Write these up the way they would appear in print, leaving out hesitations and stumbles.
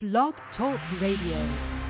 Blog Talk Radio.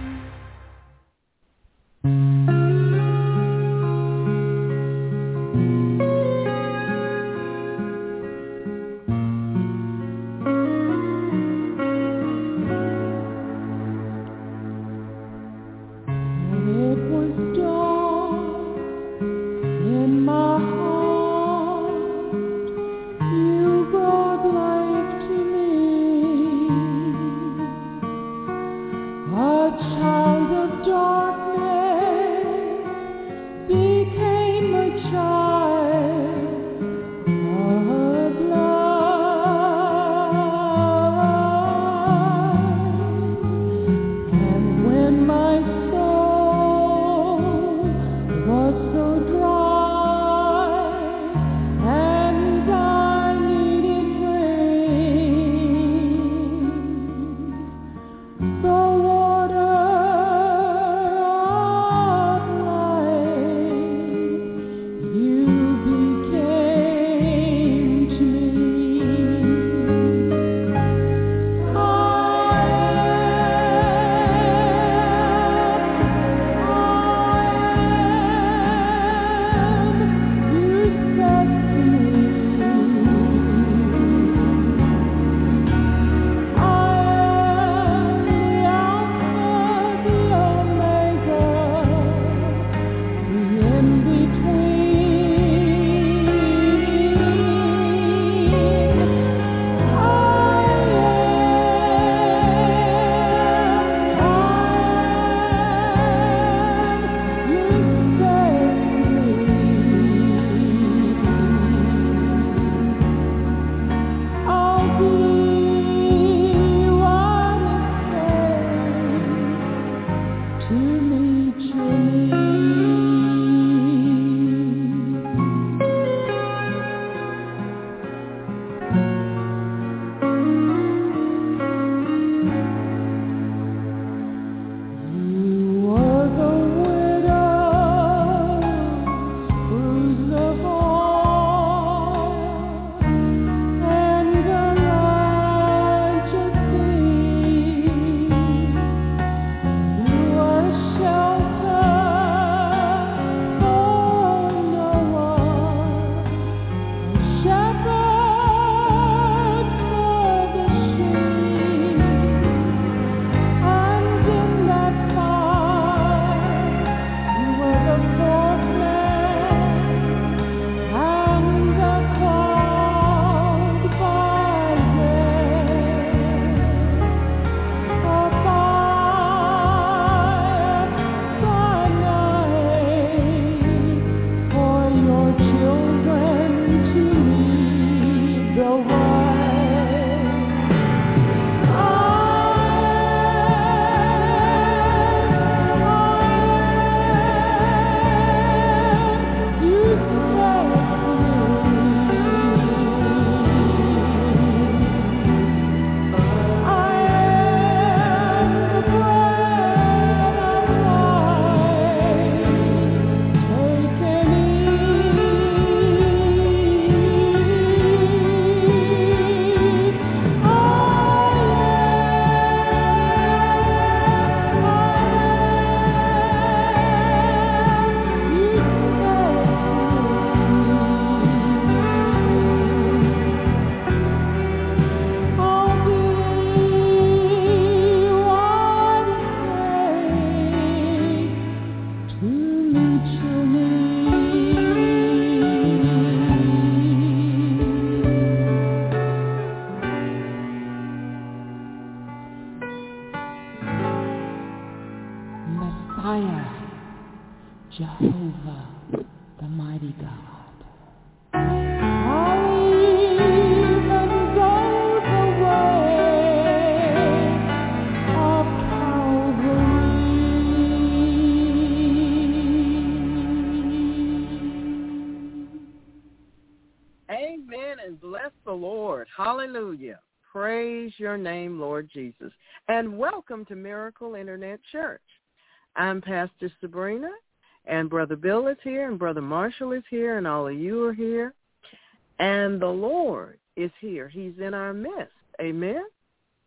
Hallelujah. Praise your name, Lord Jesus. And welcome to Miracle Internet Church. I'm Pastor Sabrina, and Brother Bill is here, and Brother Marshall is here, and all of you are here. And the Lord is here. He's in our midst. Amen.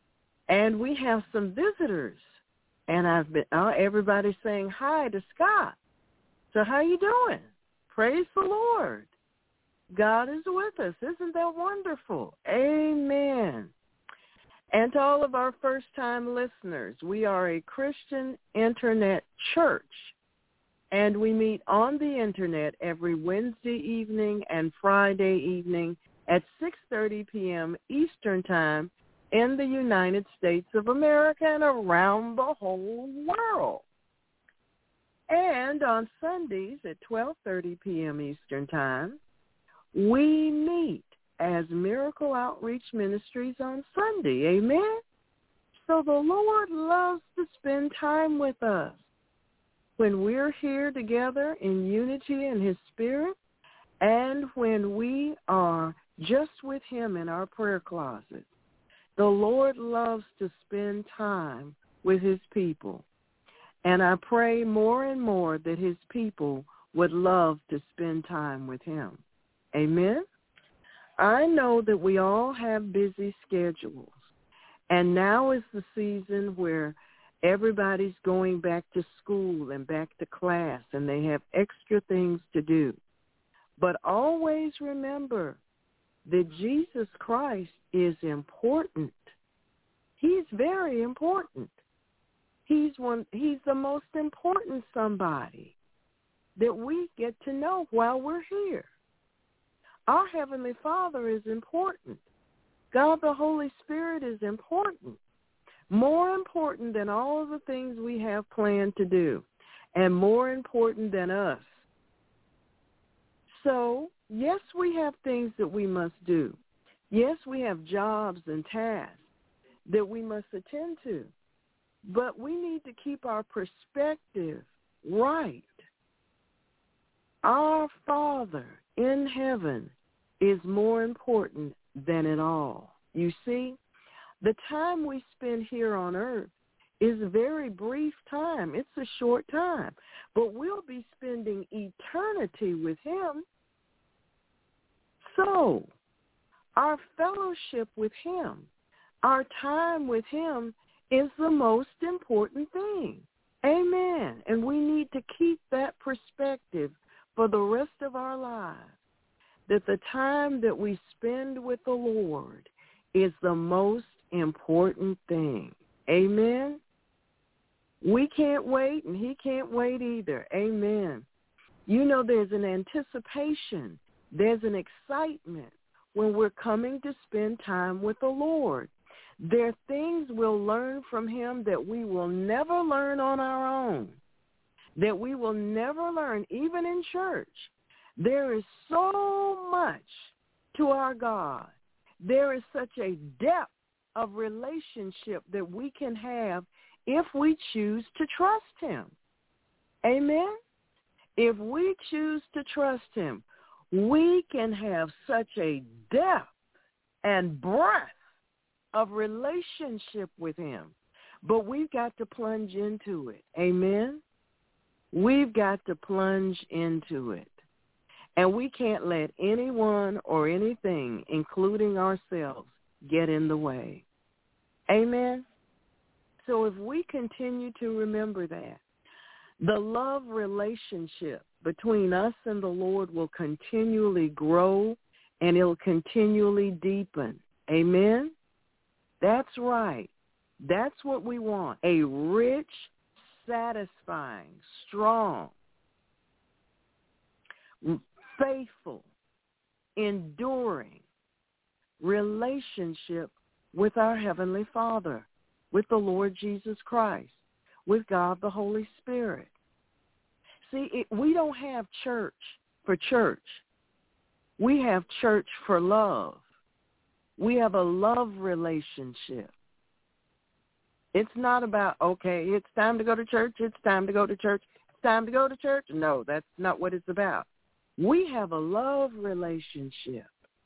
And we have some visitors. And everybody's saying hi to Scott. So how you doing? Praise the Lord. God is with us. Isn't that wonderful? Amen. And to all of our first-time listeners, we are a Christian internet church, and we meet on the internet every Wednesday evening and Friday evening at 6:30 p.m. Eastern Time in the United States of America and around the whole world. And on Sundays at 12:30 p.m. Eastern Time, we meet as Miracle Outreach Ministries on Sunday. Amen? So the Lord loves to spend time with us. When we're here together in unity in his spirit, and when we are just with him in our prayer closet, the Lord loves to spend time with his people. And I pray more and more that his people would love to spend time with him. Amen? I know that we all have busy schedules, and now is the season where everybody's going back to school and back to class, and they have extra things to do. But always remember that Jesus Christ is important. He's very important. He's the most important somebody that we get to know while we're here. Our Heavenly Father is important. God the Holy Spirit is important. More important than all of the things we have planned to do, and more important than us. So, yes, we have things that we must do. Yes, we have jobs and tasks that we must attend to. But we need to keep our perspective right. Our Father in heaven is more important than it all. You see, the time we spend here on earth is a very brief time. It's a short time. But we'll be spending eternity with him. So, our fellowship with him, our time with him is the most important thing. Amen. And we need to keep that perspective for the rest of our lives, that the time that we spend with the Lord is the most important thing. Amen. We can't wait, and he can't wait either. Amen. You know, there's an anticipation. There's an excitement when we're coming to spend time with the Lord. There are things we'll learn from him that we will never learn on our own, that we will never learn even in church. There is so much to our God. There is such a depth of relationship that we can have if we choose to trust him. Amen? If we choose to trust him, we can have such a depth and breadth of relationship with him. But we've got to plunge into it. Amen? We've got to plunge into it. And we can't let anyone or anything, including ourselves, get in the way. Amen? So if we continue to remember that, the love relationship between us and the Lord will continually grow, and it'll continually deepen. Amen? That's right. That's what we want, a rich, satisfying, strong, faithful, enduring relationship with our Heavenly Father, with the Lord Jesus Christ, with God the Holy Spirit. See, we don't have church for church. We have church for love. We have a love relationship. It's not about, okay, it's time to go to church, it's time to go to church, it's time to go to church. No, that's not what it's about. We have a love relationship.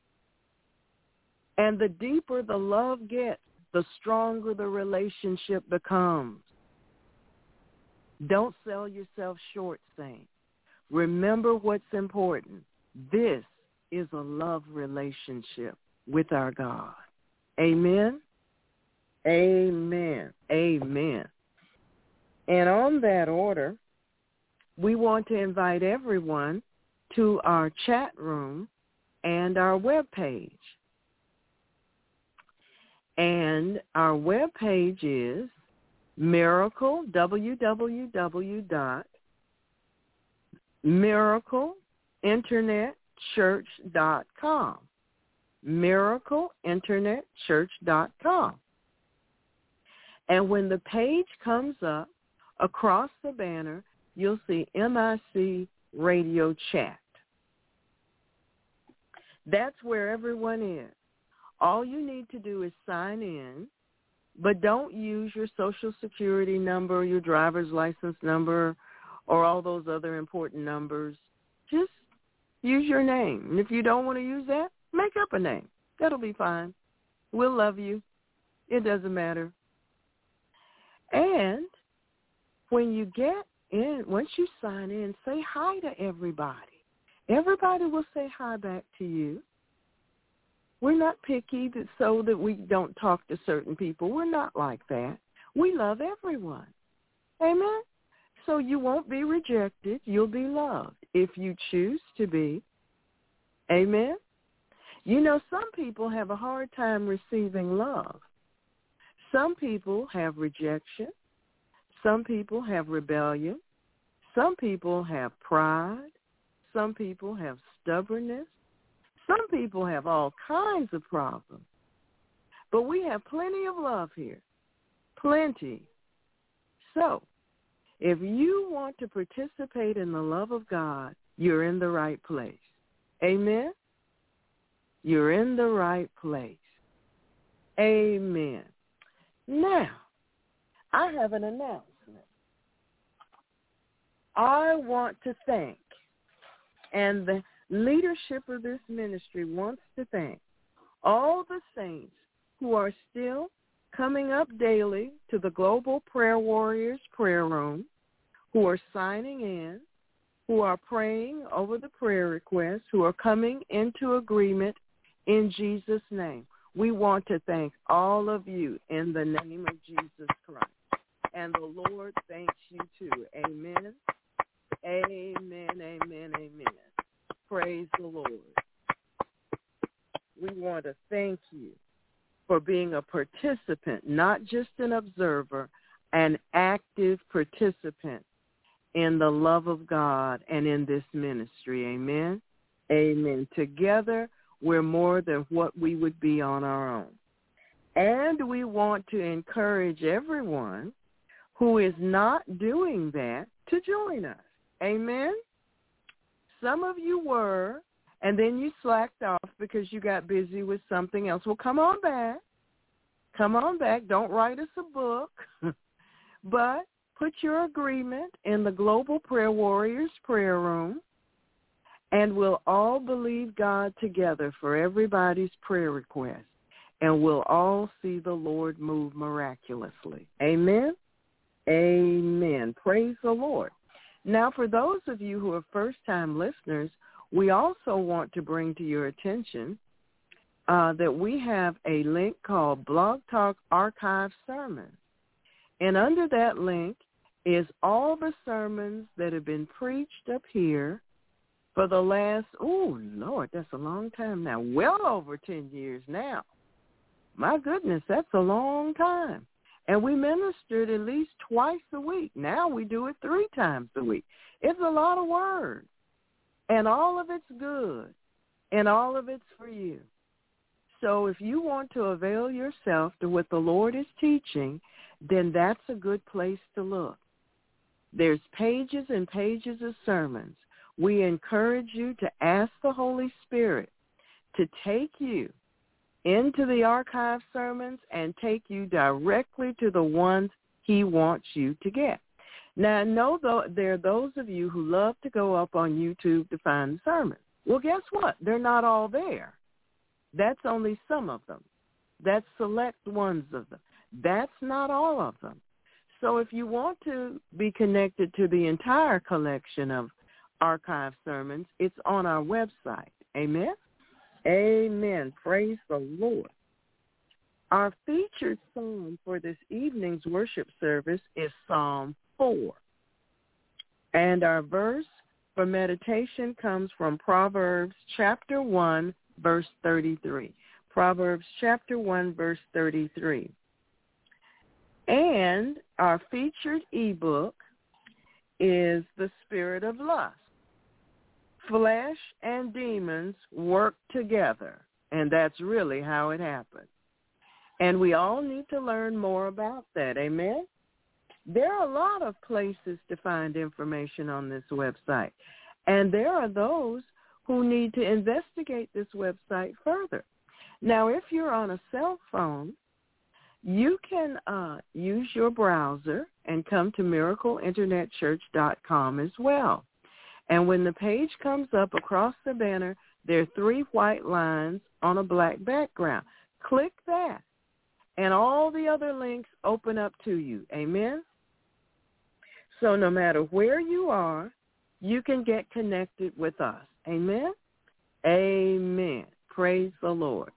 And the deeper the love gets, the stronger the relationship becomes. Don't sell yourself short, saints. Remember what's important. This is a love relationship with our God. Amen? Amen. Amen. And on that order, we want to invite everyone to our chat room and our webpage. And our webpage is www.miracleinternetchurch.com. miracleinternetchurch.com. And when the page comes up, across the banner, you'll see MIC Radio Chat. That's where everyone is. All you need to do is sign in, but don't use your Social Security number, your driver's license number, or all those other important numbers. Just use your name. And if you don't want to use that, make up a name. That'll be fine. We'll love you. It doesn't matter. And when you get in, once you sign in, say hi to everybody. Everybody will say hi back to you. We're not picky so that we don't talk to certain people. We're not like that. We love everyone. Amen? So you won't be rejected. You'll be loved if you choose to be. Amen? You know, some people have a hard time receiving love. Some people have rejection. Some people have rebellion. Some people have pride. Some people have stubbornness. Some people have all kinds of problems. But we have plenty of love here. Plenty. So, if you want to participate in the love of God, you're in the right place. Amen? You're in the right place. Amen. Now, I have an announcement. I want to thank, and the leadership of this ministry wants to thank all the saints who are still coming up daily to the Global Prayer Warriors prayer room, who are signing in, who are praying over the prayer requests, who are coming into agreement in Jesus' name. We want to thank all of you in the name of Jesus Christ. And the Lord thanks you too. Amen. Amen, amen, amen. Praise the Lord. We want to thank you for being a participant, not just an observer, an active participant in the love of God and in this ministry. Amen. Amen. Together, we're more than what we would be on our own. And we want to encourage everyone who is not doing that to join us. Amen? Some of you were, and then you slacked off because you got busy with something else. Well, come on back. Come on back. Don't write us a book. But put your agreement in the Global Prayer Warriors prayer room, and we'll all believe God together for everybody's prayer request, and we'll all see the Lord move miraculously. Amen? Amen. Praise the Lord. Now, for those of you who are first-time listeners, we also want to bring to your attention that we have a link called Blog Talk Archive Sermons. And under that link is all the sermons that have been preached up here for the last, Lord, that's a long time now, well over 10 years now. My goodness, that's a long time. And we ministered at least twice a week. Now we do it 3 times a week. It's a lot of words. And all of it's good. And all of it's for you. So if you want to avail yourself to what the Lord is teaching, then that's a good place to look. There's pages and pages of sermons. We encourage you to ask the Holy Spirit to take you into the archive sermons and take you directly to the ones he wants you to get. Now, I know there are those of you who love to go up on YouTube to find the sermons. Well, guess what? They're not all there. That's only some of them. That's select ones of them. That's not all of them. So if you want to be connected to the entire collection of archive sermons, it's on our website. Amen? Amen. Praise the Lord. Our featured psalm for this evening's worship service is Psalm 4. And our verse for meditation comes from Proverbs chapter 1, verse 33. Proverbs chapter 1, verse 33. And our featured ebook is The Spirit of Lust. Flesh and demons work together, and that's really how it happens. And we all need to learn more about that, amen? There are a lot of places to find information on this website, and there are those who need to investigate this website further. Now, if you're on a cell phone, you can use your browser and come to miracleinternetchurch.com as well. And when the page comes up across the banner, there are 3 white lines on a black background. Click that, and all the other links open up to you. Amen? So no matter where you are, you can get connected with us. Amen? Amen. Praise the Lord.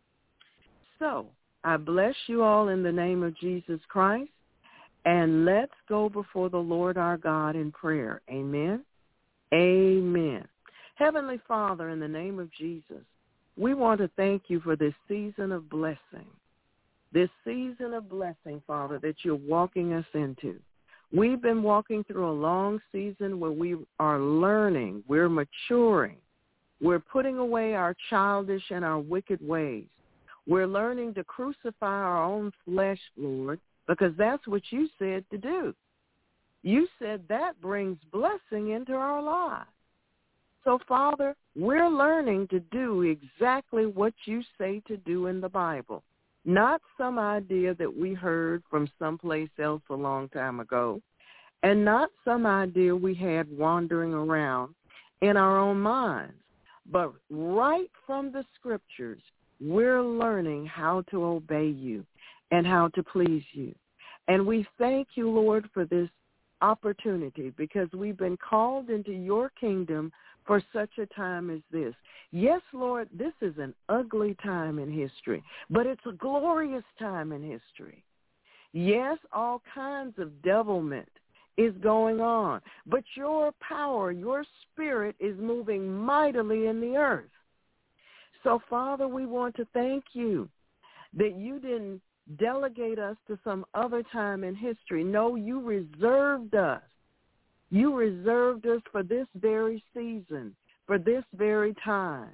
So I bless you all in the name of Jesus Christ, and let's go before the Lord our God in prayer. Amen? Amen. Heavenly Father, in the name of Jesus, we want to thank you for this season of blessing. This season of blessing, Father, that you're walking us into. We've been walking through a long season where we are learning, we're maturing, we're putting away our childish and our wicked ways. We're learning to crucify our own flesh, Lord, because that's what you said to do. You said that brings blessing into our lives. So, Father, we're learning to do exactly what you say to do in the Bible, not some idea that we heard from someplace else a long time ago, and not some idea we had wandering around in our own minds, but right from the Scriptures, we're learning how to obey you and how to please you. And we thank you, Lord, for this opportunity, because we've been called into your kingdom for such a time as this. Yes, Lord, this is an ugly time in history, but it's a glorious time in history. Yes, all kinds of devilment is going on, but your power, your spirit is moving mightily in the earth. So, Father, we want to thank you that you didn't delegate us to some other time in history. No, you reserved us. You reserved us for this very season, for this very time.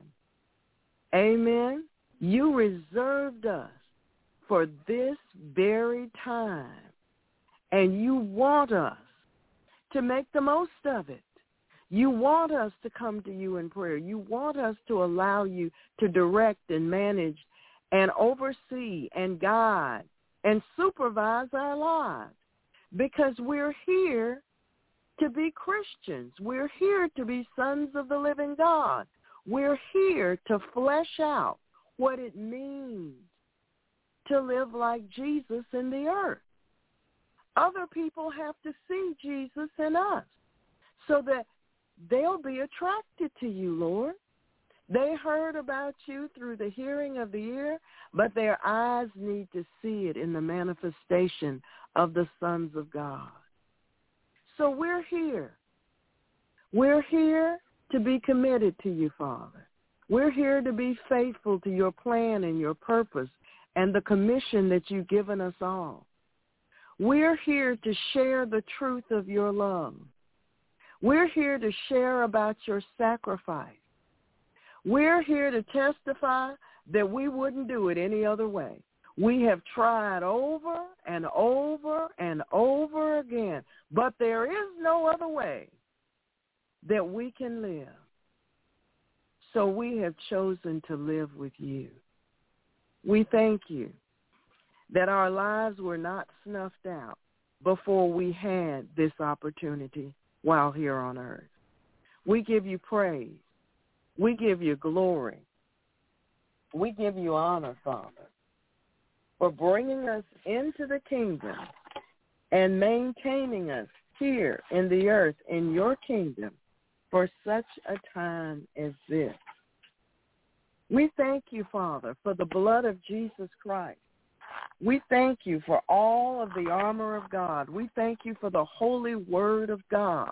Amen. You reserved us for this very time, and you want us to make the most of it. You want us to come to you in prayer. You want us to allow you to direct and manage and oversee and guide and supervise our lives, because we're here to be Christians. We're here to be sons of the living God. We're here to flesh out what it means to live like Jesus in the earth. Other people have to see Jesus in us so that they'll be attracted to you, Lord. They heard about you through the hearing of the ear, but their eyes need to see it in the manifestation of the sons of God. So we're here. We're here to be committed to you, Father. We're here to be faithful to your plan and your purpose and the commission that you've given us all. We're here to share the truth of your love. We're here to share about your sacrifice. We're here to testify that we wouldn't do it any other way. We have tried over and over and over again, but there is no other way that we can live. So we have chosen to live with you. We thank you that our lives were not snuffed out before we had this opportunity while here on earth. We give you praise. We give you glory. We give you honor, Father, for bringing us into the kingdom and maintaining us here in the earth in your kingdom for such a time as this. We thank you, Father, for the blood of Jesus Christ We thank you for all of the armor of God. We thank you for the holy word of God.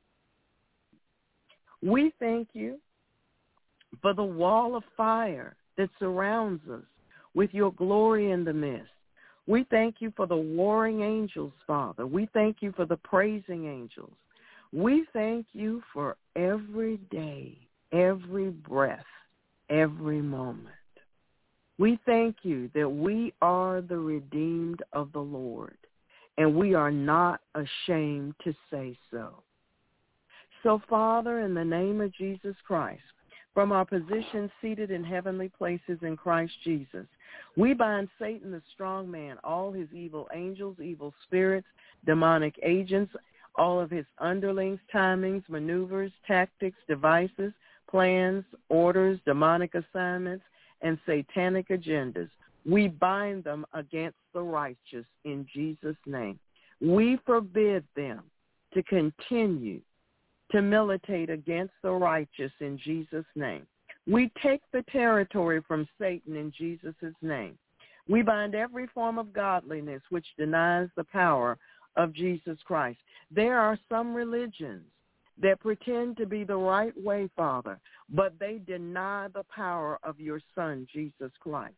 We thank you for the wall of fire that surrounds us with your glory in the midst. We thank you for the warring angels, Father. We thank you for the praising angels. We thank you for every day, every breath, every moment. We thank you that we are the redeemed of the Lord, and we are not ashamed to say so. So, Father, in the name of Jesus Christ, from our position seated in heavenly places in Christ Jesus, we bind Satan, the strong man, all his evil angels, evil spirits, demonic agents, all of his underlings, timings, maneuvers, tactics, devices, plans, orders, demonic assignments, and satanic agendas. We bind them against the righteous in Jesus' name. We forbid them to continue to militate against the righteous in Jesus' name. We take the territory from Satan in Jesus' name. We bind every form of godliness which denies the power of Jesus Christ. There are some religions that pretend to be the right way, Father, but they deny the power of your Son, Jesus Christ.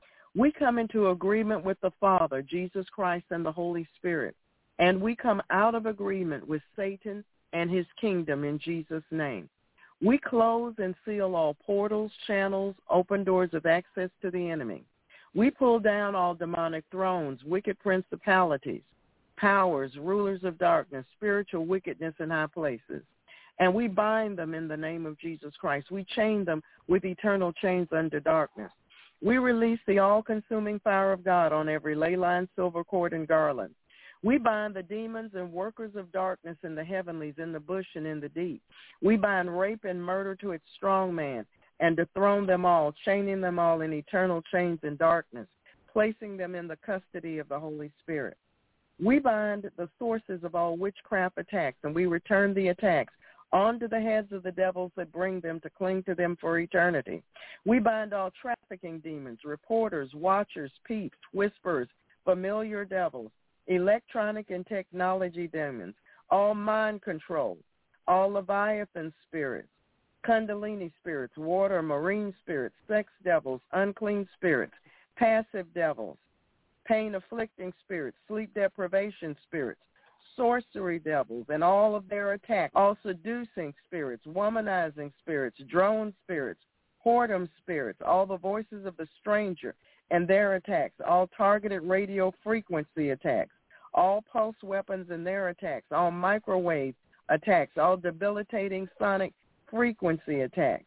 We come into agreement with the Father, Jesus Christ, and the Holy Spirit, and we come out of agreement with Satan and his kingdom in Jesus' name. We close and seal all portals, channels, open doors of access to the enemy. We pull down all demonic thrones, wicked principalities, powers, rulers of darkness, spiritual wickedness in high places. And we bind them in the name of Jesus Christ. We chain them with eternal chains under darkness. We release the all-consuming fire of God on every ley line, silver cord, and garland. We bind the demons and workers of darkness in the heavenlies, in the bush, and in the deep. We bind rape and murder to its strong man and dethrone them all, chaining them all in eternal chains in darkness, placing them in the custody of the Holy Spirit. We bind the sources of all witchcraft attacks, and we return the attacks onto the heads of the devils that bring them to cling to them for eternity. We bind all trafficking demons, reporters, watchers, peeps, whisperers, familiar devils, electronic and technology demons, all mind control, all Leviathan spirits, Kundalini spirits, water, marine spirits, sex devils, unclean spirits, passive devils, pain-afflicting spirits, sleep deprivation spirits, sorcery devils, and all of their attacks, all seducing spirits, womanizing spirits, drone spirits, whoredom spirits, all the voices of the stranger and their attacks, all targeted radio frequency attacks, all pulse weapons and their attacks, all microwave attacks, all debilitating sonic frequency attacks.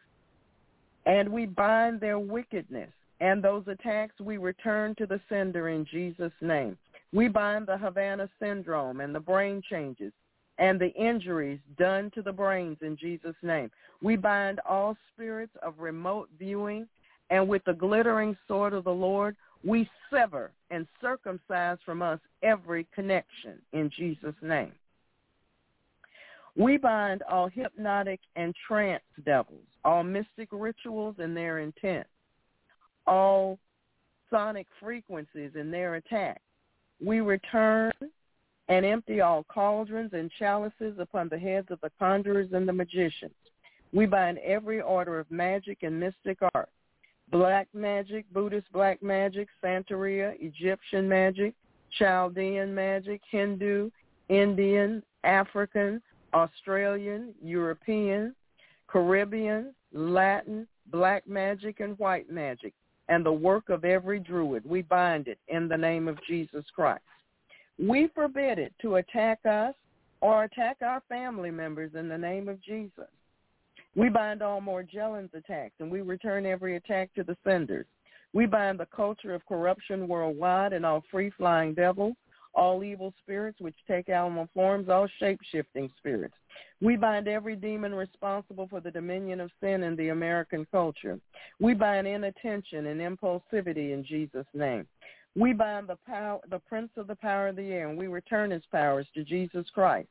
And we bind their wickedness, and those attacks we return to the sender in Jesus' name. We bind the Havana syndrome and the brain changes and the injuries done to the brains in Jesus' name. We bind all spirits of remote viewing, and with the glittering sword of the Lord, we sever and circumcise from us every connection in Jesus' name. We bind all hypnotic and trance devils, all mystic rituals and their intent, all sonic frequencies and their attack. We return and empty all cauldrons and chalices upon the heads of the conjurers and the magicians. We bind every order of magic and mystic art, black magic, Buddhist black magic, Santeria, Egyptian magic, Chaldean magic, Hindu, Indian, African, Australian, European, Caribbean, Latin, black magic, and white magic, and the work of every druid. We bind it in the name of Jesus Christ. We forbid it to attack us or attack our family members in the name of Jesus. We bind all Morgellons attacks, and we return every attack to the senders. We bind the culture of corruption worldwide and all free-flying devils, all evil spirits which take animal forms, all shape-shifting spirits. We bind every demon responsible for the dominion of sin in the American culture. We bind inattention and impulsivity in Jesus' name. We bind the prince of the power of the air, and we return his powers to Jesus Christ.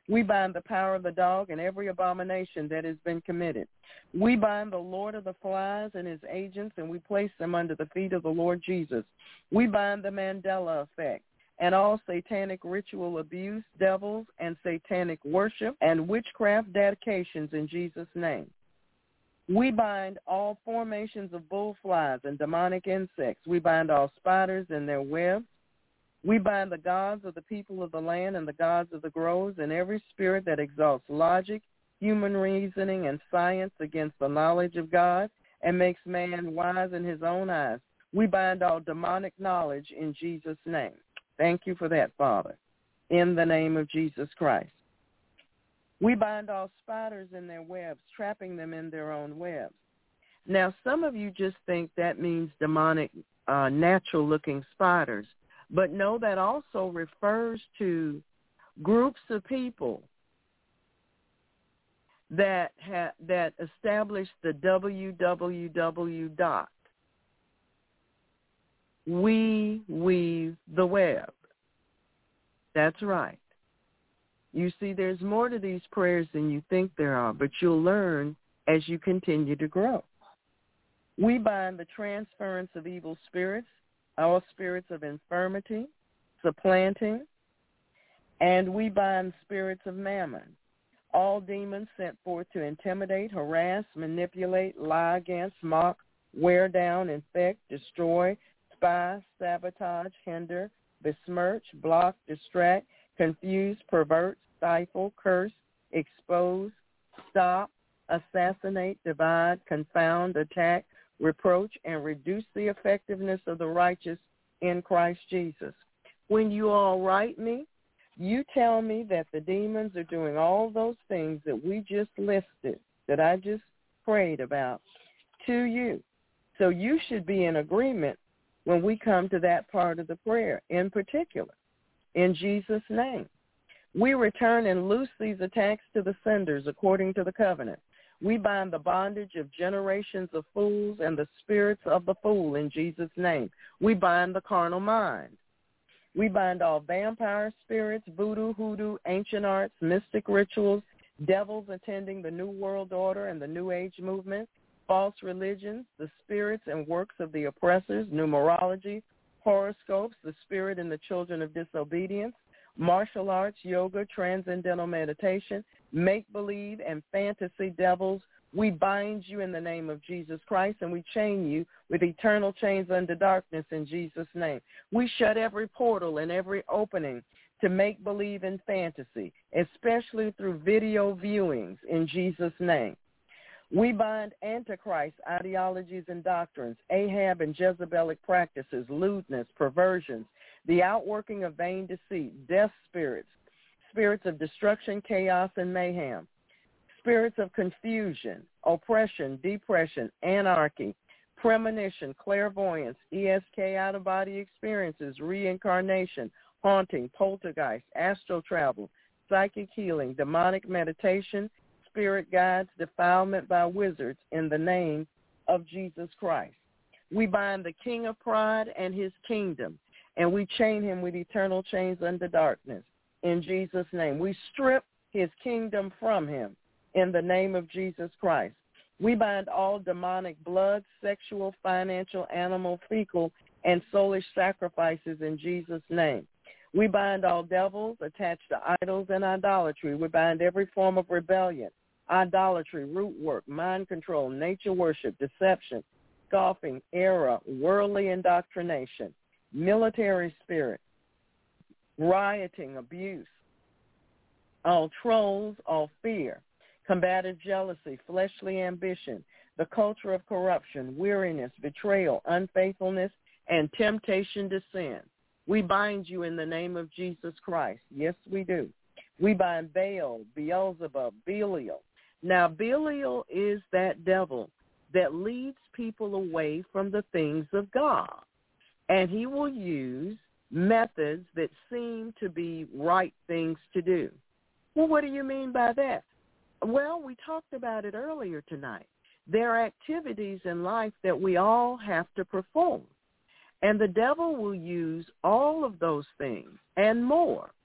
We bind the power of the dog and every abomination that has been committed. We bind the Lord of the Flies and his agents, and we place them under the feet of the Lord Jesus. We bind the Mandela effect and all satanic ritual abuse, devils, and satanic worship and witchcraft dedications in Jesus' name. We bind all formations of bullflies and demonic insects. We bind all spiders and their webs. We bind the gods of the people of the land and the gods of the groves and every spirit that exalts logic, human reasoning, and science against the knowledge of God and makes man wise in his own eyes. We bind all demonic knowledge in Jesus' name. Thank you for that, Father, in the name of Jesus Christ. We bind all spiders in their webs, trapping them in their own webs. Now, some of you just think that means demonic, natural-looking spiders. But no, that also refers to groups of people that established the www dot. We weave the web. That's right. You see, there's more to these prayers than you think there are, but you'll learn as you continue to grow. We bind the transference of evil spirits, all spirits of infirmity, supplanting, and we bind spirits of mammon, all demons sent forth to intimidate, harass, manipulate, lie against, mock, wear down, infect, destroy, spy, sabotage, hinder, besmirch, block, distract, confuse, pervert, stifle, curse, expose, stop, assassinate, divide, confound, attack, reproach, and reduce the effectiveness of the righteous in Christ Jesus. When you all write me, you tell me that the demons are doing all those things that we just listed, that I just prayed about, to you. So you should be in agreement when we come to that part of the prayer in particular, in Jesus' name. We return and loose these attacks to the senders according to the covenant. We bind the bondage of generations of fools and the spirits of the fool in Jesus' name. We bind the carnal mind. We bind all vampire spirits, voodoo, hoodoo, ancient arts, mystic rituals, devils attending the New World Order and the New Age movement, false religions, the spirits and works of the oppressors, numerology, horoscopes, the spirit and the children of disobedience, martial arts, yoga, transcendental meditation, make-believe, and fantasy devils. We bind you in the name of Jesus Christ, and we chain you with eternal chains unto darkness in Jesus' name. We shut every portal and every opening to make-believe and fantasy, especially through video viewings in Jesus' name. We bind Antichrist ideologies and doctrines, Ahab and Jezebelic practices, lewdness, perversions, the outworking of vain deceit, death spirits, spirits of destruction, chaos, and mayhem, spirits of confusion, oppression, depression, anarchy, premonition, clairvoyance, ESK, out-of-body experiences, reincarnation, haunting, poltergeist, astral travel, psychic healing, demonic meditation, spirit guides, defilement by wizards in the name of Jesus Christ. We bind the king of pride and his kingdom, and we chain him with eternal chains unto darkness in Jesus' name. We strip his kingdom from him in the name of Jesus Christ. We bind all demonic blood, sexual, financial, animal, fecal, and soulish sacrifices in Jesus' name. We bind all devils attached to idols and idolatry. We bind every form of rebellion, idolatry, root work, mind control, nature worship, deception, scoffing, error, worldly indoctrination, military spirit, rioting, abuse, all trolls, all fear, combative jealousy, fleshly ambition, the culture of corruption, weariness, betrayal, unfaithfulness, and temptation to sin. We bind you in the name of Jesus Christ. Yes, we do. We bind Baal, Beelzebub, Belial. Now, Belial is that devil that leads people away from the things of God. And he will use methods that seem to be right things to do. Well, what do you mean by that? Well, we talked about it earlier tonight. There are activities in life that we all have to perform. And the devil will use all of those things and more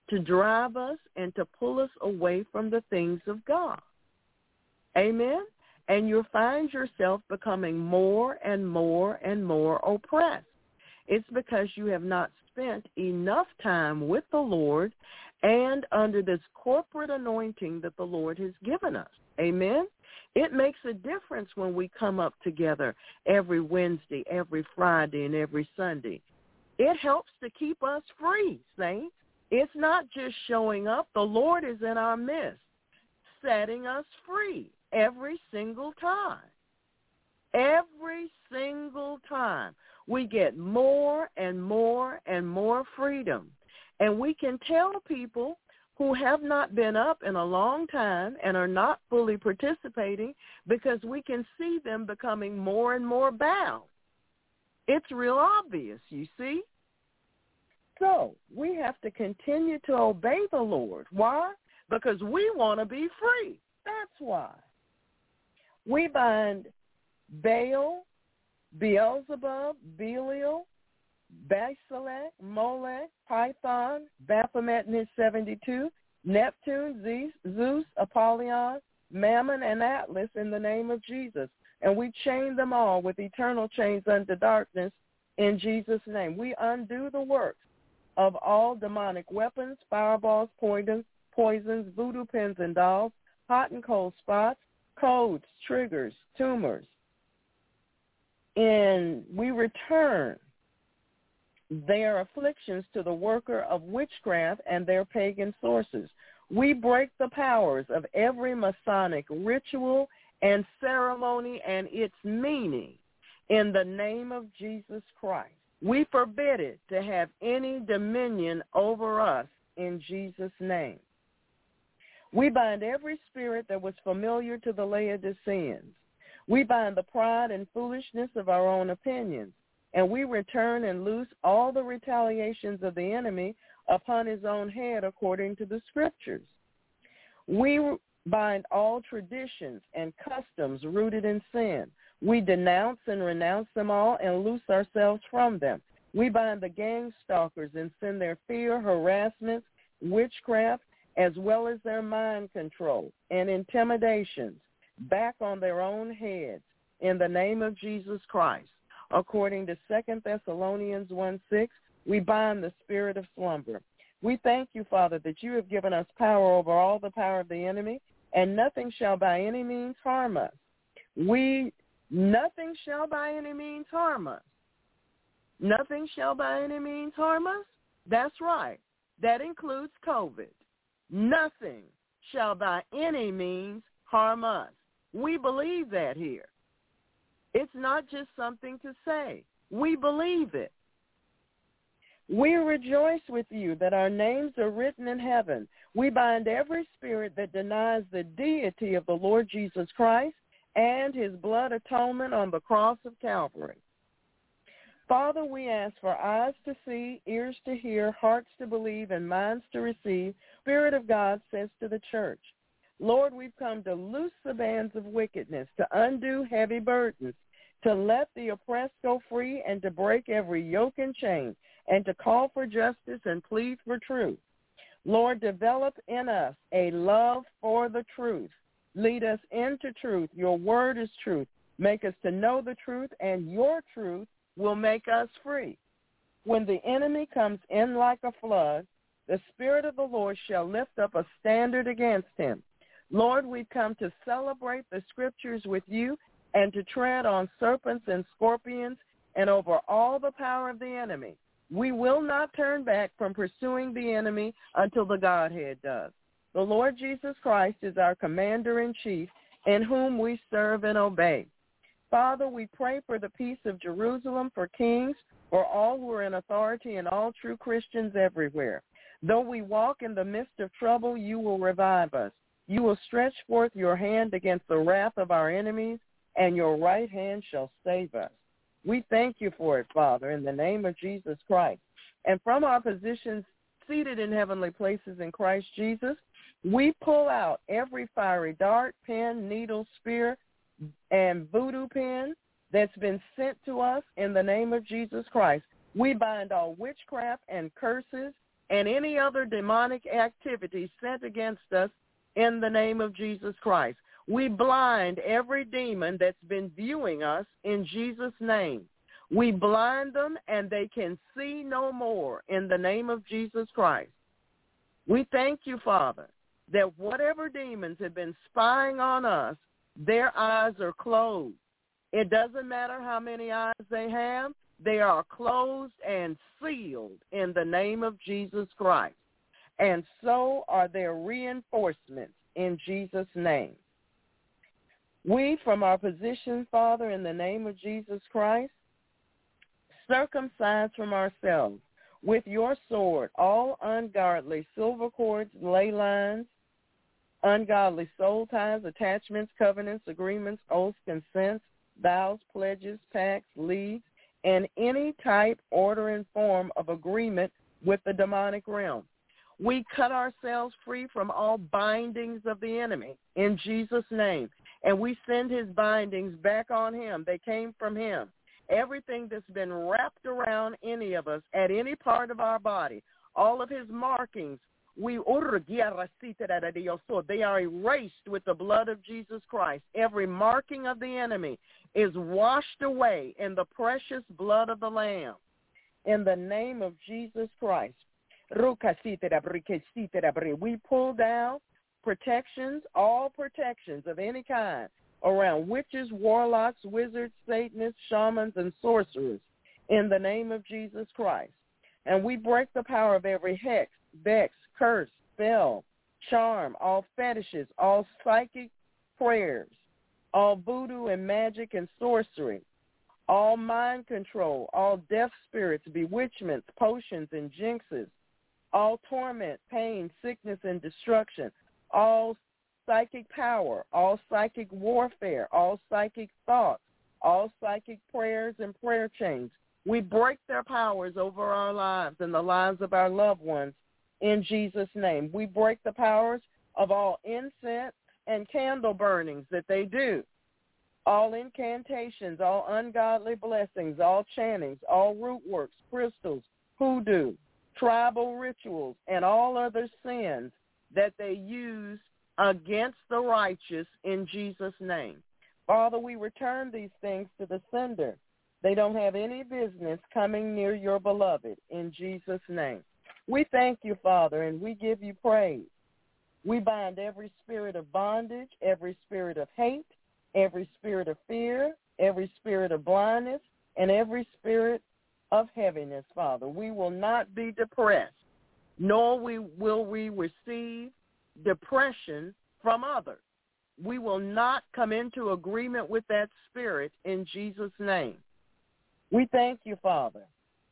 to drive us and to pull us away from the things of God. Amen? And you'll find yourself becoming more and more and more oppressed. It's because you have not spent enough time with the Lord and under this corporate anointing that the Lord has given us. Amen? It makes a difference when we come up together every Wednesday, every Friday, and every Sunday. It helps to keep us free, saints. It's not just showing up. The Lord is in our midst, setting us free every single time. Every single time. We get more and more and more freedom. And we can tell people who have not been up in a long time and are not fully participating because we can see them becoming more and more bound. It's real obvious, you see. So we have to continue to obey the Lord. Why? Because we want to be free. That's why. We bind Baal, Beelzebub, Belial, Basilex, Molech, Python, Baphomet and his 72, Neptune, Zeus, Apollyon, Mammon, and Atlas in the name of Jesus. And we chain them all with eternal chains unto darkness in Jesus' name. We undo the works of all demonic weapons, fireballs, poisons, voodoo pins and dolls, hot and cold spots, codes, triggers, tumors. And we return their afflictions to the worker of witchcraft and their pagan sources. We break the powers of every Masonic ritual and ceremony and its meaning in the name of Jesus Christ. We forbid it to have any dominion over us in Jesus' name. We bind every spirit that was familiar to the Laodiceans. We bind the pride and foolishness of our own opinions, and we return and loose all the retaliations of the enemy upon his own head according to the Scriptures. We bind all traditions and customs rooted in sin. We denounce and renounce them all and loose ourselves from them. We bind the gang stalkers and send their fear, harassment, witchcraft, as well as their mind control and intimidations back on their own heads in the name of Jesus Christ. According to 2 Thessalonians 1:6, we bind the spirit of slumber. We thank you, Father, that you have given us power over all the power of the enemy, and nothing shall by any means harm us. Nothing shall by any means harm us. Nothing shall by any means harm us? That's right. That includes COVID. Nothing shall by any means harm us. We believe that here. It's not just something to say. We believe it. We rejoice with you that our names are written in heaven. We bind every spirit that denies the deity of the Lord Jesus Christ and his blood atonement on the cross of Calvary. Father, we ask for eyes to see, ears to hear, hearts to believe, and minds to receive. Spirit of God says to the church, Lord, we've come to loose the bands of wickedness, to undo heavy burdens, to let the oppressed go free, and to break every yoke and chain, and to call for justice and plead for truth. Lord, develop in us a love for the truth. Lead us into truth. Your word is truth. Make us to know the truth, and your truth will make us free. When the enemy comes in like a flood, the Spirit of the Lord shall lift up a standard against him. Lord, we've come to celebrate the Scriptures with you and to tread on serpents and scorpions and over all the power of the enemy. We will not turn back from pursuing the enemy until the Godhead does. The Lord Jesus Christ is our commander-in-chief, in whom we serve and obey. Father, we pray for the peace of Jerusalem, for kings, for all who are in authority, and all true Christians everywhere. Though we walk in the midst of trouble, you will revive us. You will stretch forth your hand against the wrath of our enemies, and your right hand shall save us. We thank you for it, Father, in the name of Jesus Christ. And from our positions seated in heavenly places in Christ Jesus, we pull out every fiery dart, pin, needle, spear, and voodoo pin that's been sent to us in the name of Jesus Christ. We bind all witchcraft and curses, and any other demonic activity sent against us in the name of Jesus Christ. We blind every demon that's been viewing us in Jesus' name. We blind them and they can see no more in the name of Jesus Christ. We thank you, Father, that whatever demons have been spying on us, their eyes are closed. It doesn't matter how many eyes they have. They are closed and sealed in the name of Jesus Christ. And so are their reinforcements in Jesus' name. We, from our position, Father, in the name of Jesus Christ, circumcise from ourselves with your sword all ungodly silver cords, ley lines, ungodly soul ties, attachments, covenants, agreements, oaths, consents, vows, pledges, pacts, leagues, and any type, order, and form of agreement with the demonic realm. We cut ourselves free from all bindings of the enemy in Jesus' name, and we send his bindings back on him. They came from him. Everything that's been wrapped around any of us at any part of our body, all of his markings, they are erased with the blood of Jesus Christ. Every marking of the enemy is washed away in the precious blood of the Lamb. In the name of Jesus Christ. We pull down protections, all protections of any kind, around witches, warlocks, wizards, Satanists, shamans, and sorcerers in the name of Jesus Christ. And we break the power of every hex, vex, curse, spell, charm, all fetishes, all psychic prayers, all voodoo and magic and sorcery, all mind control, all deaf spirits, bewitchments, potions, and jinxes, all torment, pain, sickness, and destruction, all psychic power, all psychic warfare, all psychic thoughts, all psychic prayers and prayer chains. We break their powers over our lives and the lives of our loved ones in Jesus' name. We break the powers of all incense and candle burnings that they do, all incantations, all ungodly blessings, all chantings, all root works, crystals, hoodoo, tribal rituals, and all other sins that they use against the righteous in Jesus' name. Father, we return these things to the sender. They don't have any business coming near your beloved in Jesus' name. We thank you, Father, and we give you praise. We bind every spirit of bondage, every spirit of hate, every spirit of fear, every spirit of blindness, and every spirit of heaviness, Father. We will not be depressed, nor will we receive depression from others. We will not come into agreement with that spirit in Jesus' name. We thank you, Father,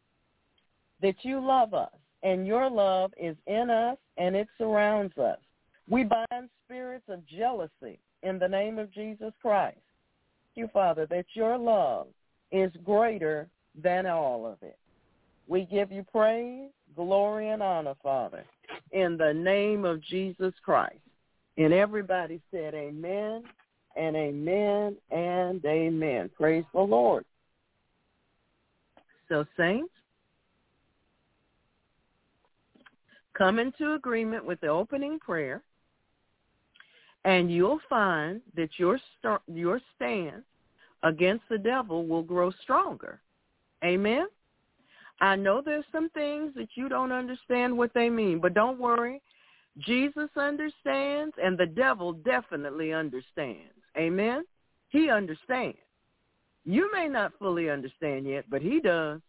that you love us, and your love is in us, and it surrounds us. We bind spirits of jealousy in the name of Jesus Christ. Thank you, Father, that your love is greater than all of it. We give you praise, glory, and honor, Father, in the name of Jesus Christ. And everybody said amen and amen and amen. Praise the Lord. So, saints, come into agreement with the opening prayer, and you'll find that your stand against the devil will grow stronger. Amen? I know there's some things that you don't understand what they mean, but don't worry. Jesus understands, and the devil definitely understands. Amen? He understands. You may not fully understand yet, but he does.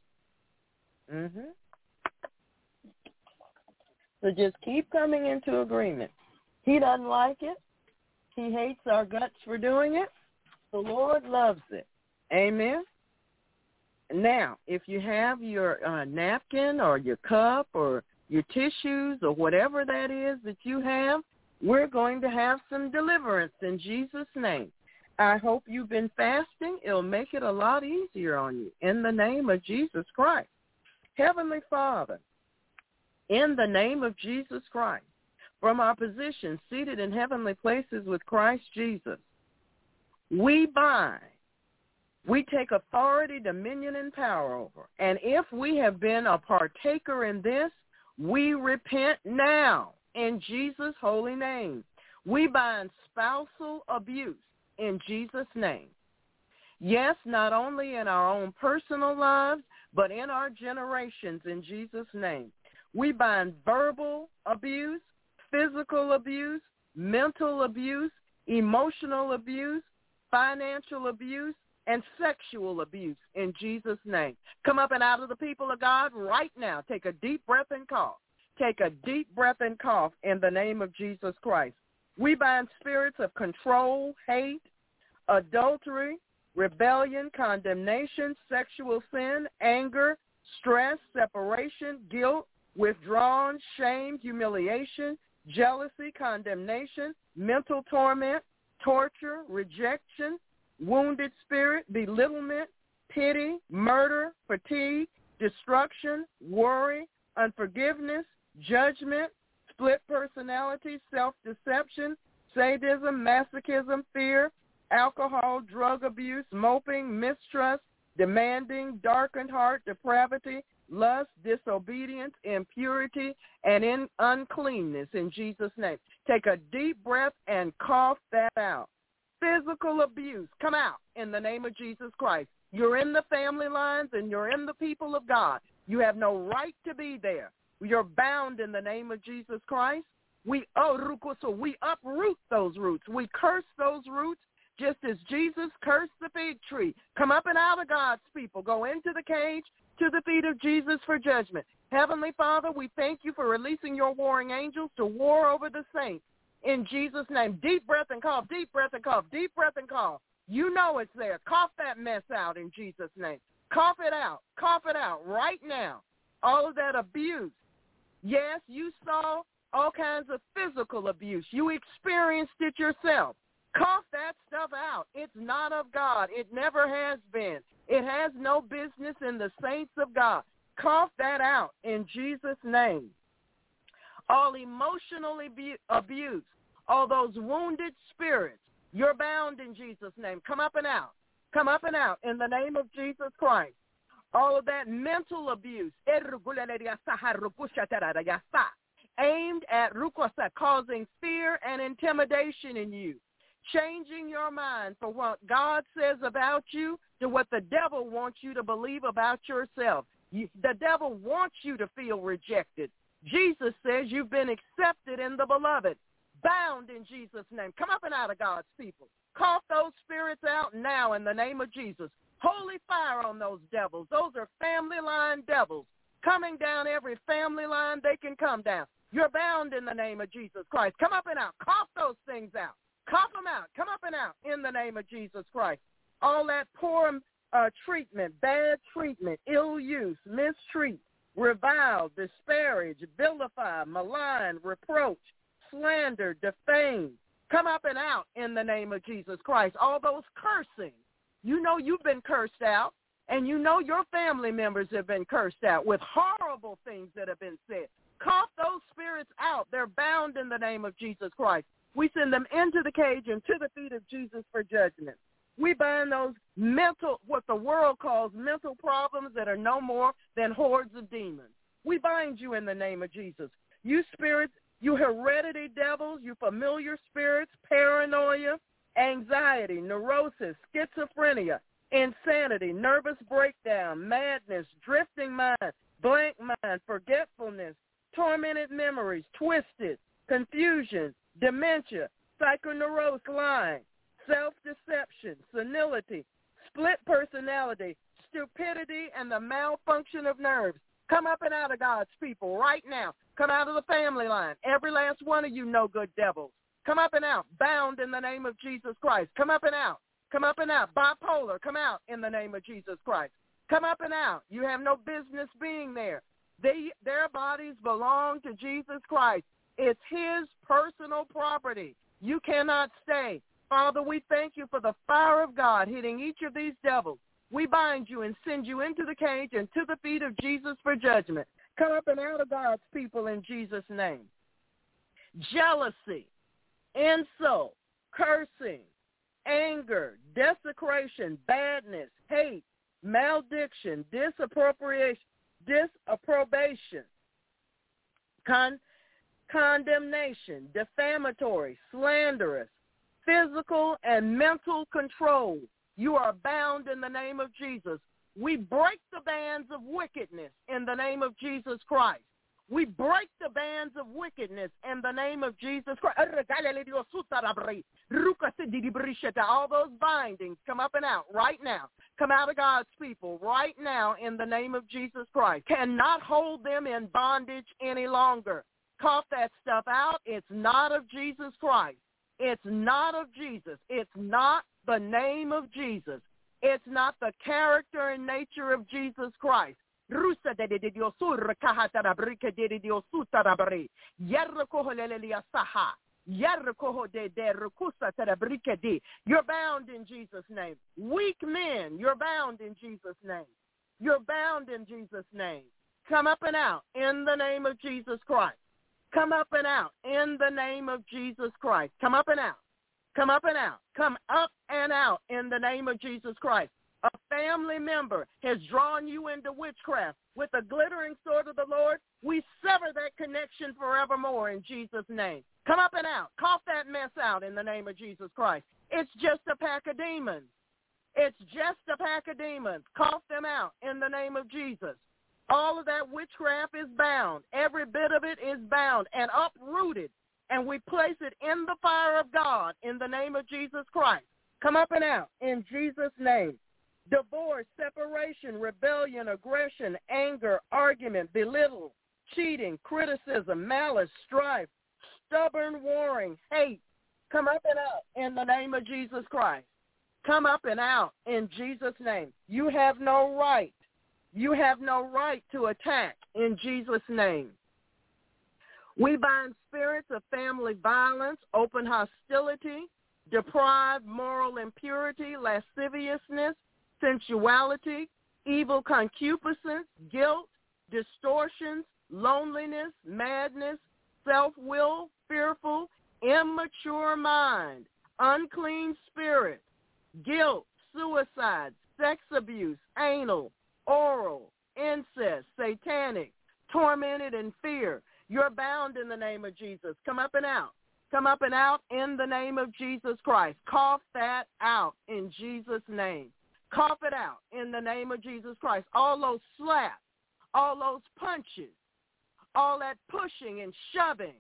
So just keep coming into agreement. He doesn't like it. He hates our guts for doing it. The Lord loves it. Amen? Now, if you have your napkin or your cup or your tissues or whatever that is that you have, we're going to have some deliverance in Jesus' name. I hope you've been fasting. It'll make it a lot easier on you in the name of Jesus Christ. Heavenly Father, in the name of Jesus Christ, from our position seated in heavenly places with Christ Jesus, we bind. We take authority, dominion, and power over. And if we have been a partaker in this, We repent now in Jesus' holy name. We bind spousal abuse in Jesus' name. Yes, not only in our own personal lives, but in our generations in Jesus' name. We bind verbal abuse, physical abuse, mental abuse, emotional abuse, financial abuse, and sexual abuse in Jesus' name. Come up and out of the people of God right now. Take a deep breath and cough. Take a deep breath and cough in the name of Jesus Christ. We bind spirits of control, hate, adultery, rebellion, condemnation, sexual sin, anger, stress, separation, guilt, withdrawn, shame, humiliation, jealousy, condemnation, mental torment, torture, rejection, wounded spirit, belittlement, pity, murder, fatigue, destruction, worry, unforgiveness, judgment, split personality, self-deception, sadism, masochism, fear, alcohol, drug abuse, moping, mistrust, demanding, darkened heart, depravity, lust, disobedience, impurity, and uncleanness in Jesus' name. Take a deep breath and cough that out. Physical abuse, come out in the name of Jesus Christ. You're in the family lines and you're in the people of God. You have no right to be there. You're bound in the name of Jesus Christ. We uproot those roots. We curse those roots just as Jesus cursed the fig tree. Come up and out of God's people. Go into the cage to the feet of Jesus for judgment. Heavenly Father, we thank you for releasing your warring angels to war over the saints. In Jesus' name, deep breath and cough, deep breath and cough, deep breath and cough. You know it's there. Cough that mess out in Jesus' name. Cough it out right now. All of that abuse. Yes, you saw all kinds of physical abuse. You experienced it yourself. Cough that stuff out. It's not of God. It never has been. It has no business in the saints of God. Cough that out in Jesus' name. All emotional abuse, all those wounded spirits, you're bound in Jesus' name. Come up and out. Come up and out in the name of Jesus Christ. All of that mental abuse, aimed at causing fear and intimidation in you, changing your mind from what God says about you to what the devil wants you to believe about yourself. The devil wants you to feel rejected. Jesus says you've been accepted in the beloved, bound in Jesus' name. Come up and out of God's people. Cough those spirits out now in the name of Jesus. Holy fire on those devils. Those are family line devils. Coming down every family line they can come down. You're bound in the name of Jesus Christ. Come up and out. Cough those things out. Cough them out. Come up and out in the name of Jesus Christ. All that poor treatment, bad treatment, ill use, mistreat, revile, disparage, vilify, malign, reproach, slander, defame. Come up and out in the name of Jesus Christ. All those cursing. You know you've been cursed out, and you know your family members have been cursed out with horrible things that have been said. Cough those spirits out. They're bound in the name of Jesus Christ. We send them into the cage and to the feet of Jesus for judgment. We bind those mental, what the world calls mental problems that are no more than hordes of demons. We bind you in the name of Jesus. You spirits, you heredity devils, you familiar spirits, paranoia, anxiety, neurosis, schizophrenia, insanity, nervous breakdown, madness, drifting mind, blank mind, forgetfulness, tormented memories, twisted, confusion, dementia, psychoneurosis, lying, self-deception, senility, split personality, stupidity, and the malfunction of nerves. Come up and out of God's people right now. Come out of the family line. Every last one of you no good devils. Come up and out, bound in the name of Jesus Christ. Come up and out. Come up and out. Bipolar, come out in the name of Jesus Christ. Come up and out. You have no business being there. Their bodies belong to Jesus Christ. It's his personal property. You cannot stay. Father, we thank you for the fire of God hitting each of these devils. We bind you and send you into the cage and to the feet of Jesus for judgment. Come up and out of God's people in Jesus' name. Jealousy, insult, cursing, anger, desecration, badness, hate, malediction, disapprobation, condemnation, defamatory, slanderous, physical and mental control. You are bound in the name of Jesus. We break the bands of wickedness in the name of Jesus Christ. We break the bands of wickedness in the name of Jesus Christ. All those bindings come up and out right now. Come out of God's people right now in the name of Jesus Christ. Cannot hold them in bondage any longer. Cough that stuff out. It's not of Jesus Christ. It's not of Jesus. It's not the name of Jesus. It's not the character and nature of Jesus Christ. You're bound in Jesus' name. Weak men, you're bound in Jesus' name. You're bound in Jesus' name. Come up and out in the name of Jesus Christ. Come up and out in the name of Jesus Christ. Come up and out. Come up and out. Come up and out in the name of Jesus Christ. A family member has drawn you into witchcraft. With the glittering sword of the Lord, we sever that connection forevermore in Jesus' name. Come up and out. Cough that mess out in the name of Jesus Christ. It's just a pack of demons. It's just a pack of demons. Cough them out in the name of Jesus. All of that witchcraft is bound. Every bit of it is bound and uprooted. And we place it in the fire of God in the name of Jesus Christ. Come up and out in Jesus' name. Divorce, separation, rebellion, aggression, anger, argument, belittle, cheating, criticism, malice, strife, stubborn warring, hate. Come up and out in the name of Jesus Christ. Come up and out in Jesus' name. You have no right. You have no right to attack in Jesus' name. We bind spirits of family violence, open hostility, deprived moral impurity, lasciviousness, sensuality, evil concupiscence, guilt, distortions, loneliness, madness, self-will, fearful, immature mind, unclean spirit, guilt, suicide, sex abuse, anal, oral, incest, satanic, tormented in fear. You're bound in the name of Jesus. Come up and out. Come up and out in the name of Jesus Christ. Cough that out in Jesus' name. Cough it out in the name of Jesus Christ. All those slaps, all those punches, all that pushing and shoving,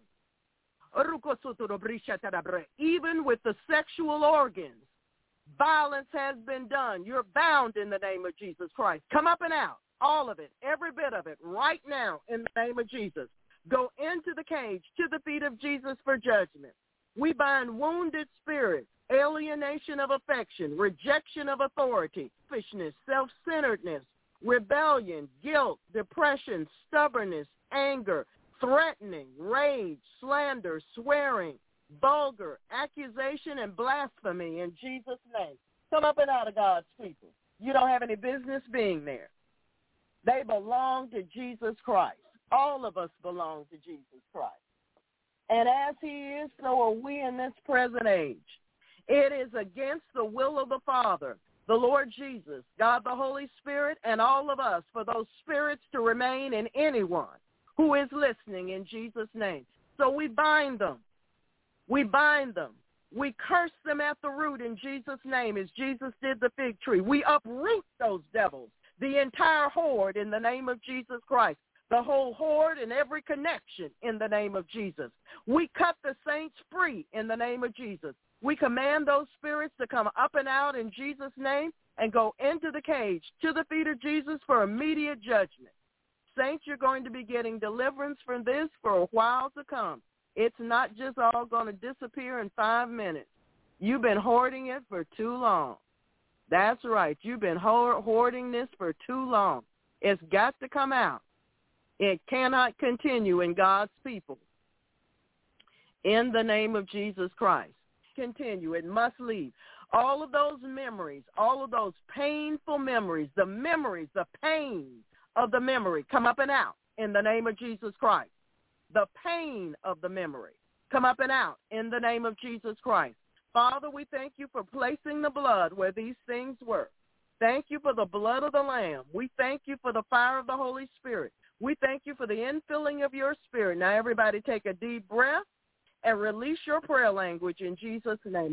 even with the sexual organs, violence has been done. You're bound in the name of Jesus Christ. Come up and out, all of it, every bit of it, right now in the name of Jesus. Go into the cage to the feet of Jesus for judgment. We bind wounded spirits, alienation of affection, rejection of authority, selfishness, self-centeredness, rebellion, guilt, depression, stubbornness, anger, threatening, rage, slander, swearing, vulgar, accusation, and blasphemy in Jesus' name. Come up and out of God's people. You don't have any business being there. They belong to Jesus Christ. All of us belong to Jesus Christ. And as he is, so are we in this present age. It is against the will of the Father, the Lord Jesus, God the Holy Spirit, and all of us for those spirits to remain in anyone who is listening in Jesus' name. So we bind them. We bind them. We curse them at the root in Jesus' name as Jesus did the fig tree. We uproot those devils, the entire horde in the name of Jesus Christ, the whole horde and every connection in the name of Jesus. We cut the saints free in the name of Jesus. We command those spirits to come up and out in Jesus' name and go into the cage to the feet of Jesus for immediate judgment. Saints, you're going to be getting deliverance from this for a while to come. It's not just all going to disappear in 5 minutes. You've been hoarding it for too long. That's right. You've been hoarding this for too long. It's got to come out. It cannot continue in God's people. In the name of Jesus Christ. Continue. It must leave. All of those memories, all of those painful memories, the pain of the memory, come up and out in the name of Jesus Christ. The pain of the memory, come up and out in the name of Jesus Christ. Father, we thank you for placing the blood where these things were. Thank you for the blood of the Lamb. We thank you for the fire of the Holy Spirit. We thank you for the infilling of your spirit. Now, everybody take a deep breath and release your prayer language in Jesus' name.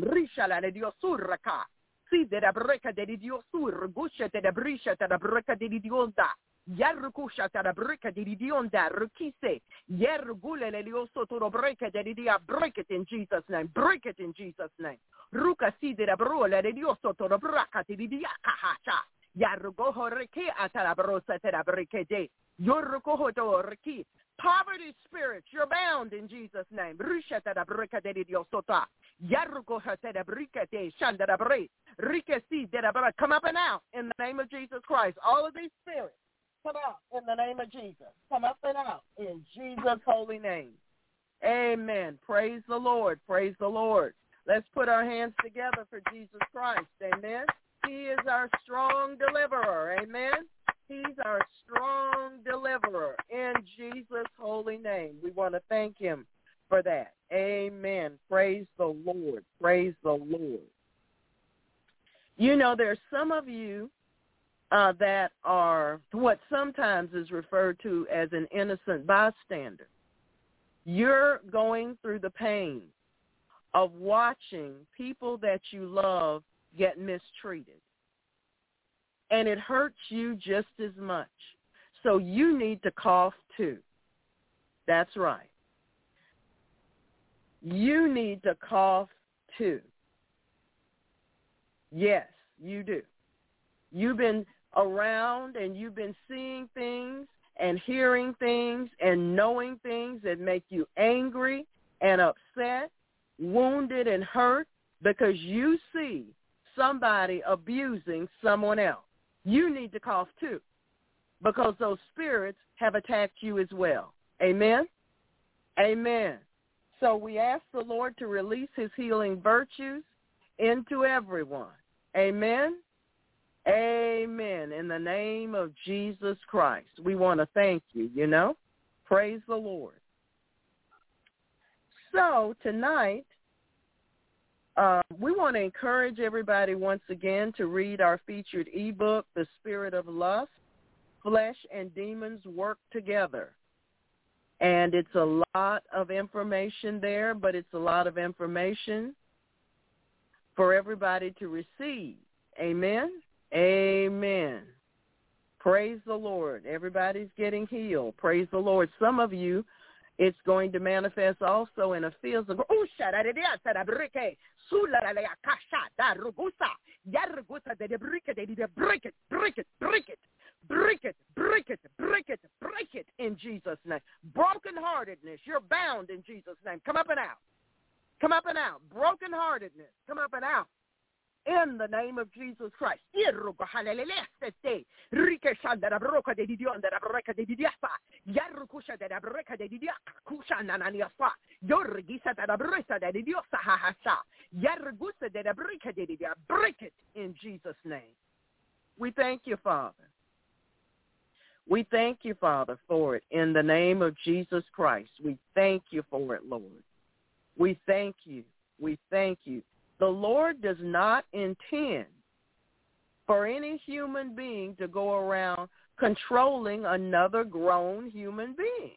Yarrukusha tarabrika di dionda rukise. Yergule lelioso torobreka de dia. Break it in Jesus' name. Break it in Jesus' name. Ruka si de rabrola lelioso torobraka di dia kahasha. Yarrugoho reki atarabrosa terabrike de. Yorrukoho torki. Poverty spirits, you're bound in Jesus' name. Rusha tarabrika de diosota. Yarrugoha terabrika de shandarabre. Rika si de rabra. Come up and out in the name of Jesus Christ. All of these spirits. Come out in the name of Jesus. Come up and out in Jesus' holy name. Amen. Praise the Lord. Praise the Lord. Let's put our hands together for Jesus Christ. Amen. He is our strong deliverer. Amen. He's our strong deliverer in Jesus' holy name. We want to thank him for that. Amen. Praise the Lord. Praise the Lord. You know, there's some of you that are what sometimes is referred to as an innocent bystander. You're going through the pain of watching people that you love get mistreated. And it hurts you just as much. So you need to cough too. That's right. You need to cough too. Yes, you do. You've been around and you've been seeing things and hearing things and knowing things that make you angry and upset, wounded and hurt because you see somebody abusing someone else. You need to cough too because those spirits have attacked you as well. Amen? Amen. So we ask the Lord to release his healing virtues into everyone. Amen? Amen. In the name of Jesus Christ, we want to thank you, you know. Praise the Lord. So tonight, we want to encourage everybody once again to read our featured ebook, The Spirit of Lust, Flesh and Demons Work Together. And it's a lot of information there, but it's a lot of information for everybody to receive. Amen. Amen. Praise the Lord. Everybody's getting healed. Praise the Lord. Some of you, it's going to manifest also in a field of break it in Jesus' name. Brokenheartedness, you're bound in Jesus' name. Come up and out. Come up and out. Brokenheartedness, come up and out. In the name of Jesus Christ. Break it in Jesus' name. We thank you, Father. We thank you, Father, for it in the name of Jesus Christ. We thank you for it, Lord. We thank you. We thank you. The Lord does not intend for any human being to go around controlling another grown human being.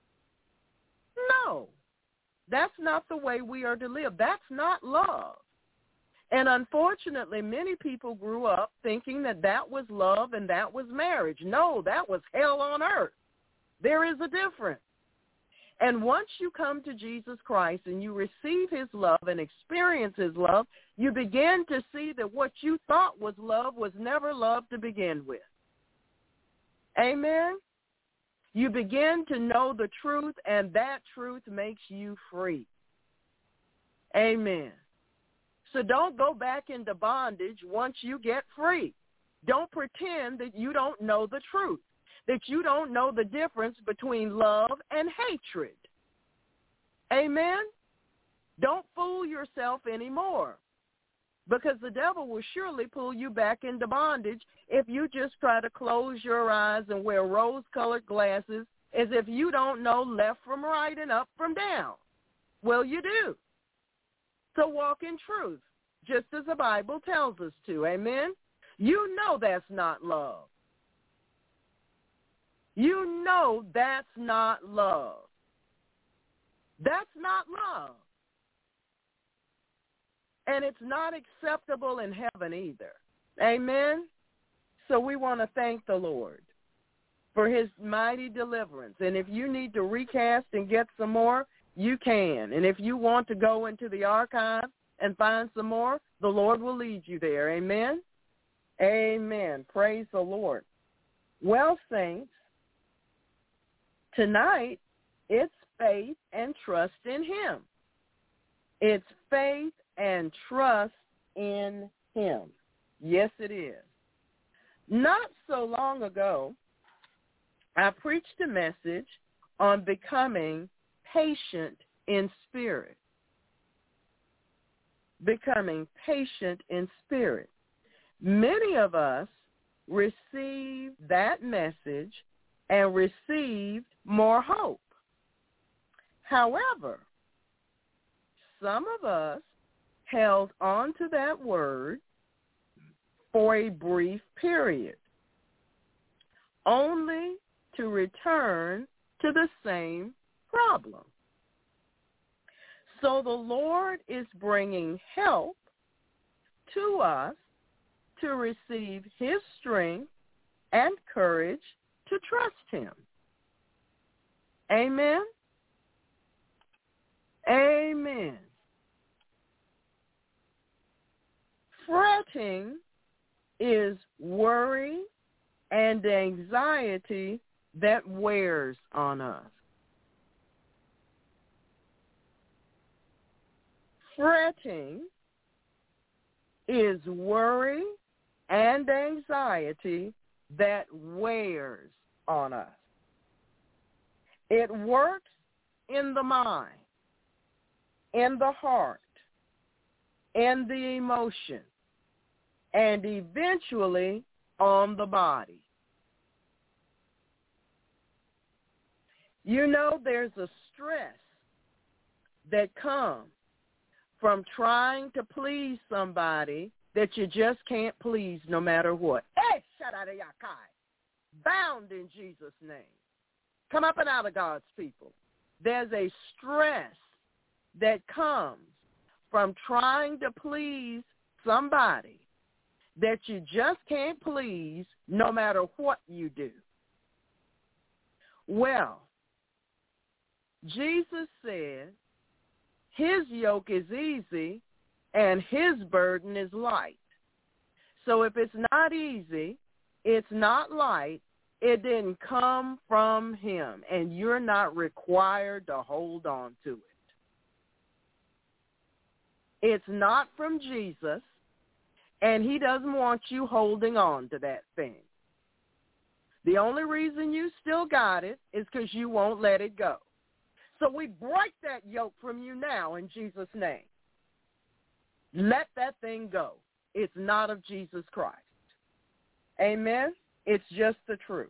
No, that's not the way we are to live. That's not love. And unfortunately, many people grew up thinking that that was love and that was marriage. No, that was hell on earth. There is a difference. And once you come to Jesus Christ and you receive his love and experience his love, you begin to see that what you thought was love was never love to begin with. Amen? You begin to know the truth, and that truth makes you free. Amen. So don't go back into bondage once you get free. Don't pretend that you don't know the truth, that you don't know the difference between love and hatred. Amen? Don't fool yourself anymore, because the devil will surely pull you back into bondage if you just try to close your eyes and wear rose-colored glasses as if you don't know left from right and up from down. Well, you do. So walk in truth, just as the Bible tells us to. Amen? You know that's not love. you know that's not love. That's not love. And it's not acceptable in heaven either. Amen? So we want to thank the Lord for his mighty deliverance. And if you need to recast and get some more, you can. And if you want to go into the archive and find some more, the Lord will lead you there. Amen? Amen. Praise the Lord. Well, saints, tonight it's faith and trust in him. It's faith and trust in him. Yes, it is. Not so long ago, I preached a message on becoming patient in spirit. Becoming patient in spirit. Many of us received that message and received more hope. However, some of us held on to that word for a brief period, only to return to the same problem. So the Lord is bringing help to us to receive his strength and courage to trust him. Amen? Amen. Fretting is worry and anxiety that wears on us. Fretting is worry and anxiety that wears on us. It works in the mind, in the heart, in the emotion, and eventually on the body. You know, there's a stress that comes from trying to please somebody that you just can't please no matter what. Bound in Jesus' name. Come up and out of God's people. There's a stress that comes from trying to please somebody that you just can't please no matter what you do. Well, Jesus said his yoke is easy and his burden is light. So if it's not easy, it's not light, it didn't come from him, and you're not required to hold on to it. It's not from Jesus, and he doesn't want you holding on to that thing. The only reason you still got it is because you won't let it go. So we break that yoke from you now in Jesus' name. Let that thing go. It's not of Jesus Christ. Amen? It's just the truth.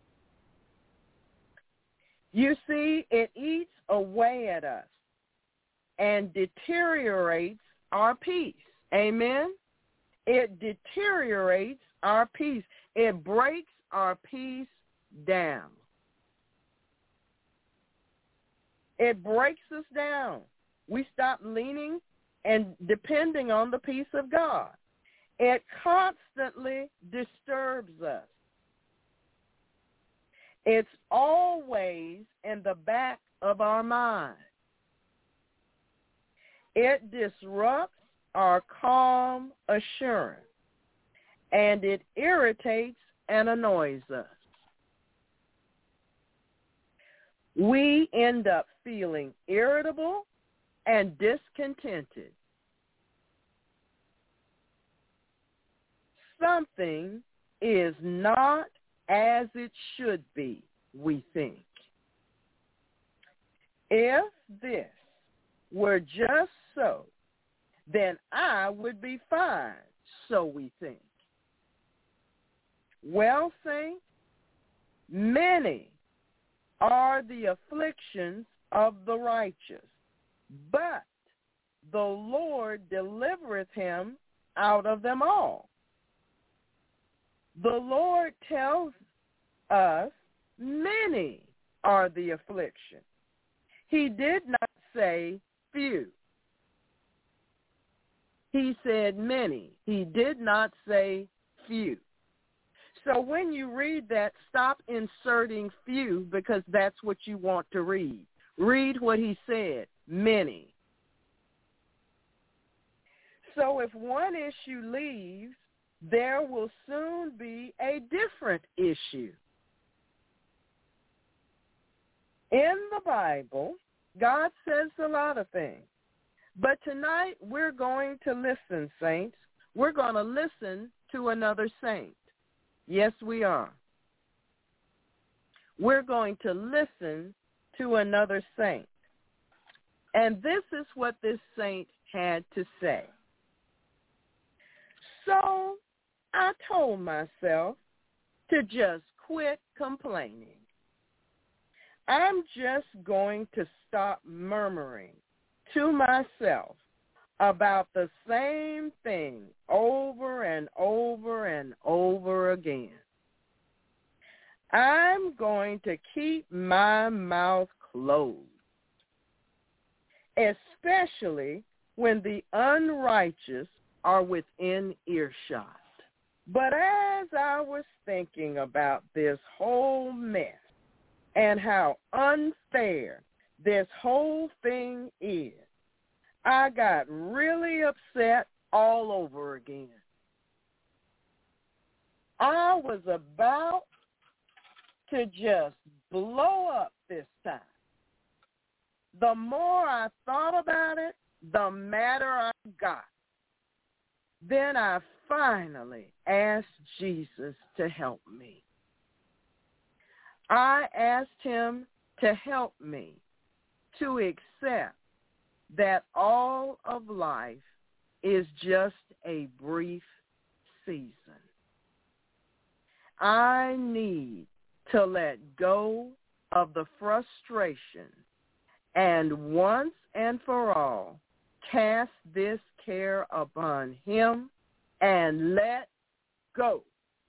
You see, it eats away at us and deteriorates our peace. Amen? It deteriorates our peace. It breaks our peace down. It breaks us down. We stop leaning and depending on the peace of God. It constantly disturbs us. It's always in the back of our mind. It disrupts our calm assurance, and it irritates and annoys us. We end up feeling irritable and discontented. Something is not as it should be, we think. If this were just so, then I would be fine, so we think. Well, saints, many are the afflictions of the righteous, but the Lord delivereth him out of them all. The Lord tells us many are the affliction. He did not say few. He said many. He did not say few. So when you read that, stop inserting few because that's what you want to read. Read what he said, many. So if one issue leaves, there will soon be a different issue. In the Bible, God says a lot of things. But tonight we're going to listen, saints. We're going to listen to another saint. Yes, we are. We're going to listen to another saint. And this is what this saint had to say. So I told myself to just quit complaining. I'm just going to stop murmuring to myself about the same thing over and over and over again. I'm going to keep my mouth closed, especially when the unrighteous are within earshot. But as I was thinking about this whole mess and how unfair this whole thing is, I got really upset all over again. I was about to just blow up this time. The more I thought about it, the madder I got. Then I finally asked Jesus to help me. I asked him to help me to accept that all of life is just a brief season. I need to let go of the frustration and once and for all cast this care upon him and let go.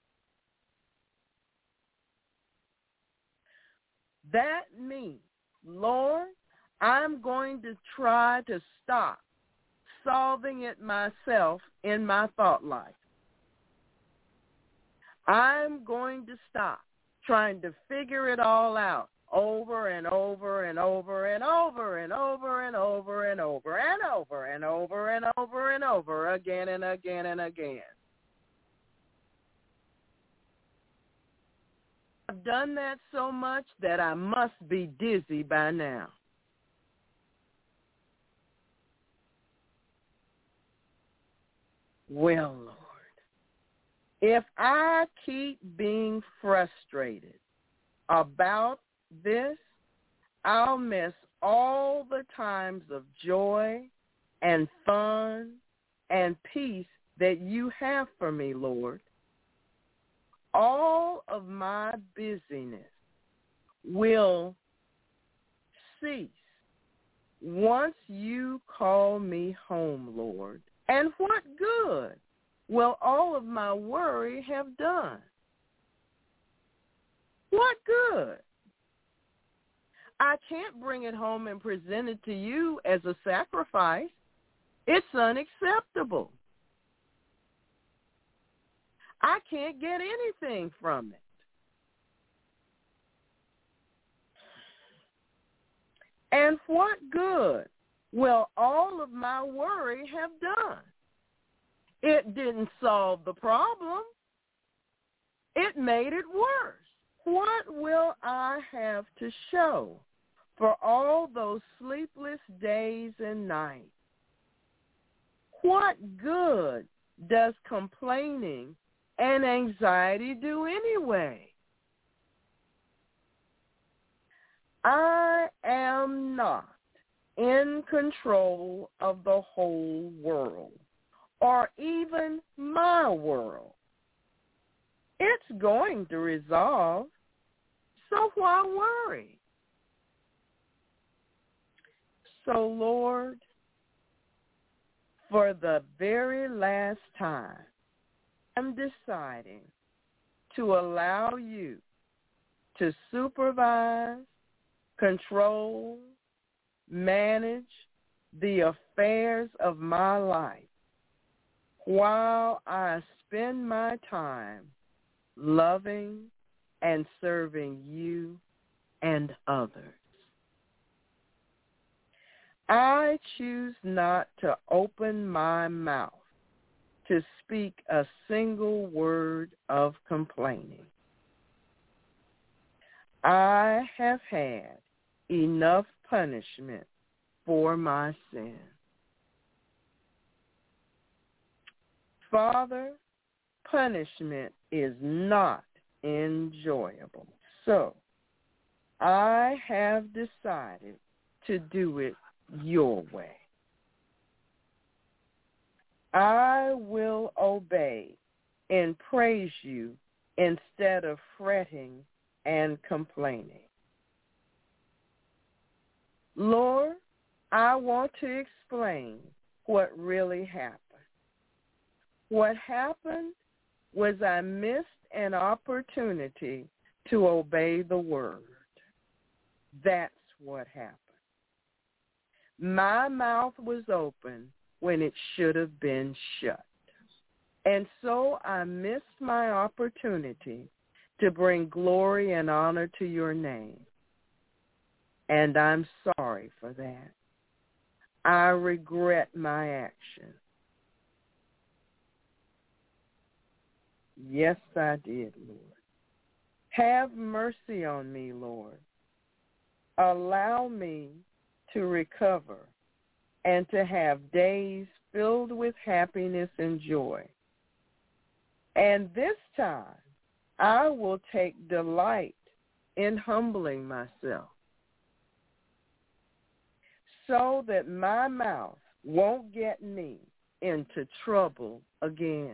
That means, Lord, I'm going to try to stop solving it myself in my thought life. I'm going to stop trying to figure it all out over and over and over and over and over and over and over and over and over and over and over again and again and again. I've done that so much that I must be dizzy by now. Well, Lord, if I keep being frustrated about this, I'll miss all the times of joy and fun and peace that you have for me, Lord. All of my busyness will cease once you call me home, Lord. And what good will all of my worry have done? What good? I can't bring it home and present it to you as a sacrifice. It's unacceptable. I can't get anything from it. And what good will all of my worry have done? It didn't solve the problem. It made it worse. What will I have to show for all those sleepless days and nights? What good does complaining and anxiety do anyway? I am not in control of the whole world or even my world. It's going to resolve, so why worry? So, Lord, for the very last time, I'm deciding to allow you to supervise, control, manage the affairs of my life while I spend my time loving and serving you and others. I choose not to open my mouth to speak a single word of complaining. I have had enough punishment for my sin. Father, punishment is not enjoyable. So I have decided to do it your way. I will obey and praise you instead of fretting and complaining. Lord, I want to explain what really happened. What happened was I missed an opportunity to obey the word. That's what happened. My mouth was open when it should have been shut. And so I missed my opportunity to bring glory and honor to your name. And I'm sorry for that. I regret my action. Yes, I did, Lord. Have mercy on me, Lord. Allow me to recover and to have days filled with happiness and joy. And this time, I will take delight in humbling myself so that my mouth won't get me into trouble again.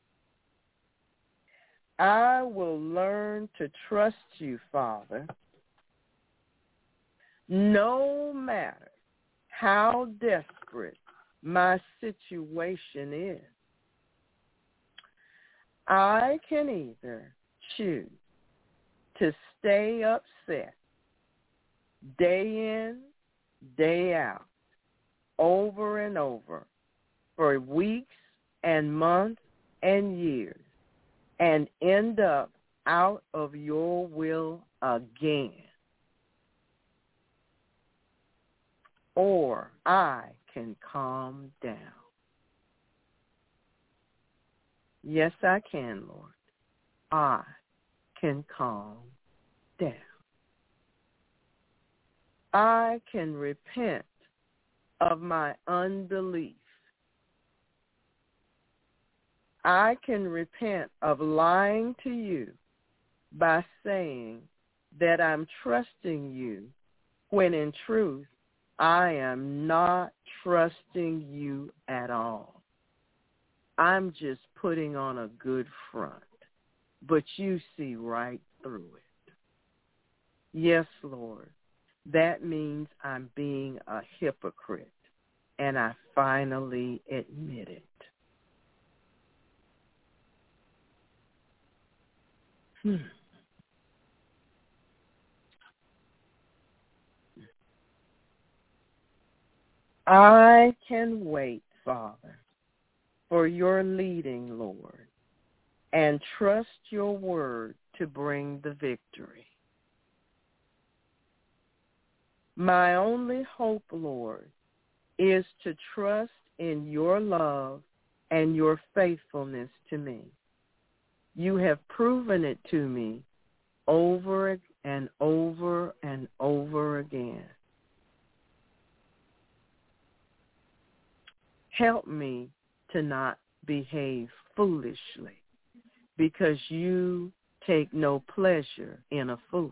I will learn to trust you, Father, no matter how desperate my situation is. I can either choose to stay upset day in, day out, over and over, for weeks and months and years, and end up out of your will again. Or I can calm down. Yes, I can, Lord. I can calm down. I can repent of my unbelief. I can repent of lying to you by saying that I'm trusting you when in truth I am not trusting you at all. I'm just putting on a good front, but you see right through it. Yes, Lord, that means I'm being a hypocrite, and I finally admit it. I can wait, Father, for your leading, Lord, and trust your word to bring the victory. My only hope, Lord, is to trust in your love and your faithfulness to me. You have proven it to me over and over and over again. Help me to not behave foolishly, because you take no pleasure in a fool.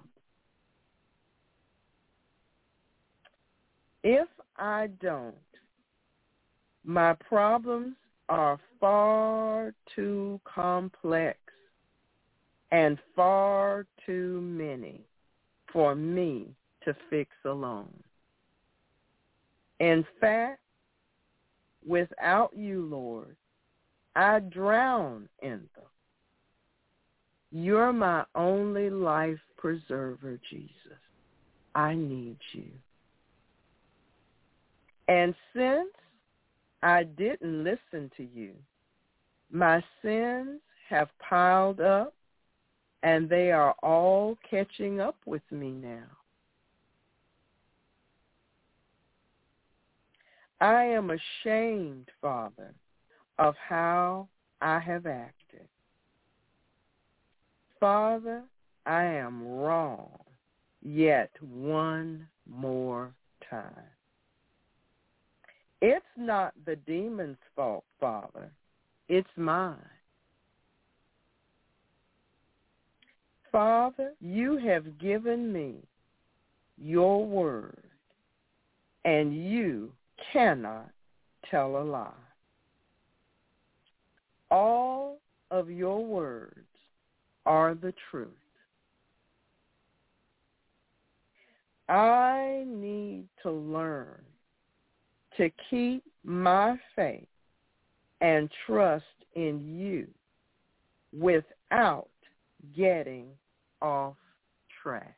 If I don't, my problems are far too complex and far too many for me to fix alone. In fact, without you, Lord, I drown in them. You're my only life preserver, Jesus. I need you. And since I didn't listen to you, my sins have piled up, and they are all catching up with me now. I am ashamed, Father, of how I have acted. Father, I am wrong yet one more time. It's not the demon's fault, Father. It's mine. Father, you have given me your word, and you cannot tell a lie. All of your words are the truth. I need to learn to keep my faith and trust in you without getting off track.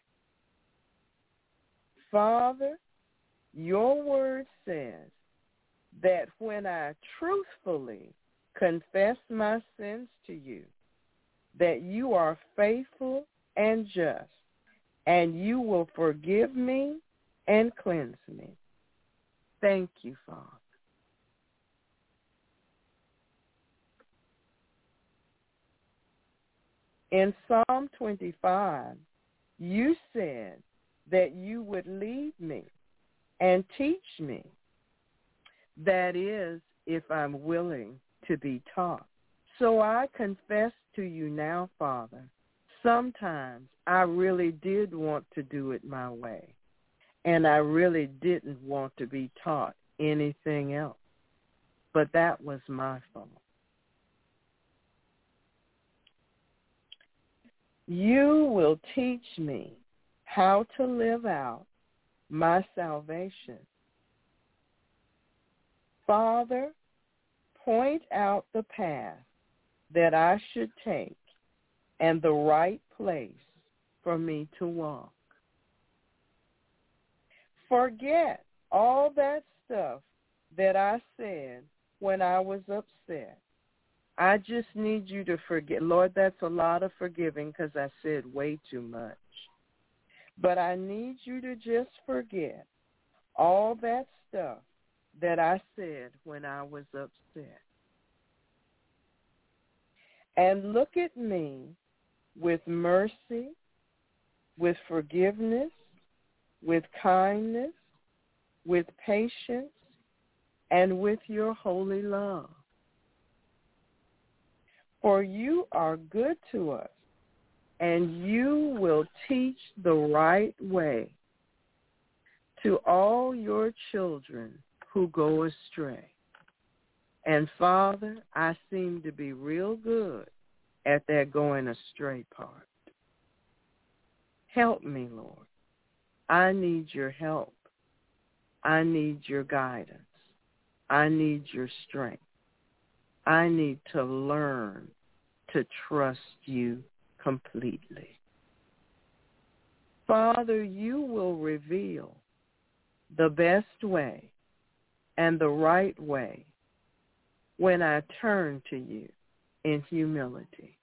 Father, your word says that when I truthfully confess my sins to you, that you are faithful and just, and you will forgive me and cleanse me. Thank you, Father. In Psalm 25, you said that you would lead me and teach me. That is, if I'm willing to be taught. So I confess to you now, Father, sometimes I really did want to do it my way, and I really didn't want to be taught anything else. But that was my fault. You will teach me how to live out my salvation. Father, point out the path that I should take and the right place for me to walk. Forget all that stuff that I said when I was upset. I just need you to forget. Lord, that's a lot of forgiving because I said way too much. But I need you to just forget all that stuff that I said when I was upset. And look at me with mercy, with forgiveness, with kindness, with patience, and with your holy love. For you are good to us, and you will teach the right way to all your children who go astray. And Father, I seem to be real good at that going astray part. Help me, Lord. I need your help. I need your guidance. I need your strength. I need to learn to trust you completely. Father, you will reveal the best way and the right way when I turn to you in humility.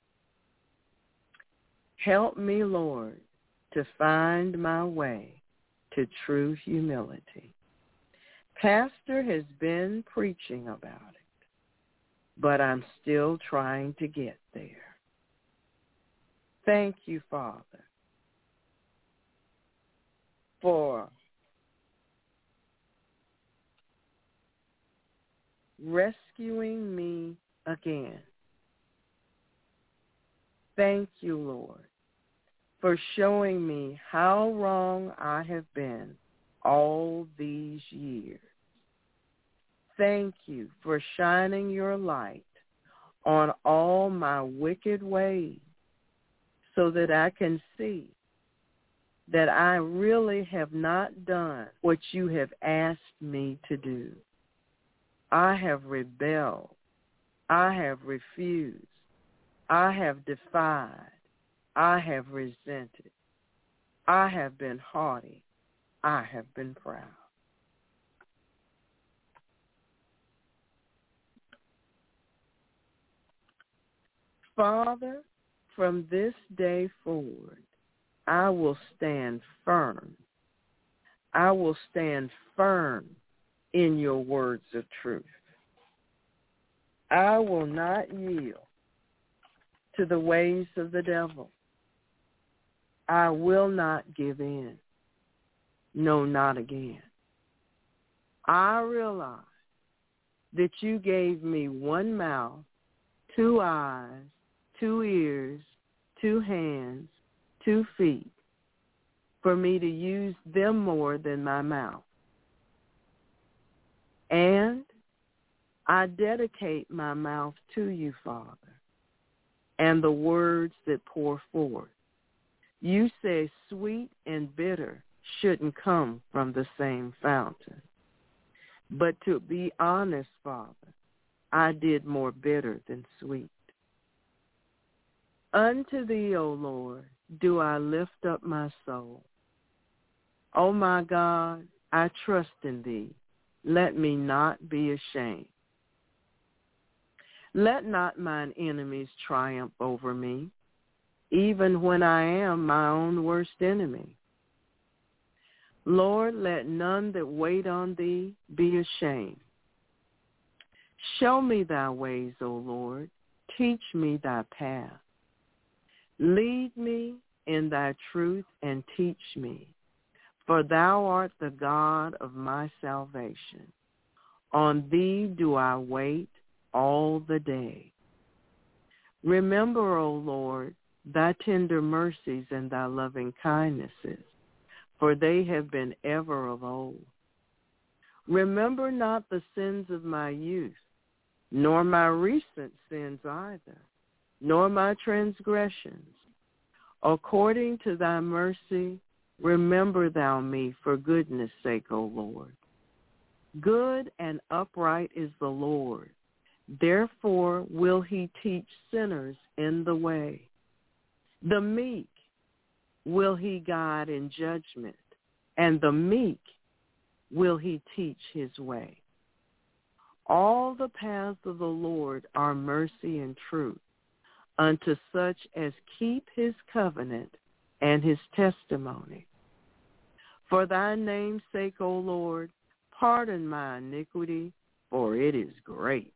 Help me, Lord, to find my way to true humility. Pastor has been preaching about it, but I'm still trying to get there. Thank you, Father, for rescuing me again. Thank you, Lord, for showing me how wrong I have been all these years. Thank you for shining your light on all my wicked ways so that I can see that I really have not done what you have asked me to do. I have rebelled. I have refused. I have defied. I have resented. I have been haughty. I have been proud. Father, from this day forward, I will stand firm. I will stand firm in your words of truth. I will not yield to the ways of the devil. I will not give in. No, not again. I realize that you gave me one mouth, 2 eyes, 2 ears, 2 hands, 2 feet, for me to use them more than my mouth. And I dedicate my mouth to you, Father, and the words that pour forth. You say sweet and bitter shouldn't come from the same fountain. But to be honest, Father, I did more bitter than sweet. Unto thee, O Lord, do I lift up my soul. O my God, I trust in thee. Let me not be ashamed. Let not mine enemies triumph over me, even when I am my own worst enemy. Lord, let none that wait on thee be ashamed. Show me thy ways, O Lord. Teach me thy path. Lead me in thy truth and teach me, for thou art the God of my salvation. On thee do I wait all the day. Remember, O Lord, thy tender mercies and thy loving kindnesses, for they have been ever of old. Remember not the sins of my youth, nor my recent sins either, nor my transgressions. According to thy mercy, remember thou me for goodness' sake, O Lord. Good and upright is the Lord. Therefore will he teach sinners in the way. The meek will he guide in judgment, and the meek will he teach his way. All the paths of the Lord are mercy and truth unto such as keep his covenant and his testimony. For thy name's sake, O Lord, pardon my iniquity, for it is great.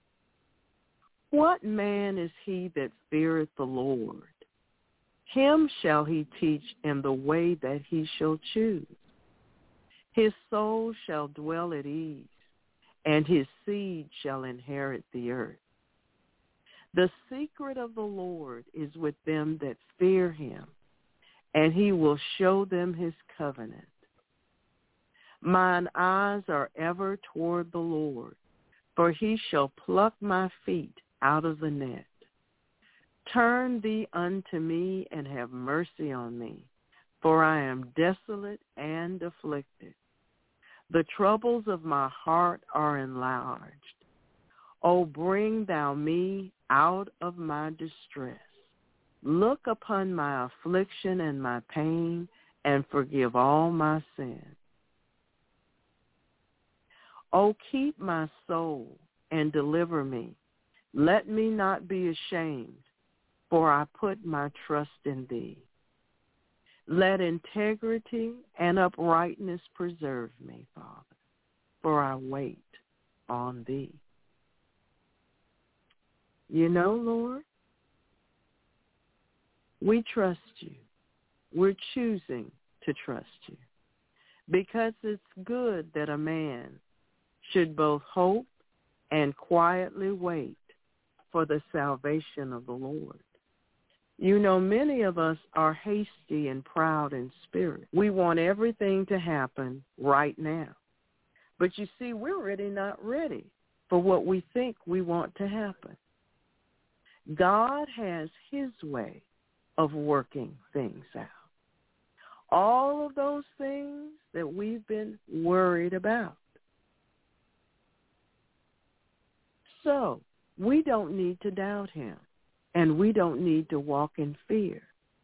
What man is he that feareth the Lord? Him shall he teach in the way that he shall choose. His soul shall dwell at ease, and his seed shall inherit the earth. The secret of the Lord is with them that fear him, and he will show them his covenant. Mine eyes are ever toward the Lord, for he shall pluck my feet out of the net. Turn thee unto me and have mercy on me, for I am desolate and afflicted. The troubles of my heart are enlarged. O bring thou me out of my distress. Look upon my affliction and my pain, and forgive all my sin. O keep my soul and deliver me. Let me not be ashamed, for I put my trust in thee. Let integrity and uprightness preserve me, Father, for I wait on thee. You know, Lord, we trust you. We're choosing to trust you because it's good that a man should both hope and quietly wait for the salvation of the Lord. You know, many of us are hasty and proud in spirit. We want everything to happen right now. But you see, we're really not ready for what we think we want to happen. God has his way of working things out. All of those things that we've been worried about. So we don't need to doubt him, and we don't need to walk in fear.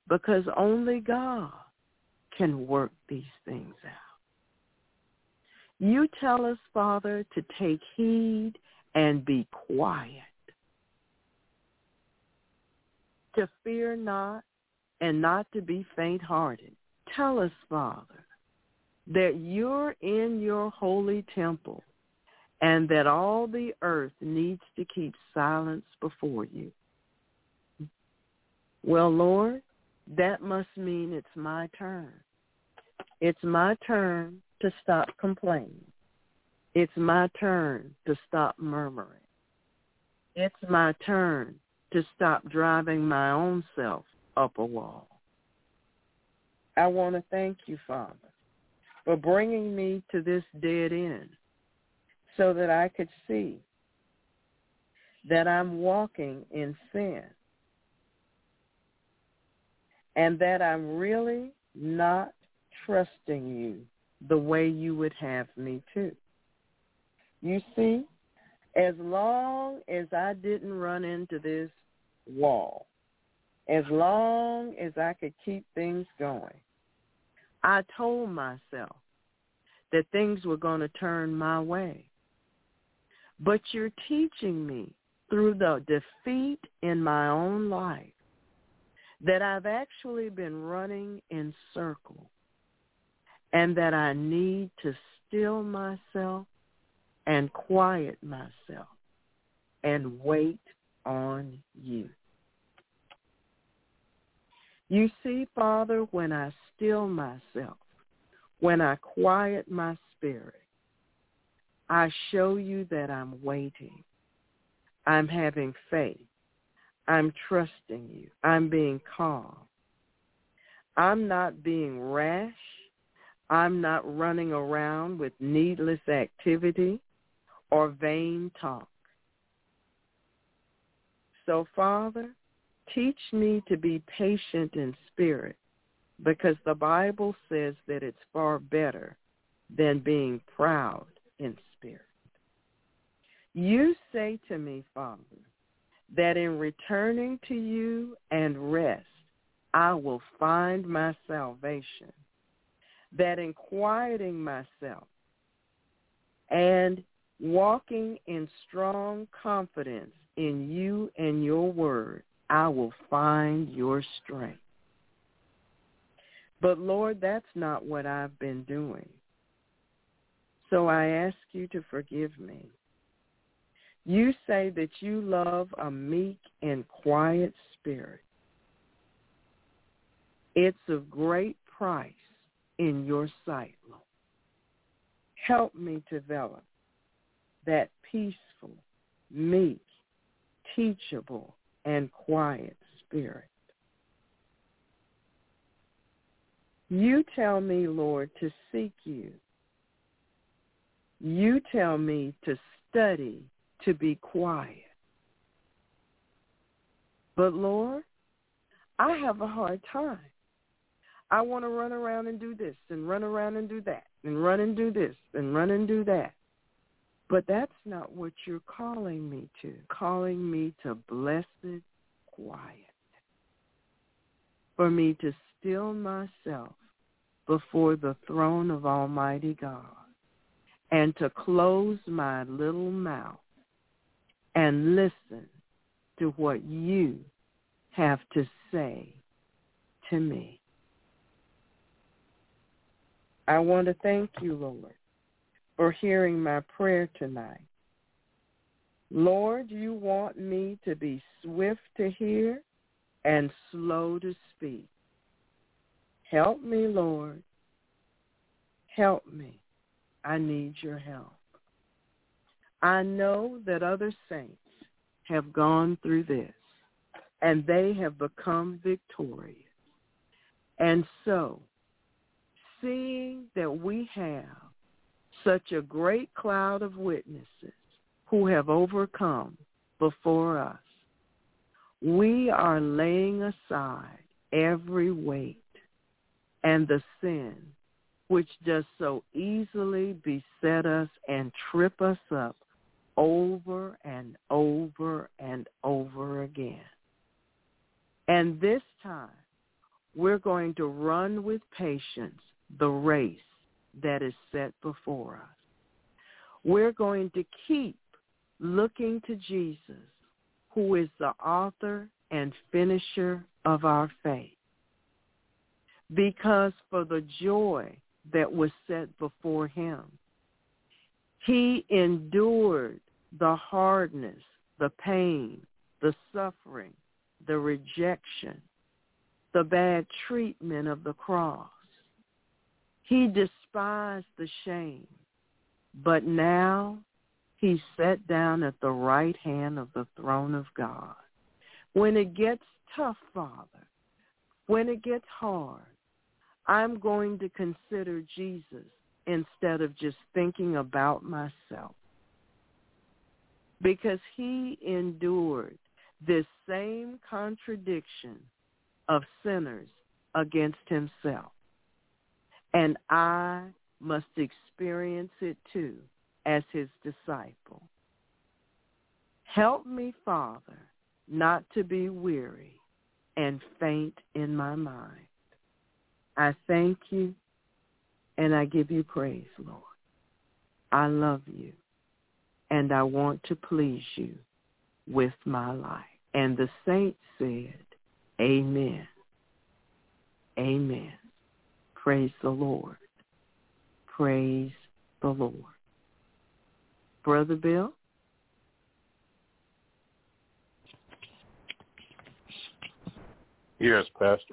because only God can work these things out. You tell us, Father, to take heed and be quiet, to fear not and not to be faint-hearted. Tell us, Father, that you're in your holy temple and that all the earth needs to keep silence before you. Well, Lord, that must mean it's my turn. It's my turn to stop complaining. It's my turn to stop murmuring. It's my turn to stop driving my own self up a wall. I want to thank you, Father, for bringing me to this dead end so that I could see that I'm walking in sin and that I'm really not trusting you the way you would have me to. You see, as long as I didn't run into this wall, as long as I could keep things going, I told myself that things were going to turn my way. But you're teaching me through the defeat in my own life that I've actually been running in circles and that I need to still myself and quiet myself and wait on you. You see, Father, when I still myself, when I quiet my spirit, I show you that I'm waiting. I'm having faith. I'm trusting you. I'm being calm. I'm not being rash. I'm not running around with needless activity or vain talk. So, Father, teach me to be patient in spirit, because the Bible says that it's far better than being proud in spirit. You say to me, Father, that in returning to you and rest, I will find my salvation, that in quieting myself and walking in strong confidence in you and your word, I will find your strength. But Lord, that's not what I've been doing. So I ask you to forgive me. You say that you love a meek and quiet spirit. It's of great price in your sight, Lord. Help me develop that peaceful, meek, teachable, and quiet spirit. You tell me, Lord, to seek you. You tell me to study, to be quiet. But, Lord, I have a hard time. I want to run around and do this and run around and do that and run and do this and run and do that. But that's not what you're calling me to. Calling me to blessed quiet. For me to still myself before the throne of Almighty God and to close my little mouth and listen to what you have to say to me. I want to thank you, Lord, for hearing my prayer tonight. Lord, you want me to be swift to hear and slow to speak. Help me, Lord. Help me. I need your help. I know that other saints have gone through this, and they have become victorious. And so, seeing that we have such a great cloud of witnesses who have overcome before us, we are laying aside every weight and the sin which does so easily beset us and trip us up over and over and over again. And this time, we're going to run with patience the race that is set before us. We're going to keep looking to Jesus, who is the author and finisher of our faith. Because for the joy that was set before him, he endured the hardness, the pain, the suffering, the rejection, the bad treatment of the cross. He despised the shame, but now he's sat down at the right hand of the throne of God. When it gets tough, Father, when it gets hard, I'm going to consider Jesus instead of just thinking about myself. Because he endured this same contradiction of sinners against himself. And I must experience it too as his disciple. Help me, Father, not to be weary and faint in my mind. I thank you and I give you praise, Lord. I love you and I want to please you with my life. And the saints said, amen. Amen. Praise the Lord. Praise the Lord. Brother Bill? Yes, Pastor.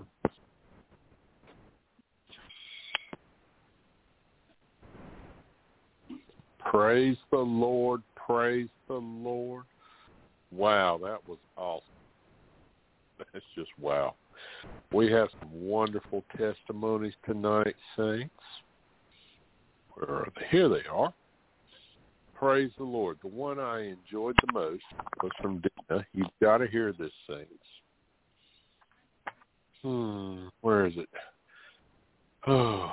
Praise the Lord. Praise the Lord. Wow, that was awesome. That's just wow. We have some wonderful testimonies tonight, saints. Where are they? Here they are. Praise the Lord. The one I enjoyed the most was from Dina. You've got to hear this, saints. Where is it? Oh,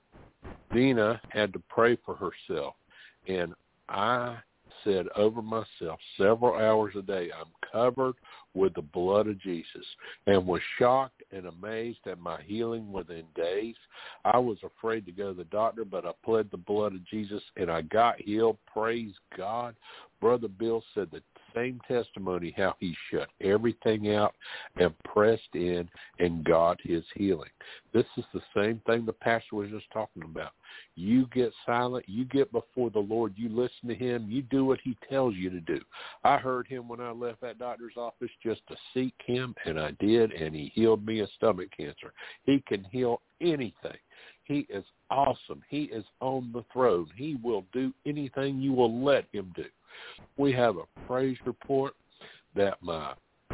Dina had to pray for herself, and I said over myself several hours a day, I'm covered with the blood of Jesus, and was shocked and amazed at my healing within days. I was afraid to go to the doctor, but I pled the blood of Jesus, and I got healed. Praise God. Brother Bill said the same testimony, how he shut everything out and pressed in and got his healing. This is the same thing the pastor was just talking about. You get silent. You get before the Lord. You listen to him. You do what he tells you to do. I heard him when I left that doctor's office just to seek him, and I did, and he healed me of stomach cancer. He can heal anything. He is awesome. He is on the throne. He will do anything you will let him do. We have a praise report that my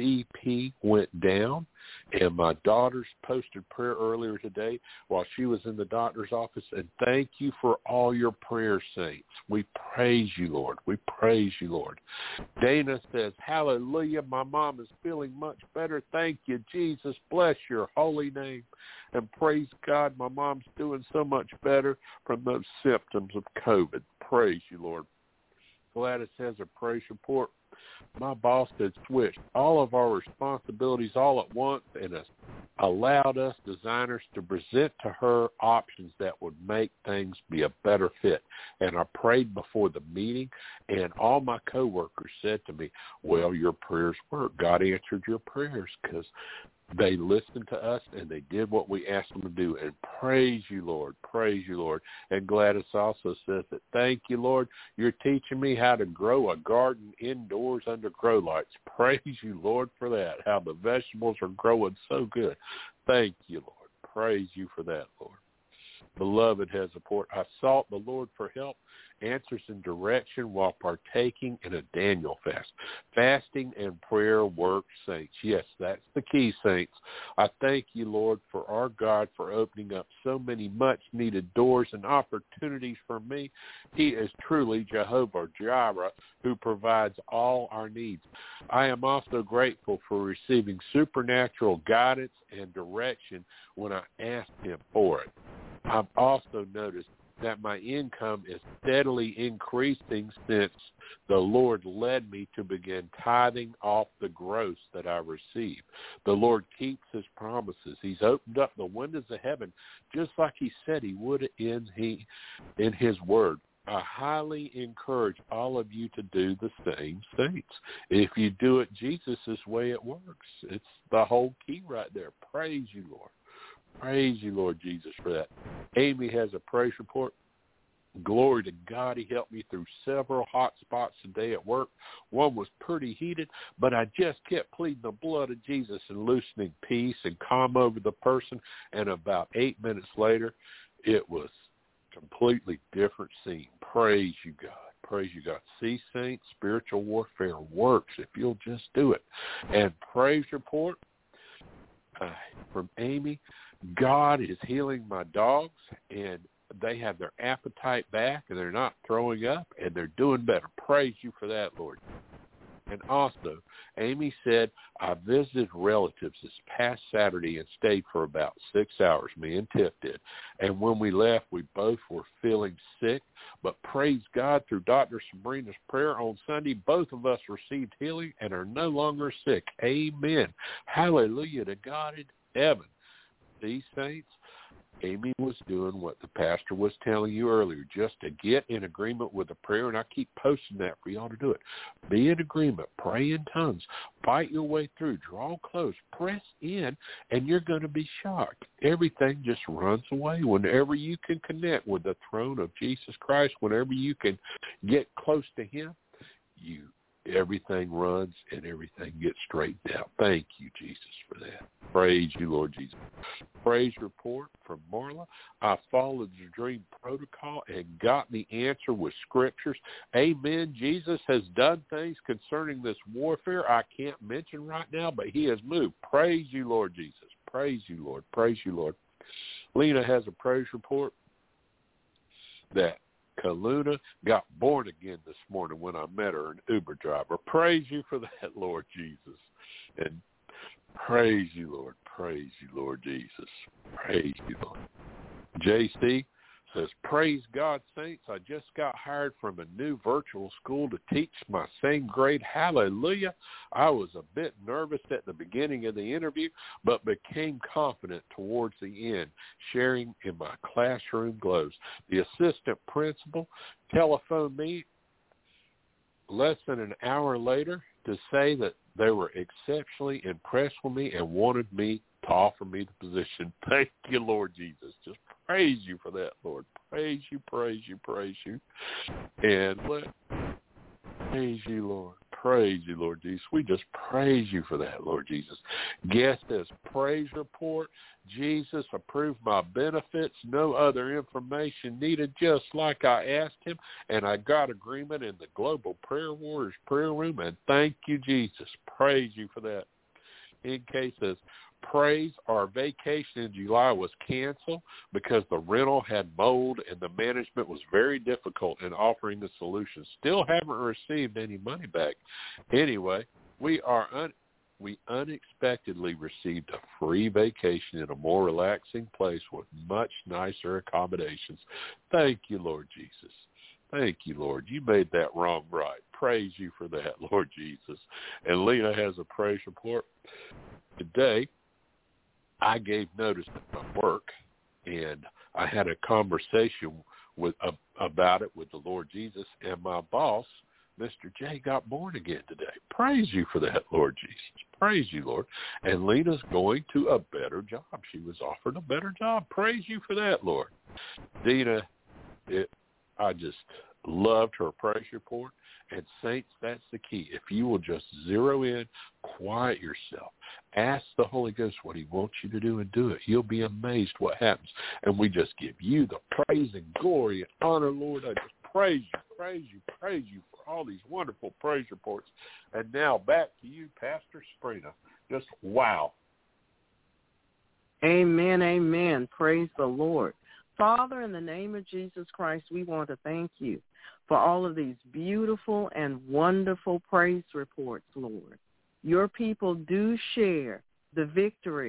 BP went down, and my daughters posted prayer earlier today while she was in the doctor's office, and thank you for all your prayers, saints. We praise you, Lord. We praise you, Lord. Dana says, hallelujah, my mom is feeling much better. Thank you, Jesus. Bless your holy name. And praise God, my mom's doing so much better from those symptoms of COVID. Praise you, Lord. Gladys has a praise report. My boss had switched all of our responsibilities all at once and has allowed us designers to present to her options that would make things be a better fit. And I prayed before the meeting, and all my coworkers said to me, well, your prayers worked. God answered your prayers because they listened to us and they did what we asked them to do. And praise you, Lord. Praise you, Lord. And Gladys also says that, thank you, Lord. You're teaching me how to grow a garden indoors under grow lights. Praise you, Lord, for that. How the vegetables are growing so good. Thank you, Lord. Praise you for that, Lord. Beloved has a report. I sought the Lord for help, answers and direction while partaking in a Daniel fast. Fasting and prayer work, saints. Yes, that's the key, saints. I thank you, Lord, for our God for opening up so many much-needed doors and opportunities for me. He is truly Jehovah Jireh, who provides all our needs. I am also grateful for receiving supernatural guidance and direction when I asked him for it. I've also noticed that my income is steadily increasing since the Lord led me to begin tithing off the gross that I receive. The Lord keeps his promises. He's opened up the windows of heaven just like he said he would in his word. I highly encourage all of you to do the same things. If you do it Jesus' way, it works. It's the whole key right there. Praise you, Lord. Praise you, Lord Jesus, for that. Amy has a praise report. Glory to God. He helped me through several hot spots today at work. One was pretty heated, but I just kept pleading the blood of Jesus and loosening peace and calm over the person. And about 8 minutes later, it was completely different scene. Praise you, God. Praise you, God. See, saints, spiritual warfare works if you'll just do it. And praise report from Amy. God is healing my dogs, and they have their appetite back, and they're not throwing up, and they're doing better. Praise you for that, Lord. And also, Amy said, I visited relatives this past Saturday and stayed for about 6 hours, me and Tiff did. And when we left, we both were feeling sick. But praise God, through Dr. Sabrina's prayer on Sunday, both of us received healing and are no longer sick. Amen. Hallelujah to God in heaven. These saints, Amy was doing what the pastor was telling you earlier, just to get in agreement with the prayer, and I keep posting that for y'all to do it. Be in agreement. Pray in tongues. Fight your way through. Draw close. Press in, and you're going to be shocked. Everything just runs away. Whenever you can connect with the throne of Jesus Christ, whenever you can get close to him, everything runs and everything gets straightened out. Thank you, Jesus, for that. Praise you, Lord Jesus. Praise report from Marla. I followed the dream protocol and got the answer with scriptures. Amen. Jesus has done things concerning this warfare I can't mention right now, but he has moved. Praise you, Lord Jesus. Praise you, Lord. Praise you, Lord. Lena has a praise report that Kaluna got born again this morning when I met her, an Uber driver. Praise you for that, Lord Jesus. And praise you, Lord. Praise you, Lord Jesus. Praise you, Lord. JC says, praise God, saints. I just got hired from a new virtual school to teach my same grade. Hallelujah. I was a bit nervous at the beginning of the interview, but became confident towards the end, sharing in my classroom glows. The assistant principal telephoned me less than an hour later to say that they were exceptionally impressed with me and wanted me to offer me the position. Thank you, Lord Jesus. Just praise you for that, Lord. Praise you, praise you, praise you. And praise you, Lord. Praise you, Lord Jesus. We just praise you for that, Lord Jesus. Guest as praise report. Jesus approved my benefits. No other information needed, just like I asked him. And I got agreement in the Global Prayer Warriors prayer room. And thank you, Jesus. Praise you for that. NK says, praise our vacation in July was canceled because the rental had mold and the management was very difficult in offering the solution. Still haven't received any money back. Anyway, we unexpectedly received a free vacation in a more relaxing place with much nicer accommodations. Thank you, Lord Jesus. Thank you, Lord. You made that wrong right. Praise you for that, Lord Jesus. And Lena has a praise report. Today, I gave notice at my work, and I had a conversation about it with the Lord Jesus, and my boss, Mr. J, got born again today. Praise you for that, Lord Jesus. Praise you, Lord. And Lena's going to a better job. She was offered a better job. Praise you for that, Lord. Dina, I just loved her praise report. And saints, that's the key. If you will just zero in, quiet yourself, ask the Holy Ghost what he wants you to do and do it. You'll be amazed what happens. And we just give you the praise and glory and honor, Lord. I just praise you, praise you, praise you for all these wonderful praise reports. And now back to you, Pastor Sabrina. Just wow. Amen, amen. Praise the Lord. Father, in the name of Jesus Christ, we want to thank you for all of these beautiful and wonderful praise reports, Lord. Your people do share the victory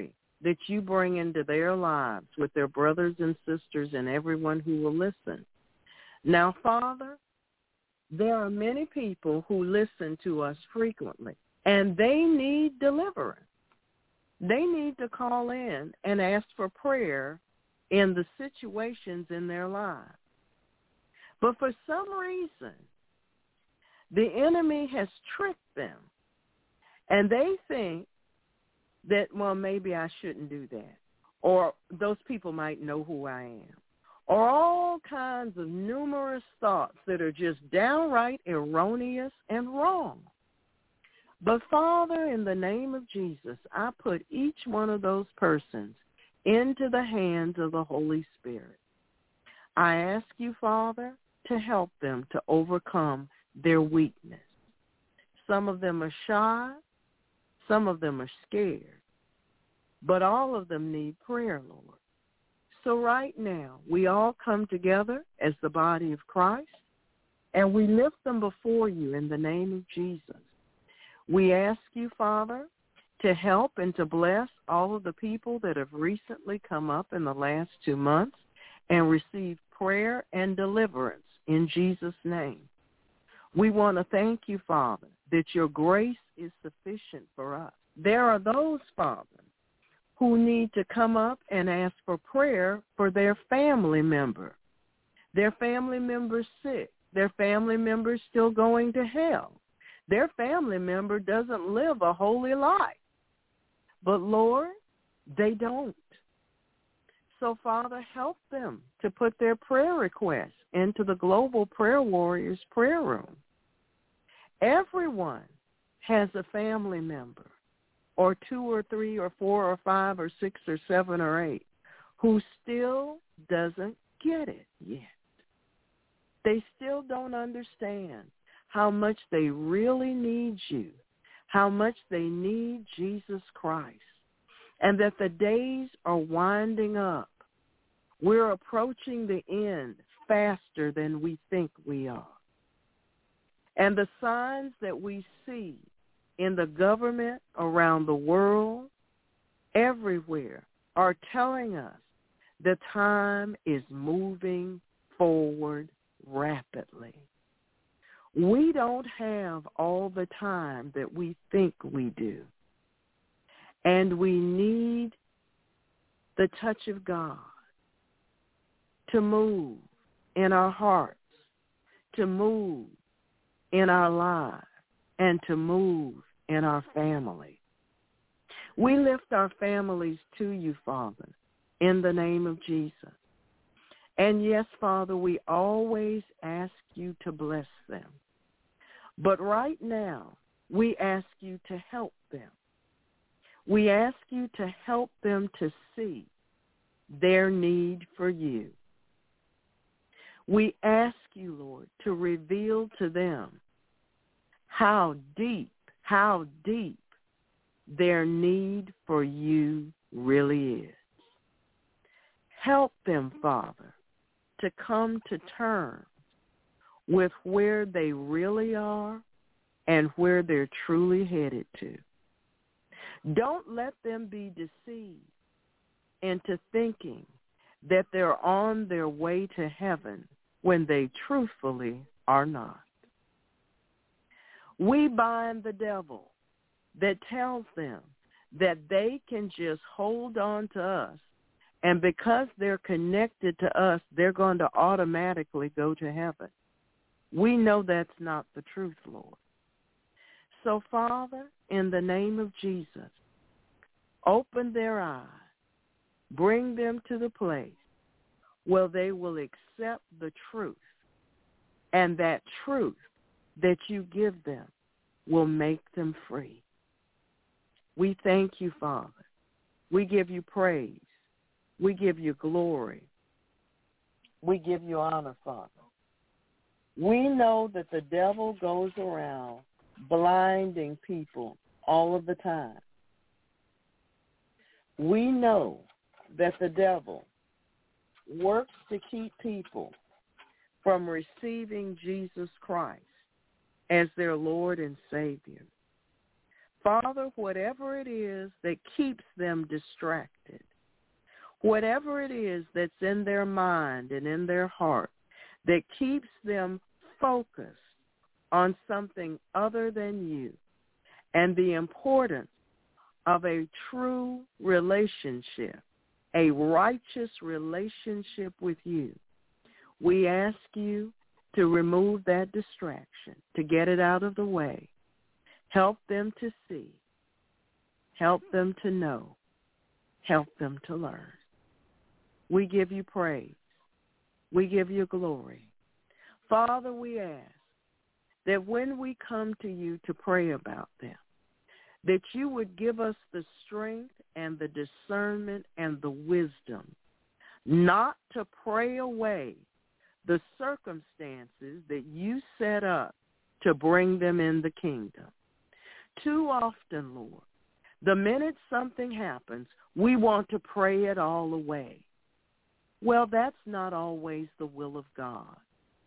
that you bring into their lives with their brothers and sisters and everyone who will listen. Now, Father, there are many people who listen to us frequently, and they need deliverance. They need to call in and ask for prayer in the situations in their lives. But for some reason, the enemy has tricked them, and they think that, well, maybe I shouldn't do that, or those people might know who I am, or all kinds of numerous thoughts that are just downright erroneous and wrong. But, Father, in the name of Jesus, I put each one of those persons into the hands of the Holy Spirit. I ask you, Father, to help them to overcome their weakness. Some of them are shy. Some of them are scared. But all of them need prayer, Lord. So right now, we all come together as the body of Christ, and we lift them before you in the name of Jesus. We ask you, Father, to help and to bless all of the people that have recently come up in the last 2 months and received prayer and deliverance in Jesus' name. We want to thank you, Father, that your grace is sufficient for us. There are those, Father, who need to come up and ask for prayer for their family member. Their family member's sick. Their family member's still going to hell. Their family member doesn't live a holy life. But, Lord, they don't. So, Father, help them to put their prayer requests into the Global Prayer Warriors prayer room. Everyone has a family member, or 2 or 3 or 4 or 5 or 6 or 7 or 8, who still doesn't get it yet. They still don't understand how much they really need you, how much they need Jesus Christ, and that the days are winding up. We're approaching the end faster than we think we are. And the signs that we see in the government around the world, everywhere, are telling us the time is moving forward rapidly. We don't have all the time that we think we do. And we need the touch of God to move in our hearts, to move in our lives, and to move in our family. We lift our families to you, Father, in the name of Jesus. And yes, Father, we always ask you to bless them. But right now, we ask you to help them. We ask you to help them to see their need for you. We ask you, Lord, to reveal to them how deep their need for you really is. Help them, Father, to come to terms with where they really are and where they're truly headed to. Don't let them be deceived into thinking that they're on their way to heaven when they truthfully are not. We bind the devil that tells them that they can just hold on to us, and because they're connected to us, they're going to automatically go to heaven. We know that's not the truth, Lord. So, Father, in the name of Jesus, open their eyes, bring them to the place where they will accept the truth, and that truth that you give them will make them free. We thank you, Father. We give you praise. We give you glory. We give you honor, Father. We know that the devil goes around blinding people all of the time. We know that the devil works to keep people from receiving Jesus Christ as their Lord and Savior. Father, whatever it is that keeps them distracted, whatever it is that's in their mind and in their heart that keeps them focused on something other than you and the importance of a true relationship, a righteous relationship with you, we ask you to remove that distraction, to get it out of the way. Help them to see. Help them to know. Help them to learn. We give you praise. We give you glory. Father, we ask that when we come to you to pray about them, that you would give us the strength and the discernment and the wisdom not to pray away the circumstances that you set up to bring them in the kingdom. Too often, Lord, the minute something happens, we want to pray it all away. Well, that's not always the will of God.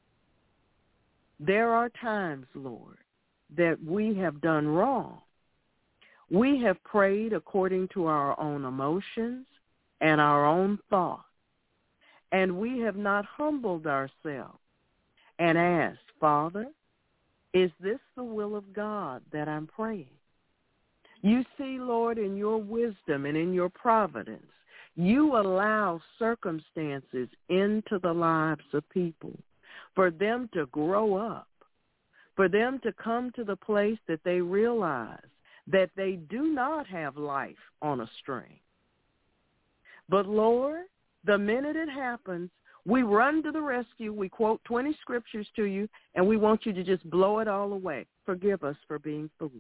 There are times, Lord, that we have done wrong. We have prayed according to our own emotions and our own thoughts, and we have not humbled ourselves and asked, Father, is this the will of God that I'm praying? You see, Lord, in your wisdom and in your providence, you allow circumstances into the lives of people for them to grow up, for them to come to the place that they realize that they do not have life on a string. But, Lord, the minute it happens, we run to the rescue, we quote 20 scriptures to you, and we want you to just blow it all away. Forgive us for being foolish.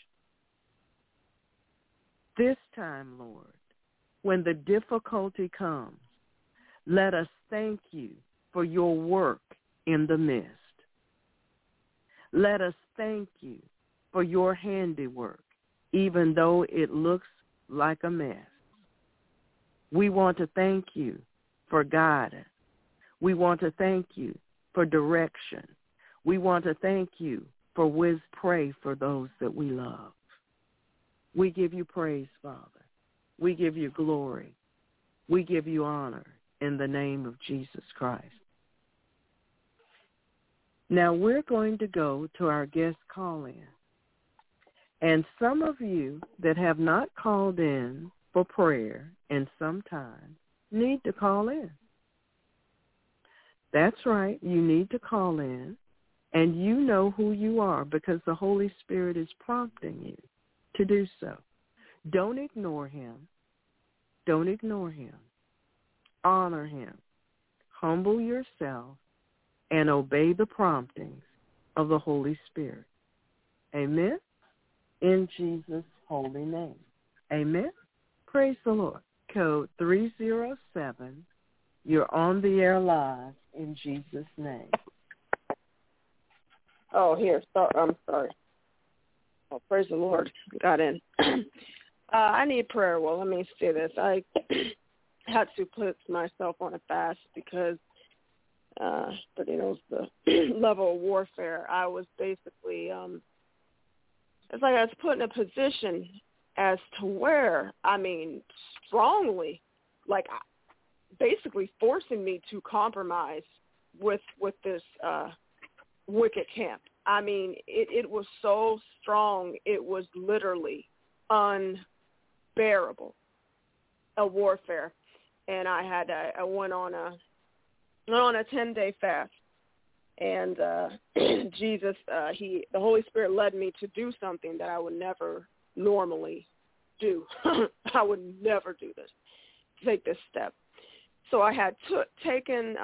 This time, Lord, when the difficulty comes, let us thank you for your work in the midst. Let us thank you for your handiwork, even though it looks like a mess. We want to thank you for guidance. We want to thank you for direction. We want to thank you for pray for those that we love. We give you praise, Father. We give you glory. We give you honor in the name of Jesus Christ. Now we're going to go to our guest call-in. And some of you that have not called in for prayer in some time need to call in. That's right. You need to call in, and you know who you are because the Holy Spirit is prompting you to do so. Don't ignore him. Don't ignore him. Honor him. Humble yourself and obey the promptings of the Holy Spirit. Amen? In Jesus' holy name. Amen? Praise the Lord. Code 307. You're on the air live in Jesus' name. Oh, here. I'm sorry. Oh, praise the Lord. Got in. I need prayer. Well, let me say this. I had to put myself on a fast because, but the level of warfare. I was basically, it's like I was put in a position as to where, strongly, like basically forcing me to compromise with this wicked camp. It was so strong. It was literally unbearable, a warfare. And I went on a 10-day fast. And Jesus, the Holy Spirit led me to do something that I would never normally do. I would never do this, take this step. So I had taken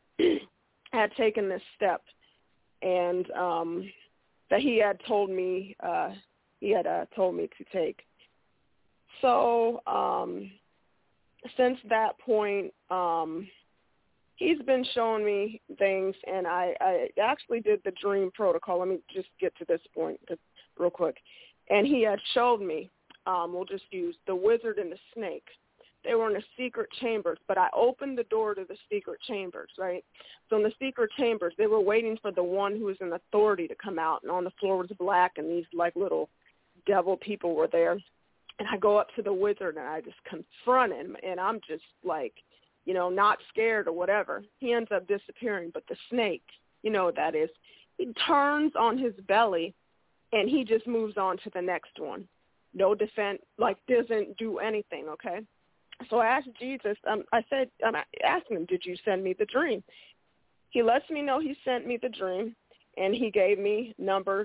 this step, and that he had told me to take. So since that point, he's been showing me things, and I actually did the dream protocol. Let me just get to this point real quick. And he had showed me, we'll just use the wizard and the snake. They were in a secret chambers, but I opened the door to the secret chambers, right? So in the secret chambers, they were waiting for the one who was in authority to come out, and on the floor was black and these like little devil people were there. And I go up to the wizard and I just confront him, and I'm just like, you know, not scared or whatever. He ends up disappearing, but the snake, you know what that is, he turns on his belly and he just moves on to the next one. No defense, like doesn't do anything, okay? So I asked Jesus, I'm asking him, did you send me the dream? He lets me know he sent me the dream, and he gave me Numbers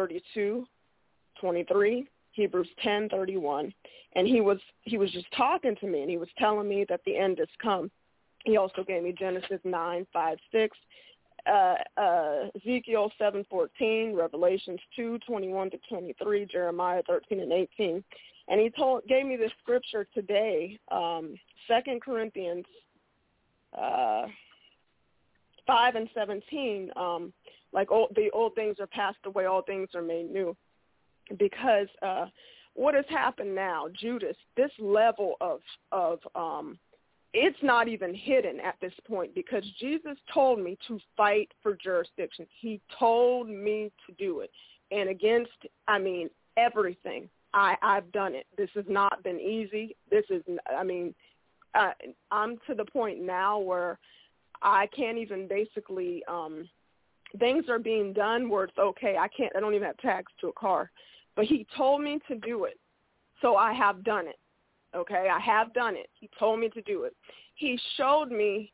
32:23, Hebrews 10:31, and he was just talking to me, and he was telling me that the end has come. He also gave me Genesis 9:5-6, Ezekiel 7:14, Revelations 2:21-23, Jeremiah 13:18, and he gave me this scripture today, 2 Corinthians 5:17, like the old things are passed away, all things are made new. Because what has happened now, Judas, this level of it's not even hidden at this point, because Jesus told me to fight for jurisdiction. He told me to do it. And against, everything, I've done it. This has not been easy. I'm to the point now where I can't even basically, things are being done where it's okay. I don't even have tags to a car. But he told me to do it, so I have done it, okay? I have done it. He told me to do it. He showed me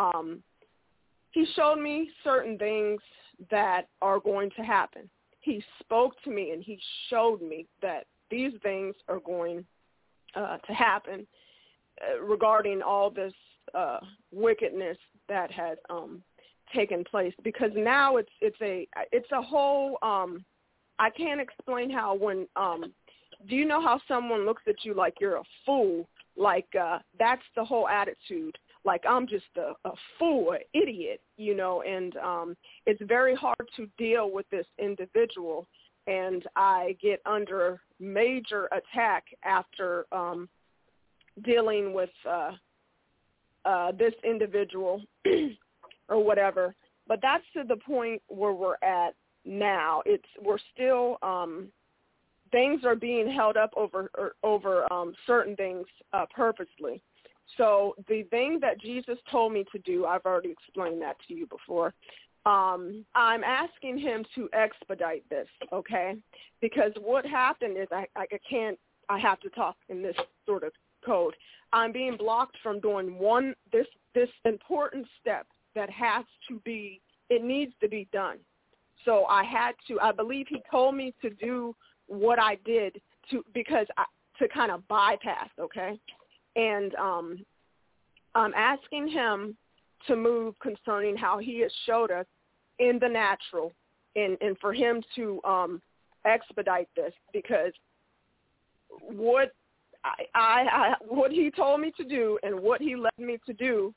certain things that are going to happen. He spoke to me, and he showed me that these things are going to happen regarding all this wickedness that has taken place. Because now it's a whole I can't explain how when do you know how someone looks at you like you're a fool? Like that's the whole attitude. Like I'm just a fool, an idiot, you know, and it's very hard to deal with this individual, and I get under major attack after dealing with this individual or whatever. But that's to the point where we're at now. We're still things are being held up over certain things purposely. So the thing that Jesus told me to do, I've already explained that to you before. I'm asking him to expedite this, okay? Because what happened is I have to talk in this sort of code. I'm being blocked from doing this important step that it needs to be done. So I believe he told me to do what I did to kind of bypass, okay? And I'm asking him to move concerning how he has showed us in the natural, and for him to expedite this, because what he told me to do and what he led me to do,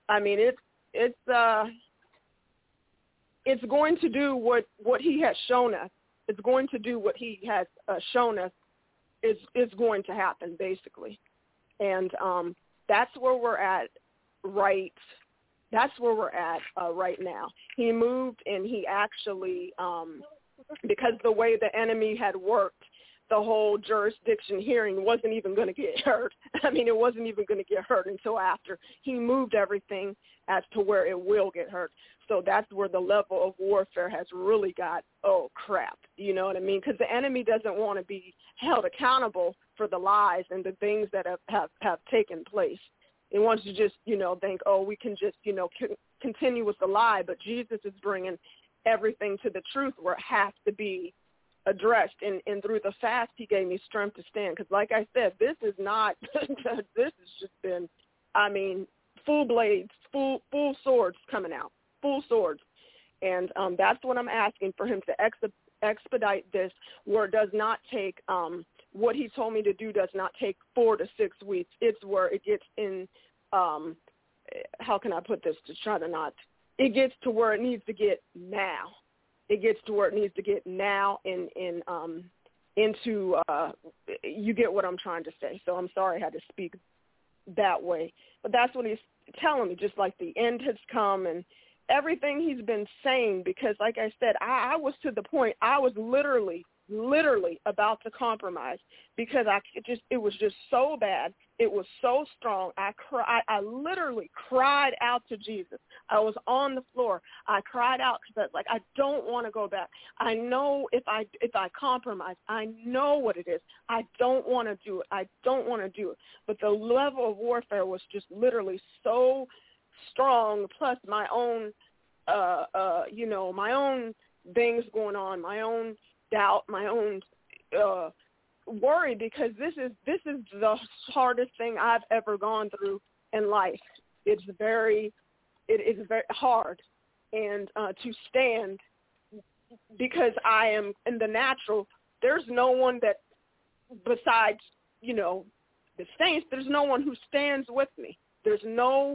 it's going to do what he has shown us. It's going to do what he has shown us is going to happen, basically. And that's where we're at right now. He moved, and he actually, because the way the enemy had worked, the whole jurisdiction hearing wasn't even going to get heard. It wasn't even going to get heard until after he moved everything as to where it will get heard. So that's where the level of warfare has really got, oh, crap. You know what I mean? Because the enemy doesn't want to be held accountable for the lies and the things that have taken place. He wants to just, think, oh, we can just, continue with the lie. But Jesus is bringing everything to the truth where it has to be addressed. And through the fast, he gave me strength to stand. Because like I said, this is not, this has just been, full blades, full swords coming out. Full swords. And that's what I'm asking, for him to expedite this, where it does not take, what he told me to do does not take 4 to 6 weeks. It's where it gets in, how can I put this to try to not, it gets to where it needs to get now. It gets to where it needs to get now into, you get what I'm trying to say. So I'm sorry I had to speak that way. But that's what he's telling me, just like the end has come and everything he's been saying, because like I said, I was to the point, I was literally literally about to compromise because it was just so bad. It was so strong. I literally cried out to Jesus. I was on the floor. I cried out because I don't want to go back. I know if I compromise, I know what it is. I don't want to do it. I don't want to do it. But the level of warfare was just literally so strong, plus my own my own things going on, my own doubt, my own worry, because this is the hardest thing I've ever gone through in life. It is very hard, and to stand, because I am in the natural. There's no one that besides the saints. There's no one who stands with me. There's no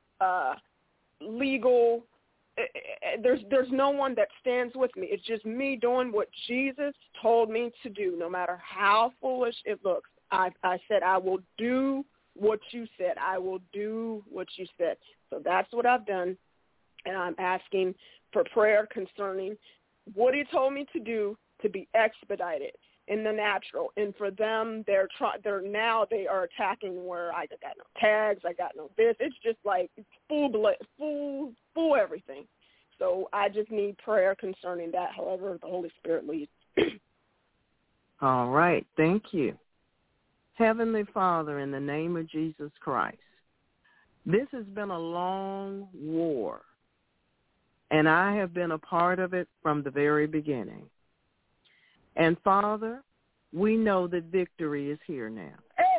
legal. There's no one that stands with me. It's just me doing what Jesus told me to do, no matter how foolish it looks. I said, I will do what you said. I will do what you said. So that's what I've done, and I'm asking for prayer concerning what he told me to do to be expedited in the natural. And for them, they are attacking where I got no tags, I got no this. It's just like full everything. So I just need prayer concerning that, however the Holy Spirit leads. All right. Thank you. Heavenly Father, in the name of Jesus Christ, this has been a long war, and I have been a part of it from the very beginning. And, Father, we know that victory is here now.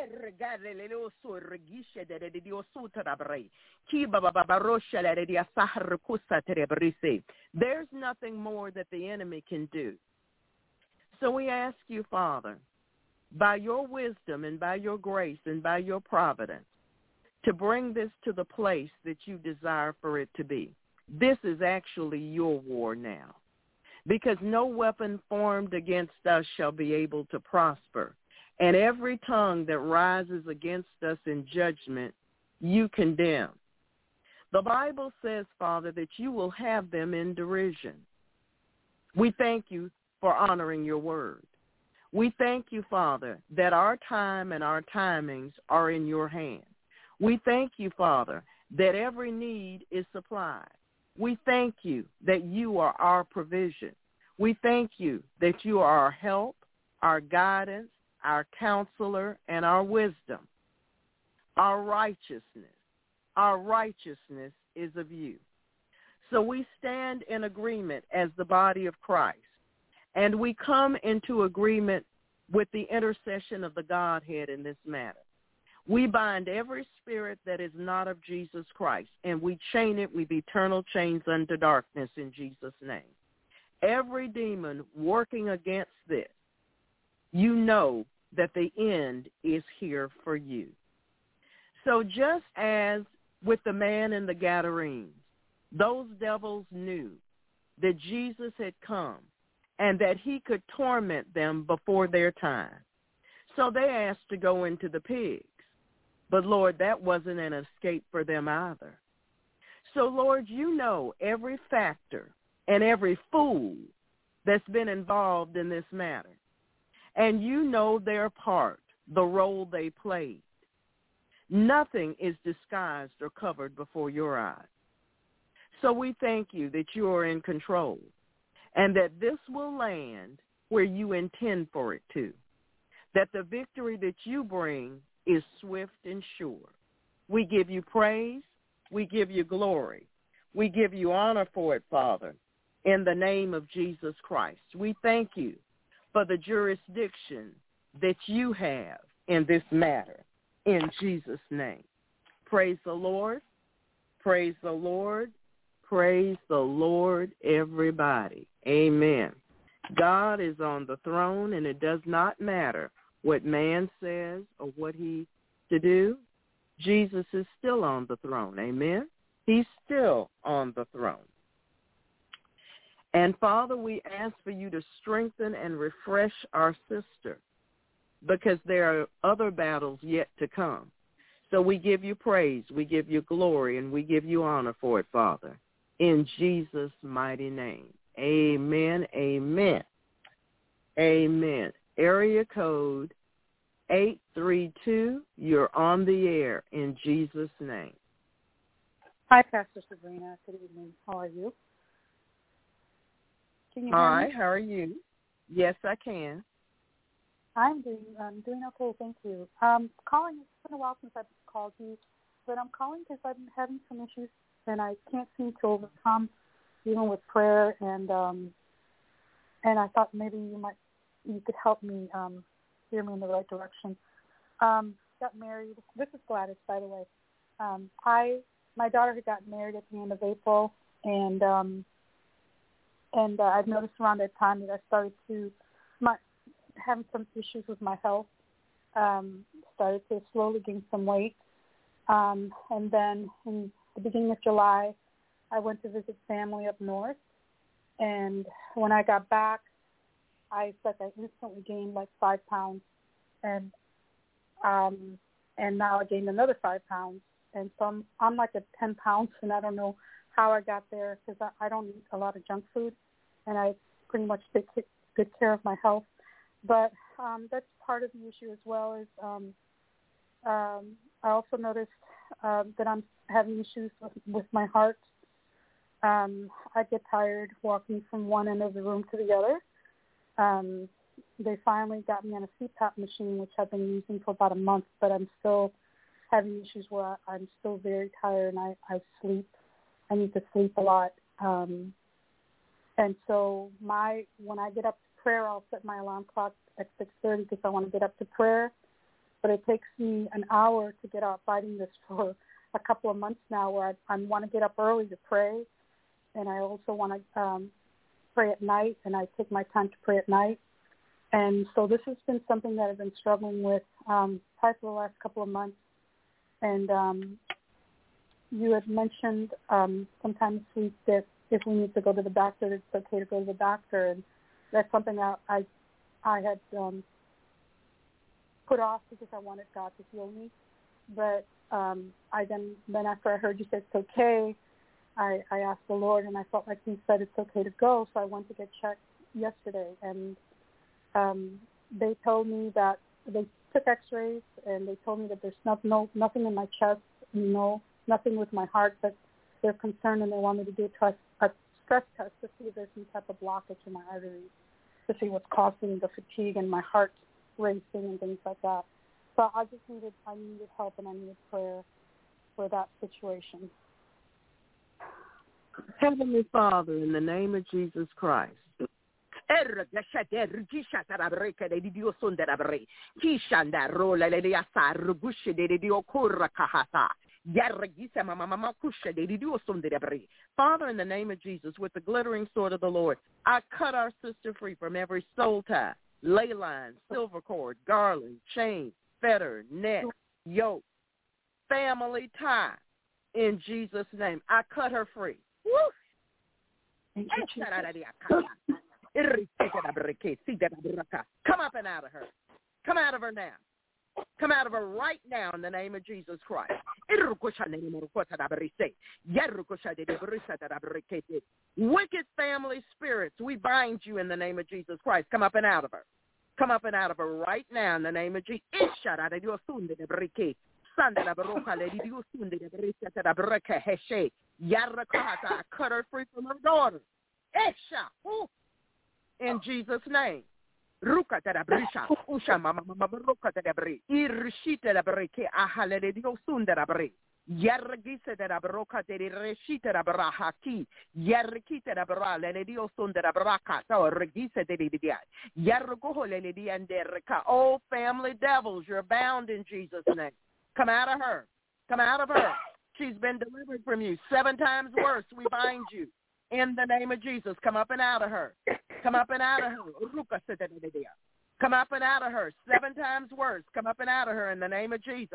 There's nothing more that the enemy can do. So we ask you, Father, by your wisdom and by your grace and by your providence, to bring this to the place that you desire for it to be. This is actually your war now, because no weapon formed against us shall be able to prosper, and every tongue that rises against us in judgment, you condemn. The Bible says, Father, that you will have them in derision. We thank you for honoring your word. We thank you, Father, that our time and our timings are in your hand. We thank you, Father, that every need is supplied. We thank you that you are our provision. We thank you that you are our help, our guidance, our counselor, and our wisdom. Our righteousness is of you. So we stand in agreement as the body of Christ, and we come into agreement with the intercession of the Godhead in this matter. We bind every spirit that is not of Jesus Christ, and we chain it with eternal chains unto darkness in Jesus' name. Every demon working against this, you know that the end is here for you. So just as with the man in the Gadarenes, those devils knew that Jesus had come and that he could torment them before their time. So they asked to go into the pigs. But, Lord, that wasn't an escape for them either. So, Lord, you know every factor and every fool that's been involved in this matter. And you know their part, the role they played. Nothing is disguised or covered before your eyes. So we thank you that you are in control and that this will land where you intend for it to, that the victory that you bring is swift and sure. We give you praise. We give you glory. We give you honor for it, Father, in the name of Jesus Christ. We thank you for the jurisdiction that you have in this matter, in Jesus' name. Praise the Lord. Praise the Lord. Praise the Lord, everybody. Amen. God is on the throne, and it does not matter what man says or what he's to do. Jesus is still on the throne. Amen. He's still on the throne. And, Father, we ask for you to strengthen and refresh our sister, because there are other battles yet to come. So we give you praise, we give you glory, and we give you honor for it, Father, in Jesus' mighty name. Amen, amen. Amen. Area code 832. You're on the air in Jesus' name. Hi, Pastor Sabrina. Good evening. How are you? Can you hear Hi, me? how are you? Yes, I can. I'm doing okay, thank you. Calling, it's been a while since I've called you, but I'm calling because I've been having some issues and I can't seem to overcome, even with prayer, and I thought maybe you could help me steer me in the right direction. Got married. This is Gladys, by the way. My daughter had gotten married at the end of April, and I've noticed around that time that I started to having some issues with my health. Started to slowly gain some weight, and then in the beginning of July, I went to visit family up north, and when I got back, I said I instantly gained like 5 pounds, and now I gained another 5 pounds. And so I'm like at 10 pounds, and I don't know how I got there because I don't eat a lot of junk food, and I pretty much take good care of my health. But that's part of the issue as well. Is I also noticed that I'm having issues with my heart. I get tired walking from one end of the room to the other. They finally got me on a CPAP machine, which I've been using for about a month, but I'm still having issues where I'm still very tired and I sleep. I need to sleep a lot. And so when I get up to prayer, I'll set my alarm clock at 6:30 because I want to get up to prayer. But it takes me an hour to get up. Fighting this for a couple of months now where I want to get up early to pray. And I also want to pray at night, and I take my time to pray at night. And so this has been something that I've been struggling with probably for the last couple of months. And you had mentioned sometime this week that if we need to go to the doctor, it's okay to go to the doctor. And that's something I had put off because I wanted God to heal me. But I then after I heard you say it's okay, I asked the Lord, and I felt like He said it's okay to go. So I went to get checked yesterday, and they told me that they took X-rays, and they told me that there's nothing in my chest, nothing with my heart, but they're concerned, and they want me to do a stress test to see if there's some type of blockage in my arteries, to see what's causing the fatigue and my heart racing and things like that. So I needed help, and I needed prayer for that situation. Heavenly Father, in the name of Jesus Christ, Father, in the name of Jesus, with the glittering sword of the Lord, I cut our sister free from every soul tie, ley line, silver cord, garland, chain, fetter, net, yoke, family tie. In Jesus' name, I cut her free. Woo! Come up and out of her. Come out of her now. Come out of her right now in the name of Jesus Christ. Wicked family spirits, we bind you in the name of Jesus Christ. Come up and out of her. Come up and out of her right now in the name of Jesus. I cut her free from her daughter. In Jesus' name. Yargise de la broca de reshita da brahaki, Yarkita da bra, Lenedio son de la braca, or regise de dia, Yargoho lady and dereka. Oh, family devils, you're bound in Jesus' name. Come out of her. Come out of her. She's been delivered from you 7 times worse. We bind you in the name of Jesus. Come up and out of her. Come up and out of her. Come up and out of her 7 times worse. Come up and out of her in the name of Jesus.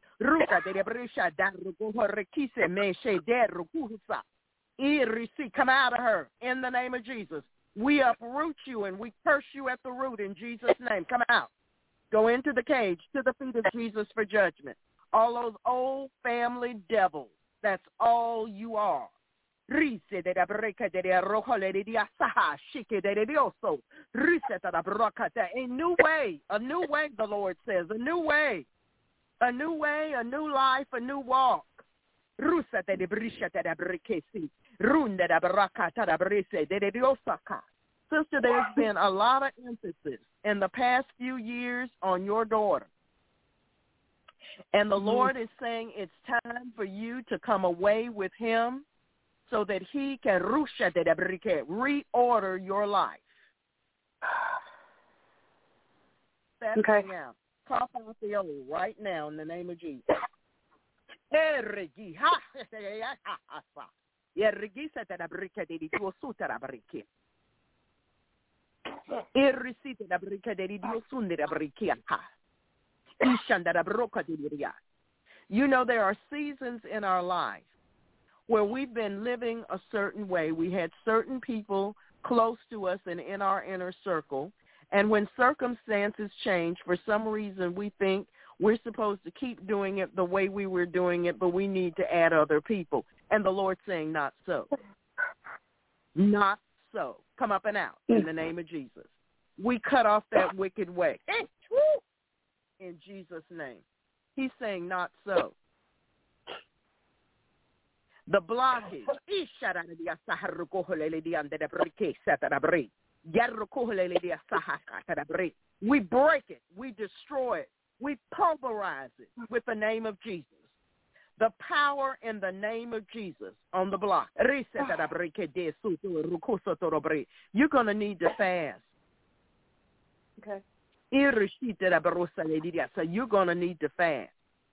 Come out of her in the name of Jesus. We uproot you and we curse you at the root in Jesus' name. Come out. Go into the cage to the feet of Jesus for judgment. All those old family devils, that's all you are. Rise de la breca de la rojole de la saha, shike de dioso. Rise de la brocata. A new way, the Lord says, a new way, a new life, a new walk. Rusa de brisha de la brecesi. Runda de bracata de brise de diosaka. Sister, there's been a lot of emphasis in the past few years on your daughter. And the Lord is saying it's time for you to come away with him so that he can reorder your life. Okay. Now, cough out the old right now in the name of Jesus. You know, there are seasons in our life where we've been living a certain way. We had certain people close to us and in our inner circle. And when circumstances change, for some reason we think we're supposed to keep doing it the way we were doing it, but we need to add other people. And the Lord's saying, not so. Not so. Come up and out in the name of Jesus. We cut off that wicked way. In Jesus' name. He's saying, not so. The blockage. We break it. We destroy it. We pulverize it with the name of Jesus. The power in the name of Jesus on the block. You're going to need to fast. Okay. So you're going to need to fast.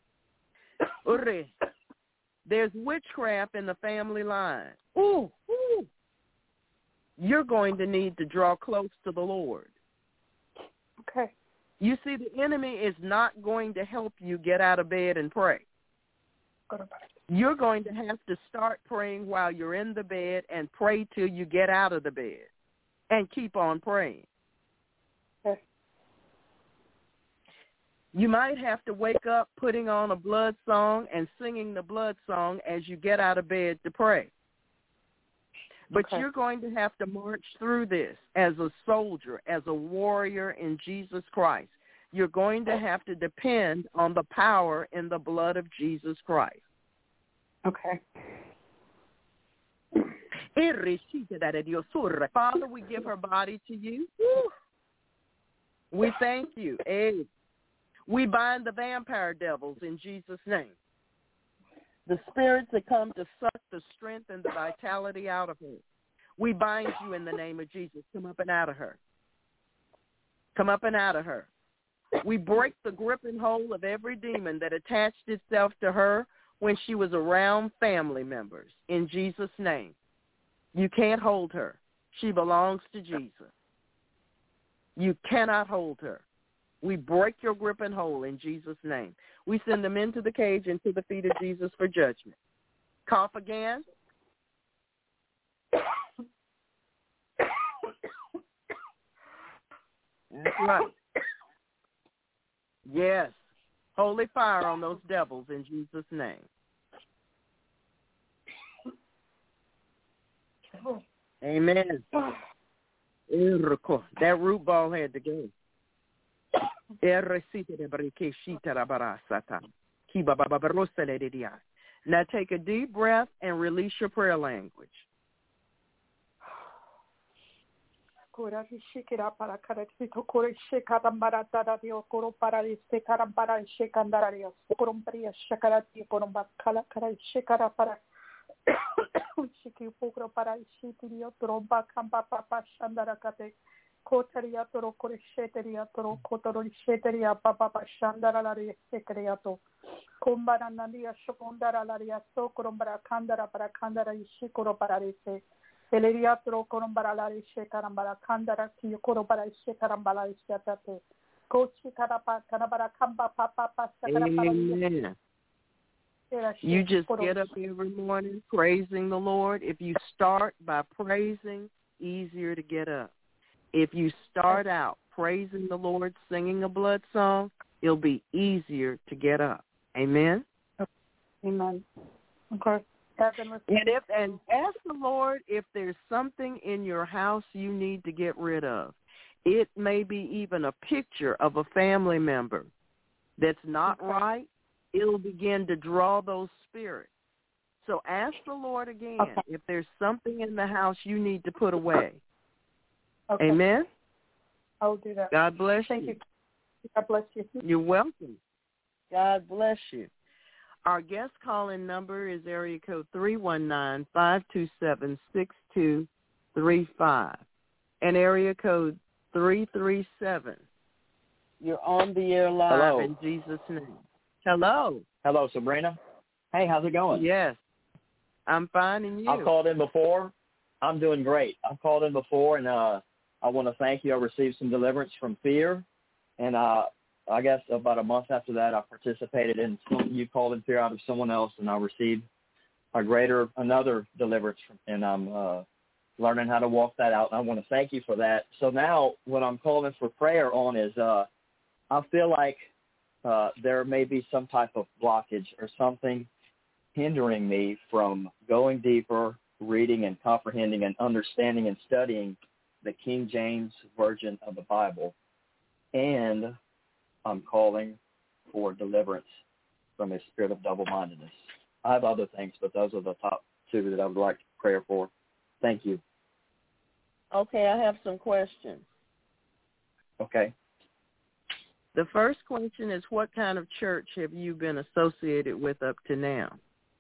There's witchcraft in the family line. Ooh. You're going to need to draw close to the Lord. Okay. You see, the enemy is not going to help you get out of bed and pray. You're going to have to start praying while you're in the bed and pray till you get out of the bed and keep on praying. Okay. You might have to wake up putting on a blood song and singing the blood song as you get out of bed to pray. But you're going to have to march through this as a soldier, as a warrior in Jesus Christ. You're going to have to depend on the power in the blood of Jesus Christ. Okay. Father, we give her body to you. We thank you. We bind the vampire devils in Jesus' name. The spirits that come to suck the strength and the vitality out of her. We bind you in the name of Jesus. Come up and out of her. Come up and out of her. We break the grip and hold of every demon that attached itself to her when she was around family members. In Jesus' name. You can't hold her. She belongs to Jesus. You cannot hold her. We break your grip and hold in Jesus' name. We send them into the cage and to the feet of Jesus for judgment. Cough again. That's right. Yes. Holy fire on those devils in Jesus' name. Amen. That root ball had to go. Now take a deep breath and release your prayer language. Kotaria toro koresheteria toro kotorisheteria papa shandara la sekreato kombara nandia shokondara la so korombara kandara para kandara ishikoro para rese eleria toro korombara la shekarambara kandara ki koro para shekarambala ishatate kochi karapa kanabara kamba papa Amen. You just get up every morning praising the Lord. If you start by praising, easier to get up. If you start out praising the Lord, singing a blood song, it'll be easier to get up. Amen? Amen. Okay. And ask the Lord if there's something in your house you need to get rid of. It may be even a picture of a family member that's not right. It'll begin to draw those spirits. So ask the Lord again if there's something in the house you need to put away. Okay. Amen? I'll do that. God bless you. Thank you. God bless you. You're welcome. God bless you. Our guest call-in number is area code 319-527-6235 and area code 337. You're on the air live. Hello. In Jesus' name. Hello. Hello, Sabrina. Hey, how's it going? Yes. I'm fine, and you? I've called in before. I'm doing great. I've called in before, and I want to thank you. I received some deliverance from fear, and I guess about a month after that, I participated in you called in fear out of someone else, and I received another deliverance, and I'm learning how to walk that out, and I want to thank you for that. So now what I'm calling for prayer on is I feel like there may be some type of blockage or something hindering me from going deeper, reading and comprehending and understanding and studying the King James Version of the Bible. And I'm calling for deliverance from a spirit of double-mindedness. I have other things, but those are the top two that I would like prayer for. Thank you. Okay, I have some questions. Okay. The first question is, what kind of church have you been associated with up to now?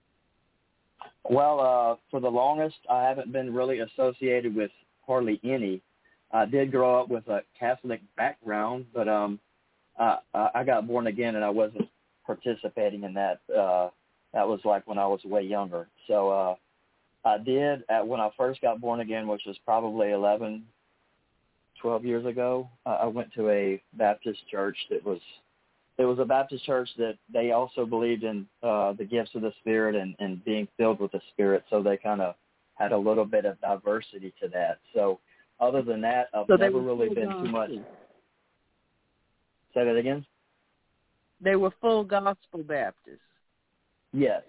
Well, for the longest, I haven't been really associated with hardly any. I did grow up with a Catholic background, but I got born again, and I wasn't participating in that. That was like when I was way younger. So I did, when I first got born again, which was probably 11, 12 years ago, I went to a Baptist church it was a Baptist church that they also believed in the gifts of the Spirit and being filled with the Spirit, so they kind of had a little bit of diversity to that. So other than that, I've never really been too much. Say that again? They were full gospel Baptists. Yes.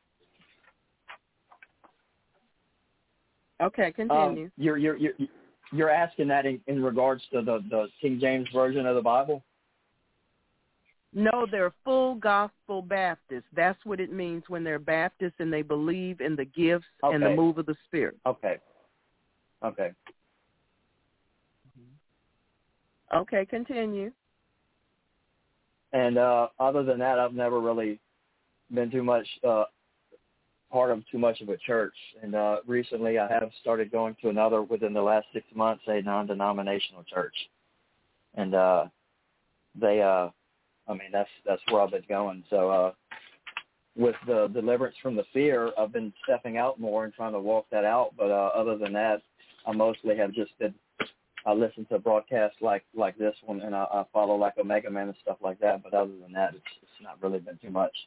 Okay, continue. You're asking that in regards to the King James Version of the Bible? No, they're full gospel Baptists. That's what it means when they're Baptists and they believe in the gifts and the move of the Spirit. Okay. Okay, continue. And other than that, I've never really been too much part of too much of a church. And recently I have started going to another, within the last 6 months, a non-denominational church. And that's where I've been going. So with the deliverance from the fear, I've been stepping out more and trying to walk that out. But other than that, I mostly have just been, I listen to broadcasts like this one, and I follow like Omega Man and stuff like that. But other than that, it's not really been too much.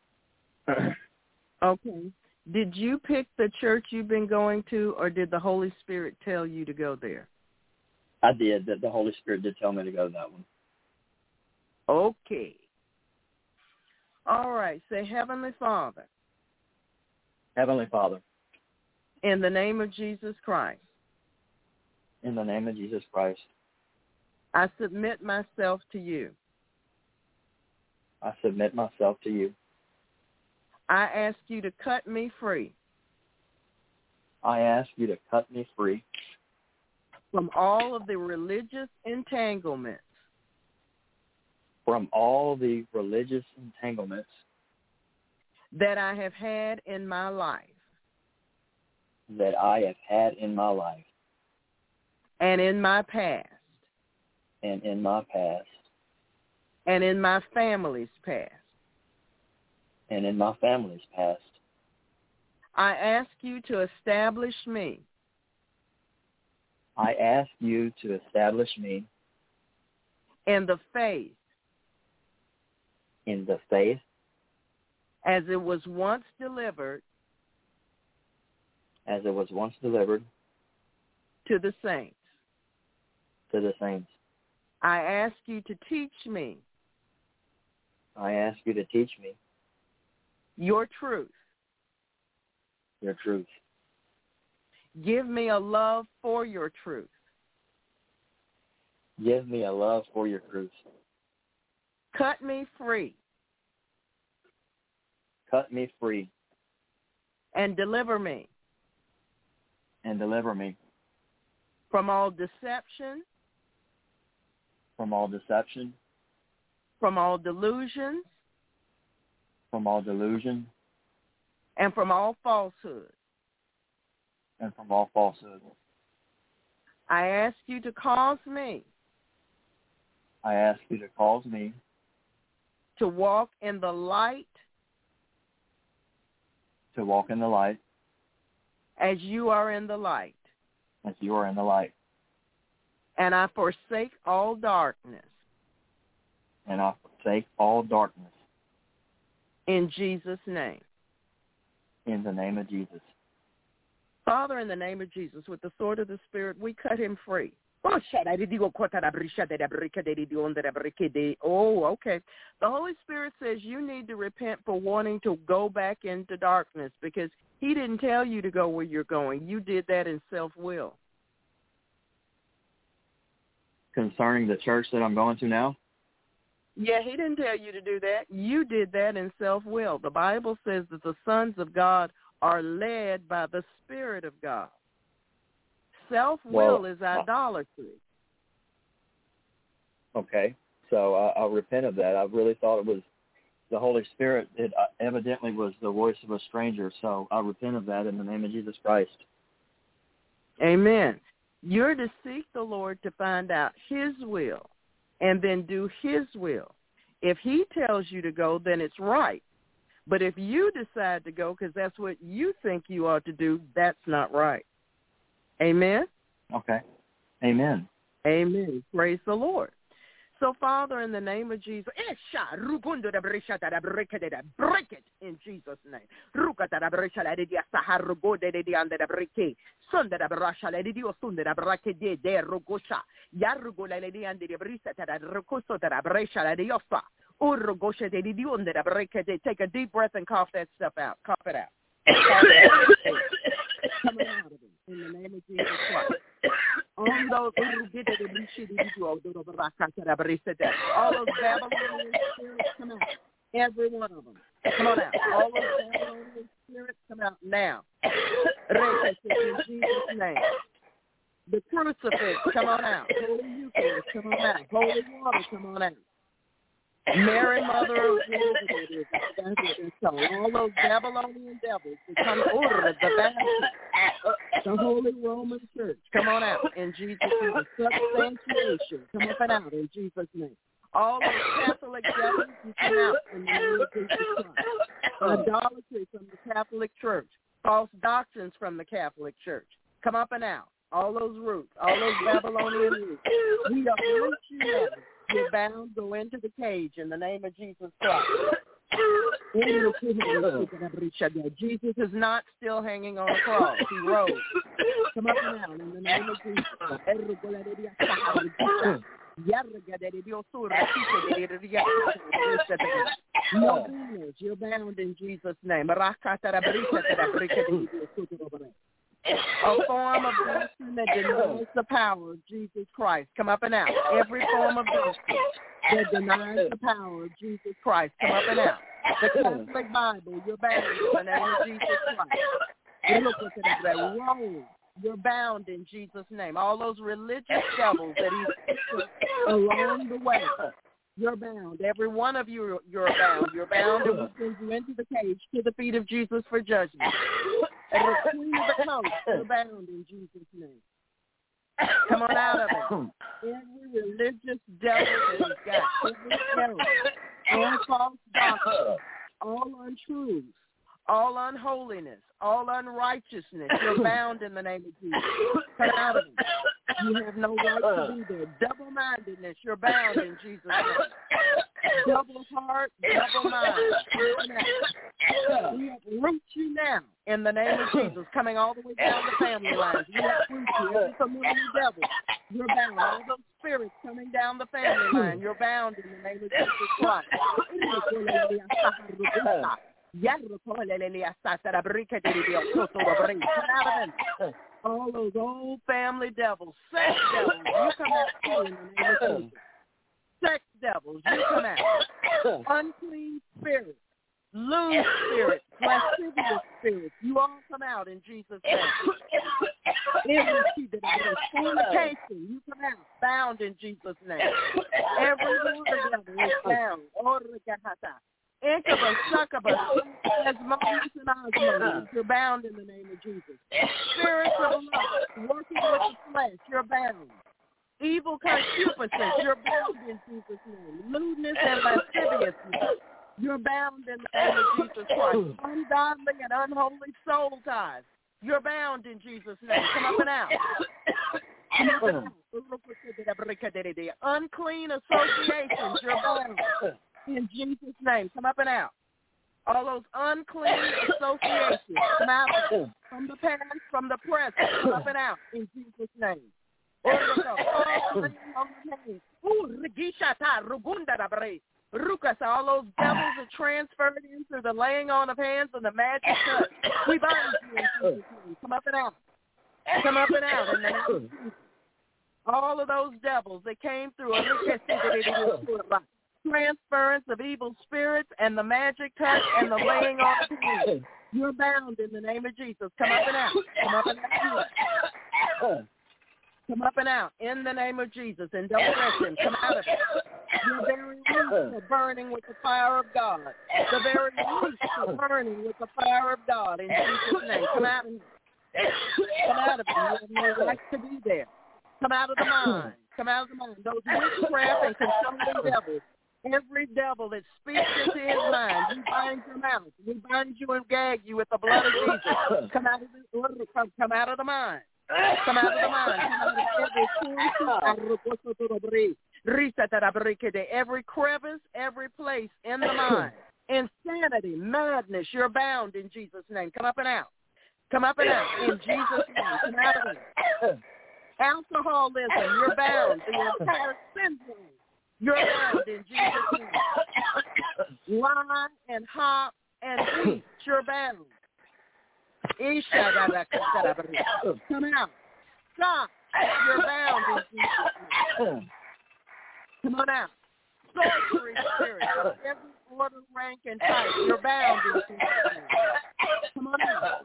Okay. Did you pick the church you've been going to, or did the Holy Spirit tell you to go there? I did. The Holy Spirit did tell me to go to that one. Okay. All right. Say, Heavenly Father. Heavenly Father. In the name of Jesus Christ. In the name of Jesus Christ. I submit myself to you. I submit myself to you. I ask you to cut me free. I ask you to cut me free. From all of the religious entanglements. From all the religious entanglements. That I have had in my life. That I have had in my life. And in my past. And in my past. And in my family's past. And in my family's past. I ask you to establish me. I ask you to establish me. In the faith. In the faith. As it was once delivered. As it was once delivered. To the saints. To the saints. I ask you to teach me. I ask you to teach me. Your truth. your truth. Give me a love for your truth. Give me a love for your truth. Cut me free. Cut me free. And deliver me. And deliver me. From all deception. From all deception. From all delusions. From all delusion. And from all falsehood. And from all falsehood. I ask you to cause me. I ask you to cause me. To walk in the light. To walk in the light. As you are in the light. As you are in the light. And I forsake all darkness. And I forsake all darkness. In Jesus' name. In the name of Jesus. Father, in the name of Jesus, with the sword of the Spirit, we cut him free. Oh, okay. The Holy Spirit says you need to repent for wanting to go back into darkness because he didn't tell you to go where you're going. You did that in self-will. Concerning the church that I'm going to now? Yeah, he didn't tell you to do that. You did that in self-will. The Bible says that the sons of are led by the Spirit of God. Self-will is idolatry. Okay, so I'll repent of that. I really thought it was the Holy Spirit. It evidently was the voice of a stranger, so I repent of that in the name of Jesus Christ. Amen. You're to seek the Lord to find out his will and then do his will. If he tells you to go, then it's right. But if you decide to go because that's what you think you ought to do, that's not right. Amen? Okay. Amen. Amen. Praise the Lord. So, Father, in the name of Jesus, break it in Jesus' name. Take a deep breath and cough that stuff out. Cough it out. Coming out of it in the name of Jesus Christ. All those Babylonian spirits come out. Every one of them. Come on out. All those Babylonian spirits come out now. In Jesus' name. The crucifix, come on out. Holy Eucharist, come on out. Holy water, come on out. Mary, Mother of God, all those Babylonian devils that come over the Holy Roman Church, come on out in Jesus' name. Substantiation, come up and out in Jesus' name. All those Catholic devils, you come out in the name of Jesus Christ. Idolatry from the Catholic Church, false doctrines from the Catholic Church, come up and out. All those roots, all those Babylonian roots, we uproot you now. You're bound, go into the cage in the name of Jesus Christ. Jesus is not still hanging on a cross. He rose. Come up and out in the name of Jesus. No demons, you're bound in Jesus' name. A form of doctrine that denies the power of Jesus Christ. Come up and out. Every form of doctrine that denies the power of Jesus Christ. Come up and out. The Catholic Bible, you're bound in the name of Jesus Christ. Look at that. Rome, you're bound in Jesus' name. All those religious devils that he's along the way, you're bound. Every one of you, you're bound. You're bound, and we send you into the cage to the feet of Jesus for judgment. And the Queen of the House, you're bound in Jesus' name. Come on out of it. Every religious devil that he's got, every devil, all false doctrine, all untruths, all unholiness, all unrighteousness, you're bound in the name of Jesus. Come out of it. You have no right to be there. Double-mindedness, you're bound in Jesus' name. Double heart, double mind. We uproot you now in the name of Jesus, coming all the way down the family lines. We uproot you, every familiar devil. You're bound. All those spirits coming down the family line, you're bound in the name of Jesus Christ. All those old family devils, sex devils, you come out too in the name of Jesus. Sex devils, you come out. Unclean spirits, lewd spirits, lascivious spirits, you all come out in Jesus' name. Fornication, you come out, bound in Jesus' name. Every water devil is bound. Incubus, succubus, asmodeus, and osmodeus, you're bound in the name of Jesus. Spirits of lust, working with the flesh, you're bound. Evil concupiscence, you're bound in Jesus' name. Lewdness and lasciviousness, you're bound in the name of Jesus Christ. Ungodly and unholy soul ties, you're bound in Jesus' name. Come up and out. Unclean associations, you're bound in Jesus' name. Come up and out. All those unclean associations, come out from the past, from the present. Come up and out in Jesus' name. All those devils are transferred into the laying on of hands and the magic touch. We bind you in Jesus' name. Come up and out. Come up and out in the name of Jesus. All of those devils that came through transference of evil spirits and the magic touch and the laying on of hands. You're bound in the name of Jesus. Come up and out. Come up and out. Come up and out in the name of Jesus, and don't listen. Come out of it. Your very roots are burning with the fire of God. The very roots are burning with the fire of God in Jesus' name. Come out of it. Come out of it. You have no right to be there. Come out of the mind. Come out of the mind. Those witchcraft and consuming devils. Every devil that speaks into his mind, we bind your mouth. We bind you and gag you with the blood of Jesus. Come out of the come out of the mind. Come out of the mind. Every crevice, every place in the mind. Insanity, madness, you're bound in Jesus' name. Come up and out. Come up and out in Jesus' name. Come out of it. Alcoholism, you're bound. The entire syndrome, you're bound in Jesus' name. Lie and hop and wheat, you're bound. Come out. Stop. You're bound in Jesus' name. Come on out. Sorcery spirit of every order, rank, and type, you're bound in Jesus' name. Come on out.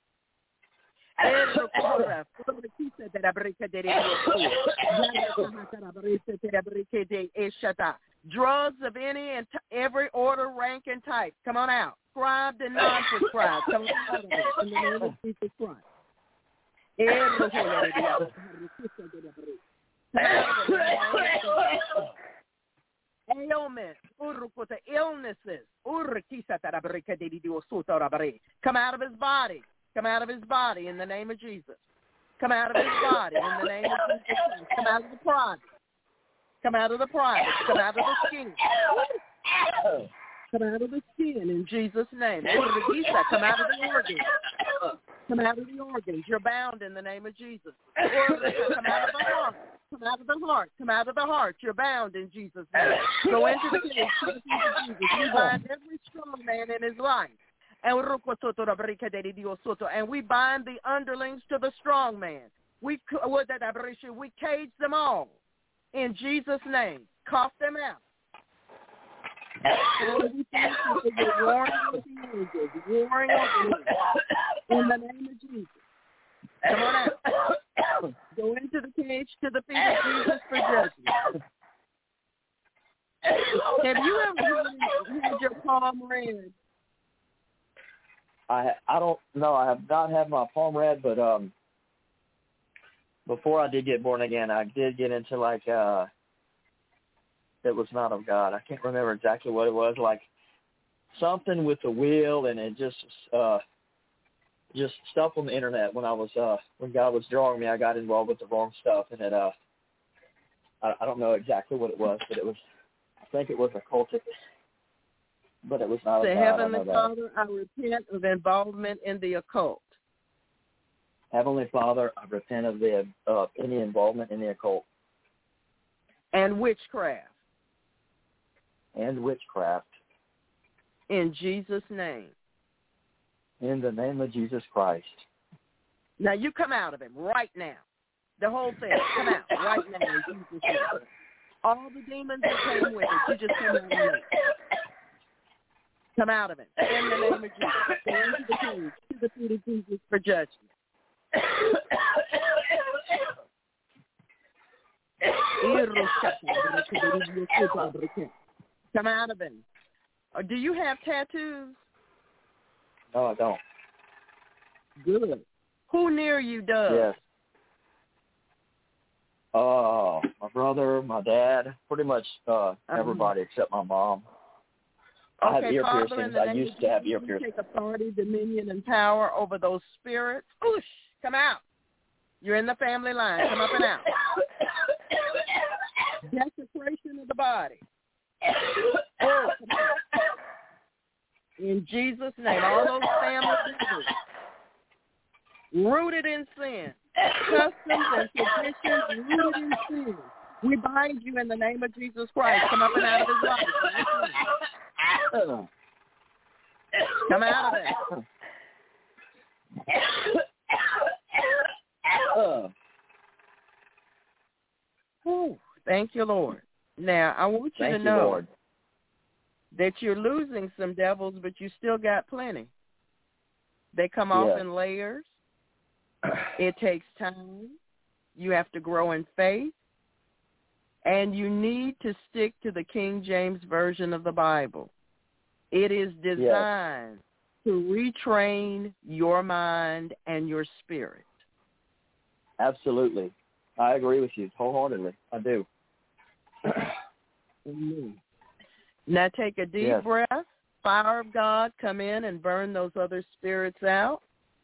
Drugs of any and every order, rank, and type. Come on out. Prescribed and non-prescribed. Come out of it in the name of Jesus Christ. Ailments, illnesses. Come out of his body. Come out of his body in the name of Jesus. Come out of his body in the name of Jesus. Come out of the private. Come out of the private. Come out of the skin. Come out of the skin in Jesus' name. Come out of the organs. Come out of the organs. You're bound in the name of Jesus. Come out of the heart. Come out of the heart. Come out of the heart. You're bound in Jesus' name. Go into the cage. You bind every strong man in his life. And we bind the underlings to the strong man. We cage them all in Jesus' name. Cough them out. Warring with the angels, warring with you in the name of Jesus. Come on out. Go into the cage to the feet of Jesus for judgment. Have you ever had your palm read? I don't know. I have not had my palm read, but before I did get born again, I did get into like it was not of God. I can't remember exactly what it was. Like something with the wheel, and it just stuff on the internet. When I was when God was drawing me, I got involved with the wrong stuff, and it I don't know exactly what it was, but it was. I think it was occultic. But it was not the of God. Heavenly Father, I repent of involvement in the occult. Heavenly Father, I repent of any involvement in the occult. And witchcraft. And witchcraft. In Jesus' name. In the name of Jesus Christ. Now you come out of him right now. The whole thing, come out right now in Jesus' name. All the demons that came with it, you just come out of him. Come out of him. In the name of Jesus. Go into the cage to the feet of Jesus for judgment. Come out of him. Do you have tattoos? No, I don't. Good. Who near you does? Yes. My brother, my dad, pretty much everybody except my mom. I have ear piercings. I used to have ear piercings. Take authority, dominion, and power over those spirits. Oosh, come out. You're in the family line. Come up and out. Desecration of the body. Oh, come out. In Jesus' name, all those family members rooted in sin, customs and traditions rooted in sin. We bind you in the name of Jesus Christ. Come up and out of his life. Come out of it. Thank you, Lord. Now, I want you to know Lord, that you're losing some devils, but you still got plenty. They come off in layers. It takes time. You have to grow in faith. And you need to stick to the King James Version of the Bible. It is designed to retrain your mind and your spirit. Absolutely. I agree with you wholeheartedly. I do. Now take a deep breath. Fire of God, come in and burn those other spirits out.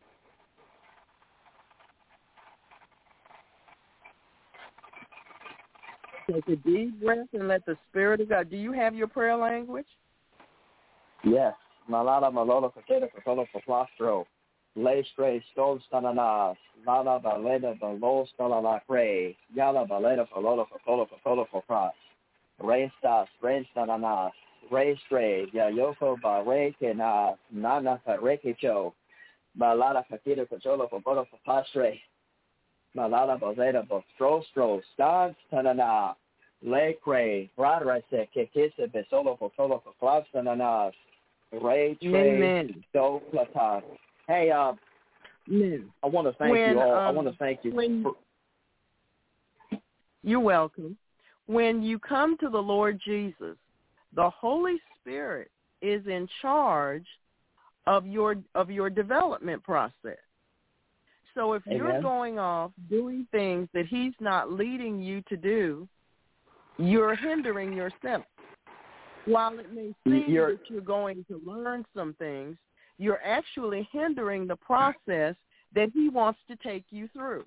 Take a deep breath and let the Spirit of God. Do you have your prayer language? Yes. Malala malolo potato potolo plastro. Le stre stol stananas. Lala baleda balos la cray. Yala baleda palolo potolo pras. Restas renstananas. Re stre yayoko ba reke na nana reke cho. Malala potato potolo pastre. Malala baleda bostro stans tanana. Le cray. Radrase que kisse besolo potolo plas stananas. Ray Trey Do Platan. Hey, I want to thank you all. I want to thank you. You're welcome. When you come to the Lord Jesus, the Holy Spirit is in charge of your development process. So if you're going off doing things that he's not leading you to do, you're hindering yourself. While it may seem that you're going to learn some things, you're actually hindering the process that he wants to take you through.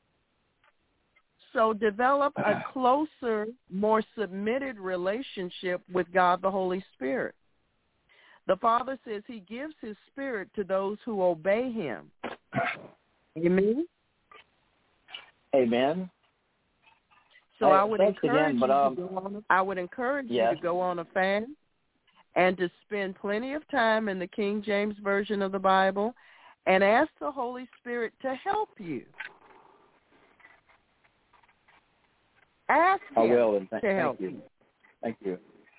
So develop a closer, more submitted relationship with God the Holy Spirit. The Father says he gives his Spirit to those who obey him. Amen? Amen. So I would encourage you to go on a fast and to spend plenty of time in the King James Version of the Bible and ask the Holy Spirit to help you. Ask him to help you. Thank you.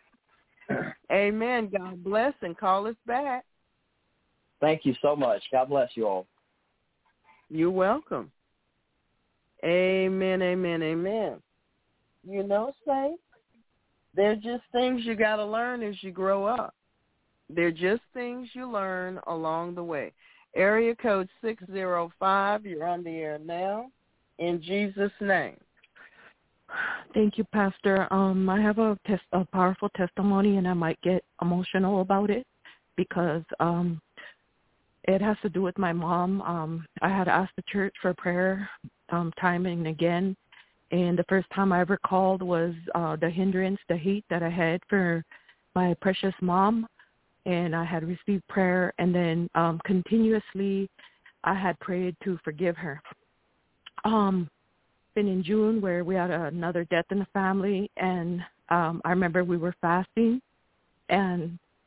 Amen. God bless and call us back. Thank you so much. God bless you all. You're welcome. Amen, amen, amen. You know, saints, they're just things you got to learn as you grow up. They're just things you learn along the way. Area code 605, you're on the air now. In Jesus' name. Thank you, Pastor. I have a powerful testimony, and I might get emotional about it because it has to do with my mom. I had asked the church for prayer time and again. And the first time I ever called was the hindrance, the hate that I had for my precious mom. And I had received prayer. And then continuously I had prayed to forgive her. Been in June where we had another death in the family. And I remember we were fasting. And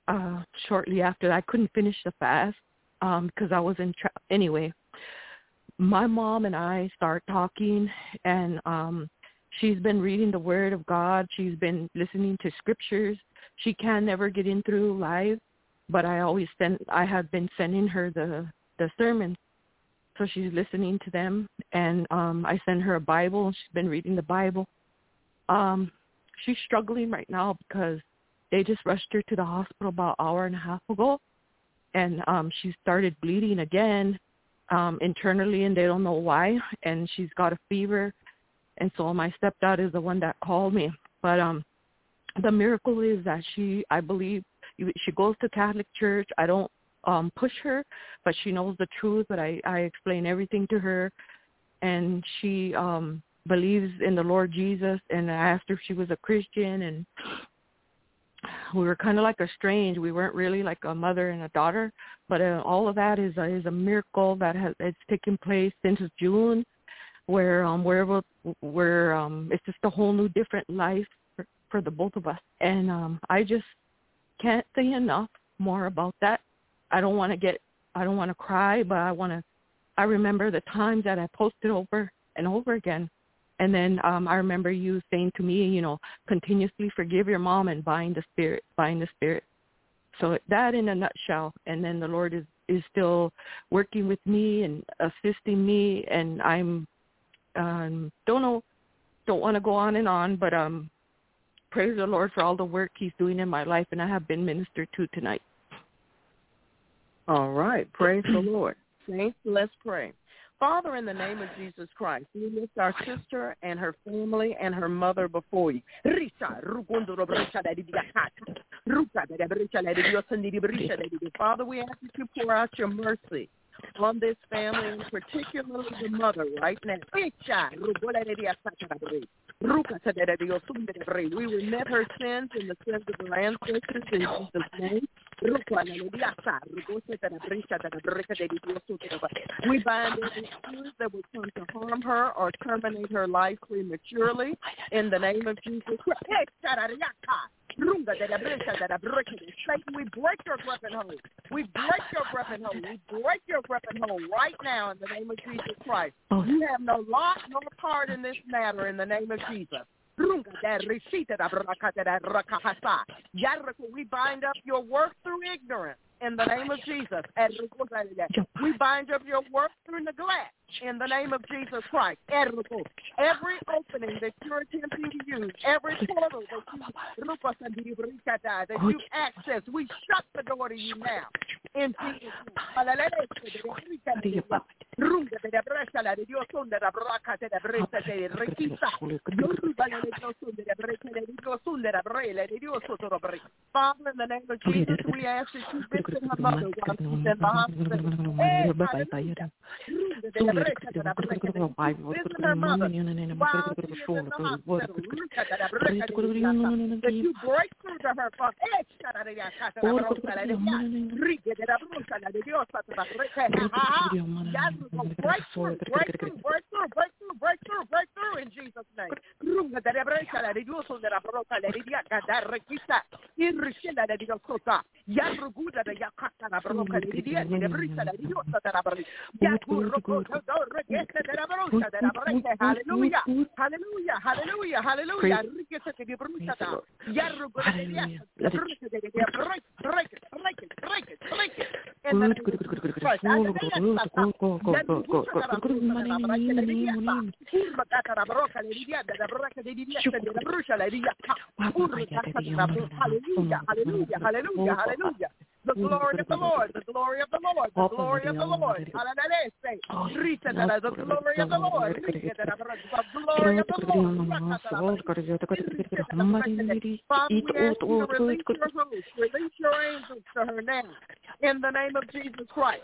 shortly after that. I couldn't finish the fast because I was anyway. My mom and I start talking, and she's been reading the Word of God. She's been listening to scriptures. She can never get in through live, but I have been sending her the sermons. So she's listening to them, and I send her a Bible, and she's been reading the Bible. She's struggling right now because they just rushed her to the hospital about an hour and a half ago, and she started bleeding again internally, and they don't know why, and she's got a fever. And so my stepdad is the one that called me. But the miracle is that I believe, she goes to Catholic church. I don't push her, but she knows the truth. But I explain everything to her, and she believes in the Lord Jesus. And I asked her if she was a Christian, and we were kind of like estranged. We weren't really like a mother and a daughter, but all of that is a miracle that it's taken place since June, where it's just a whole new different life for the both of us. And I just can't say enough more about that. I don't want to cry, but I remember the times that I posted over and over again. And then I remember you saying to me, continuously forgive your mom and bind the spirit. So that in a nutshell. And then the Lord is still working with me and assisting me. And I'm don't want to go on and on, but praise the Lord for all the work he's doing in my life, and I have been ministered to tonight. All right. Praise the Lord. Saints, let's pray. Father, in the name of Jesus Christ, we lift our sister and her family and her mother before you. Father, we ask that you pour out your mercy on this family, and particularly the mother right now. We remit her sins and the sins of her ancestors in Jesus' name. We bind every spirit that would come to harm her or terminate her life prematurely in the name of Jesus Christ. Satan, we break your grip and hold. We break your grip and hold. We break your grip and hold right now in the name of Jesus Christ. You have no lot nor part in this matter in the name of Jesus. We bind up your work through ignorance in the name of Jesus. We bind up your work through neglect in the name of Jesus Christ. Every opening that you're attempting to use, every portal that you access, we shut the door to you now. In Jesus' Father, in the name of Jesus, we ask that you visit her mother while she's in the hospital. Visit her mother while she's in the hospital. That you break through to her, Father. Breakthrough in Jesus' name. Hallelujah. Hallelujah. Hallelujah. Hallelujah. Break it. Hallelujah. The glory of the Lord. The glory of the Lord. The glory of the Lord. The glory of the Lord. The glory of the Lord. Father, we ask you to release your host. Release your angels to her now. in the name of Jesus Christ.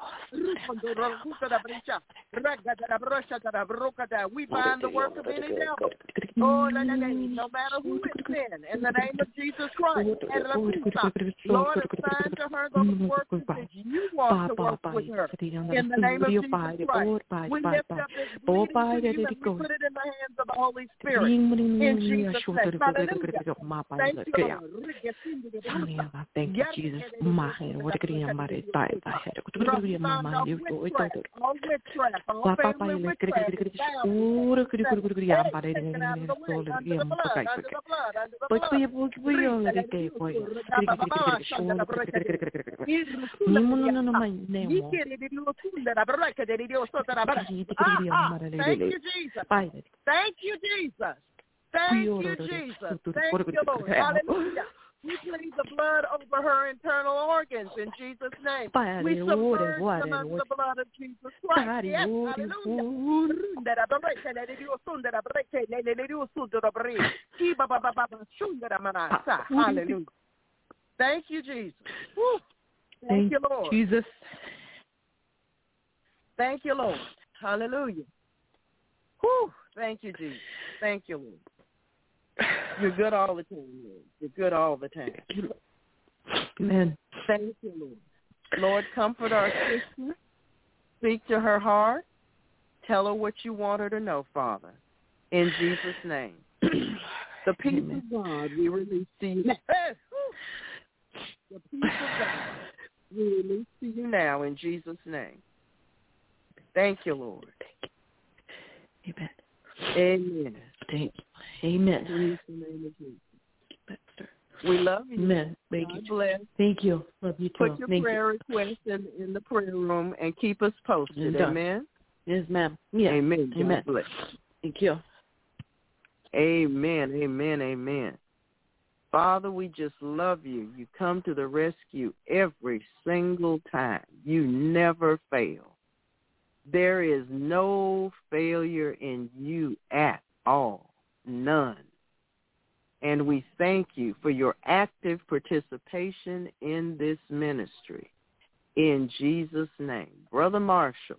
We bind the work of any devil. No matter who it's in the name of Jesus Christ. Lord, assign to her those workers that you want to work with her. In the name of Jesus Christ. We lift up this bleeding to you and we put it in the hands of the Holy Spirit. In Jesus' name. Hallelujah. Thank you, Jesus. Thank you, Jesus. Thank you, Jesus. Thank you, Jesus. Thank you, Lord. Hallelujah. We plead the blood over her internal organs in Jesus' name. We submerge them under the blood of Jesus Christ. Yes, hallelujah. Hallelujah. Thank you, Jesus. Woo. Thank you, Lord. Jesus. Thank you, Lord. Hallelujah. Whew. Thank you, Jesus. Thank you, Lord. You're good all the time, Lord. You're good all the time. Amen. Thank you, Lord. Lord, comfort our sister. Speak to her heart. Tell her what you want her to know, Father. In Jesus' name. The peace of God we release to you. The peace of God we release to you now in Jesus' name. Thank you, Lord. Amen. Amen. Thank you. Amen. In the name of Jesus. We love you. Amen. Thank you. Bless. Thank you. Love you too. Put your prayer request in the prayer room and keep us posted. Amen. Yes, ma'am. Yeah. Amen. Amen. Bless. Thank you. Amen. Amen. Amen. Father, we just love you. You come to the rescue every single time. You never fail. There is no failure in you at all. None. And we thank you for your active participation in this ministry. In Jesus' name. Brother Marshall,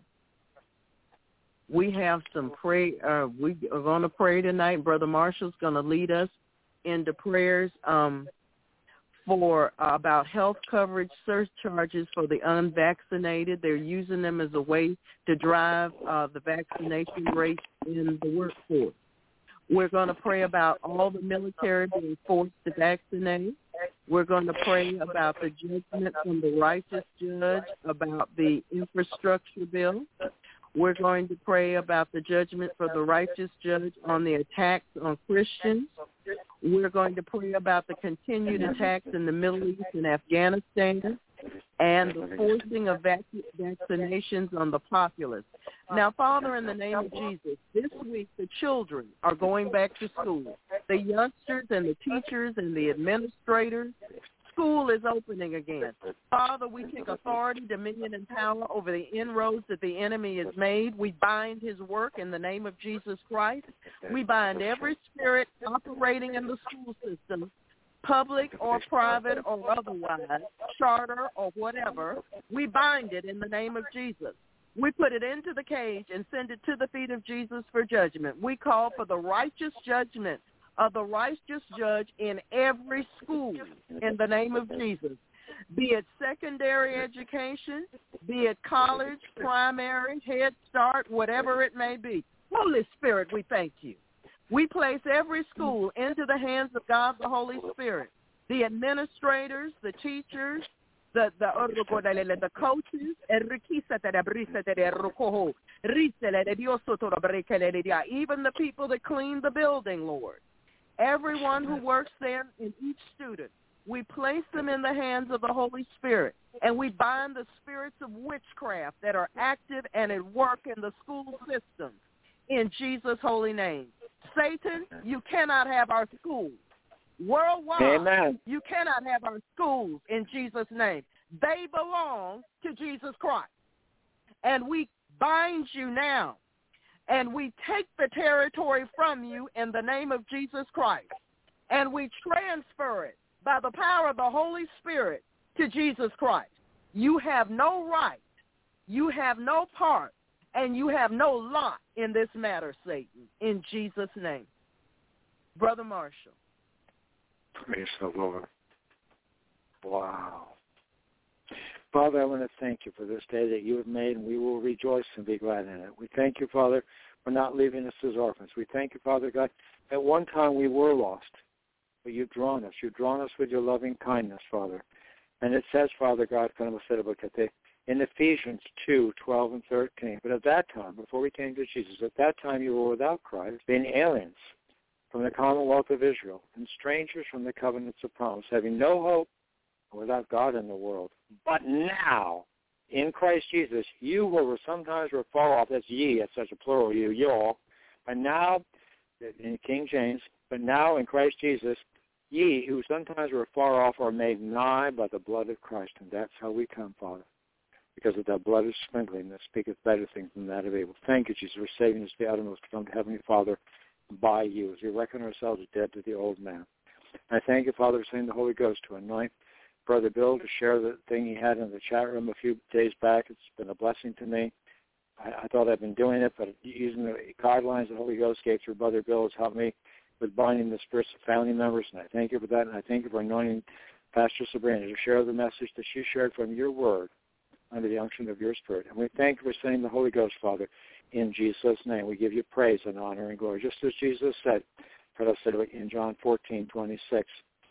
we have some we are going to pray tonight. Brother Marshall's going to lead us into prayers for about health coverage surcharges for the unvaccinated. They're using them as a way to drive the vaccination rate in the workforce. We're going to pray about all the military being forced to vaccinate. We're going to pray about the judgment from the righteous judge about the infrastructure bill. We're going to pray about the judgment for the righteous judge on the attacks on Christians. We're going to pray about the continued attacks in the Middle East and Afghanistan and the forcing of vaccinations on the populace. Now, Father, in the name of Jesus, this week the children are going back to school. The youngsters and the teachers and the administrators, school is opening again. Father, we take authority, dominion, and power over the inroads that the enemy has made. We bind his work in the name of Jesus Christ. We bind every spirit operating in the school system, public or private or otherwise, charter or whatever. We bind it in the name of Jesus. We put it into the cage and send it to the feet of Jesus for judgment. We call for the righteous judgment of the righteous judge in every school in the name of Jesus, be it secondary education, be it college, primary, Head Start, whatever it may be. Holy Spirit, we thank you. We place every school into the hands of God, the Holy Spirit, the administrators, the teachers, the coaches, even the people that clean the building, Lord. Everyone who works there and each student, we place them in the hands of the Holy Spirit, and we bind the spirits of witchcraft that are active and at work in the school system in Jesus' holy name. Satan, you cannot have our schools. Worldwide, amen. You cannot have our schools in Jesus' name. They belong to Jesus Christ. And we bind you now. And we take the territory from you in the name of Jesus Christ. And we transfer it by the power of the Holy Spirit to Jesus Christ. You have no right, you have no part, and you have no lot in this matter, Satan, in Jesus' name. Brother Marshall. Praise the Lord. Wow. Father, I want to thank you for this day that you have made, and we will rejoice and be glad in it. We thank you, Father, for not leaving us as orphans. We thank you, Father God, at one time we were lost, but you've drawn us. You've drawn us with your loving kindness, Father. And it says, Father God, in Ephesians 2:12 and 13, but at that time, before we came to Jesus, at that time you were without Christ, being aliens from the commonwealth of Israel, and strangers from the covenants of promise, having no hope, and without God in the world. But now, in Christ Jesus, you who were sometimes were far off, that's ye, that's such a plural, you all, but now, in King James, but now in Christ Jesus, ye who sometimes were far off are made nigh by the blood of Christ. And that's how we come, Father, because of that blood of sprinkling that speaketh better things than that of Abel. Thank you, Jesus, for saving us to the uttermost from Heavenly Father by you, as we reckon ourselves dead to the old man. And I thank you, Father, for sending the Holy Ghost to anoint Brother Bill to share the thing he had in the chat room a few days back. It's been a blessing to me. I thought I'd been doing it, but using the guidelines the Holy Ghost gave through Brother Bill has helped me with binding the spirits of family members, and I thank you for that, and I thank you for anointing Pastor Sabrina to share the message that she shared from your word under the unction of your spirit. And we thank you for sending the Holy Ghost, Father, in Jesus' name. We give you praise and honor and glory, just as Jesus said in John 14:26.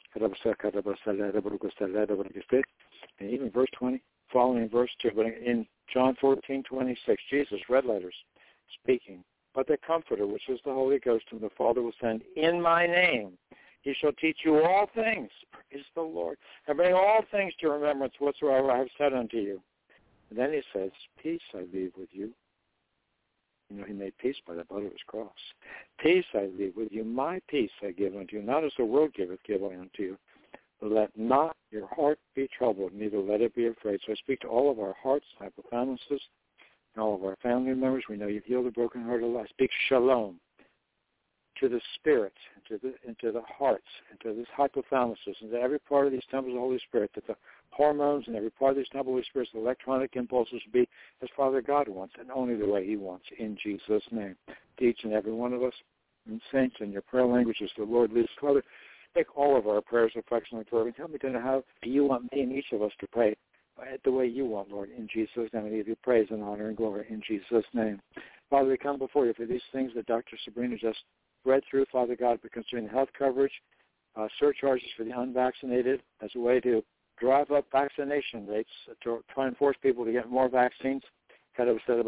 And even verse 20, following verse 2. But in John 14:26, Jesus, red letters, speaking, but the Comforter, which is the Holy Ghost, whom the Father will send in my name, he shall teach you all things, praise the Lord, and bring all things to remembrance whatsoever I have said unto you. And then he says, peace I leave with you. You know, he made peace by the blood of his cross. Peace I leave with you, my peace I give unto you, not as the world giveth, give I unto you. Let not your heart be troubled, neither let it be afraid. So I speak to all of our hearts, hypothalamuses, and all of our family members. We know you've healed the brokenhearted. I speak shalom to the spirit, into the hearts, into this hypothalamuses, into every part of these temples of the Holy Spirit, that the hormones and every part of these temples of the Holy Spirit's electronic impulses be as Father God wants, and only the way he wants, in Jesus' name. To each and every one of us, and saints, in your prayer languages, the Lord leads. Father, make all of our prayers affectionately fervent. Help me to know how you want me and each of us to pray the way you want, Lord, in Jesus' name. I give you praise and honor and glory in Jesus' name. Father, we come before you for these things that Dr. Sabrina just read through, Father God, concerning health coverage, surcharges for the unvaccinated as a way to drive up vaccination rates, to try and force people to get more vaccines. In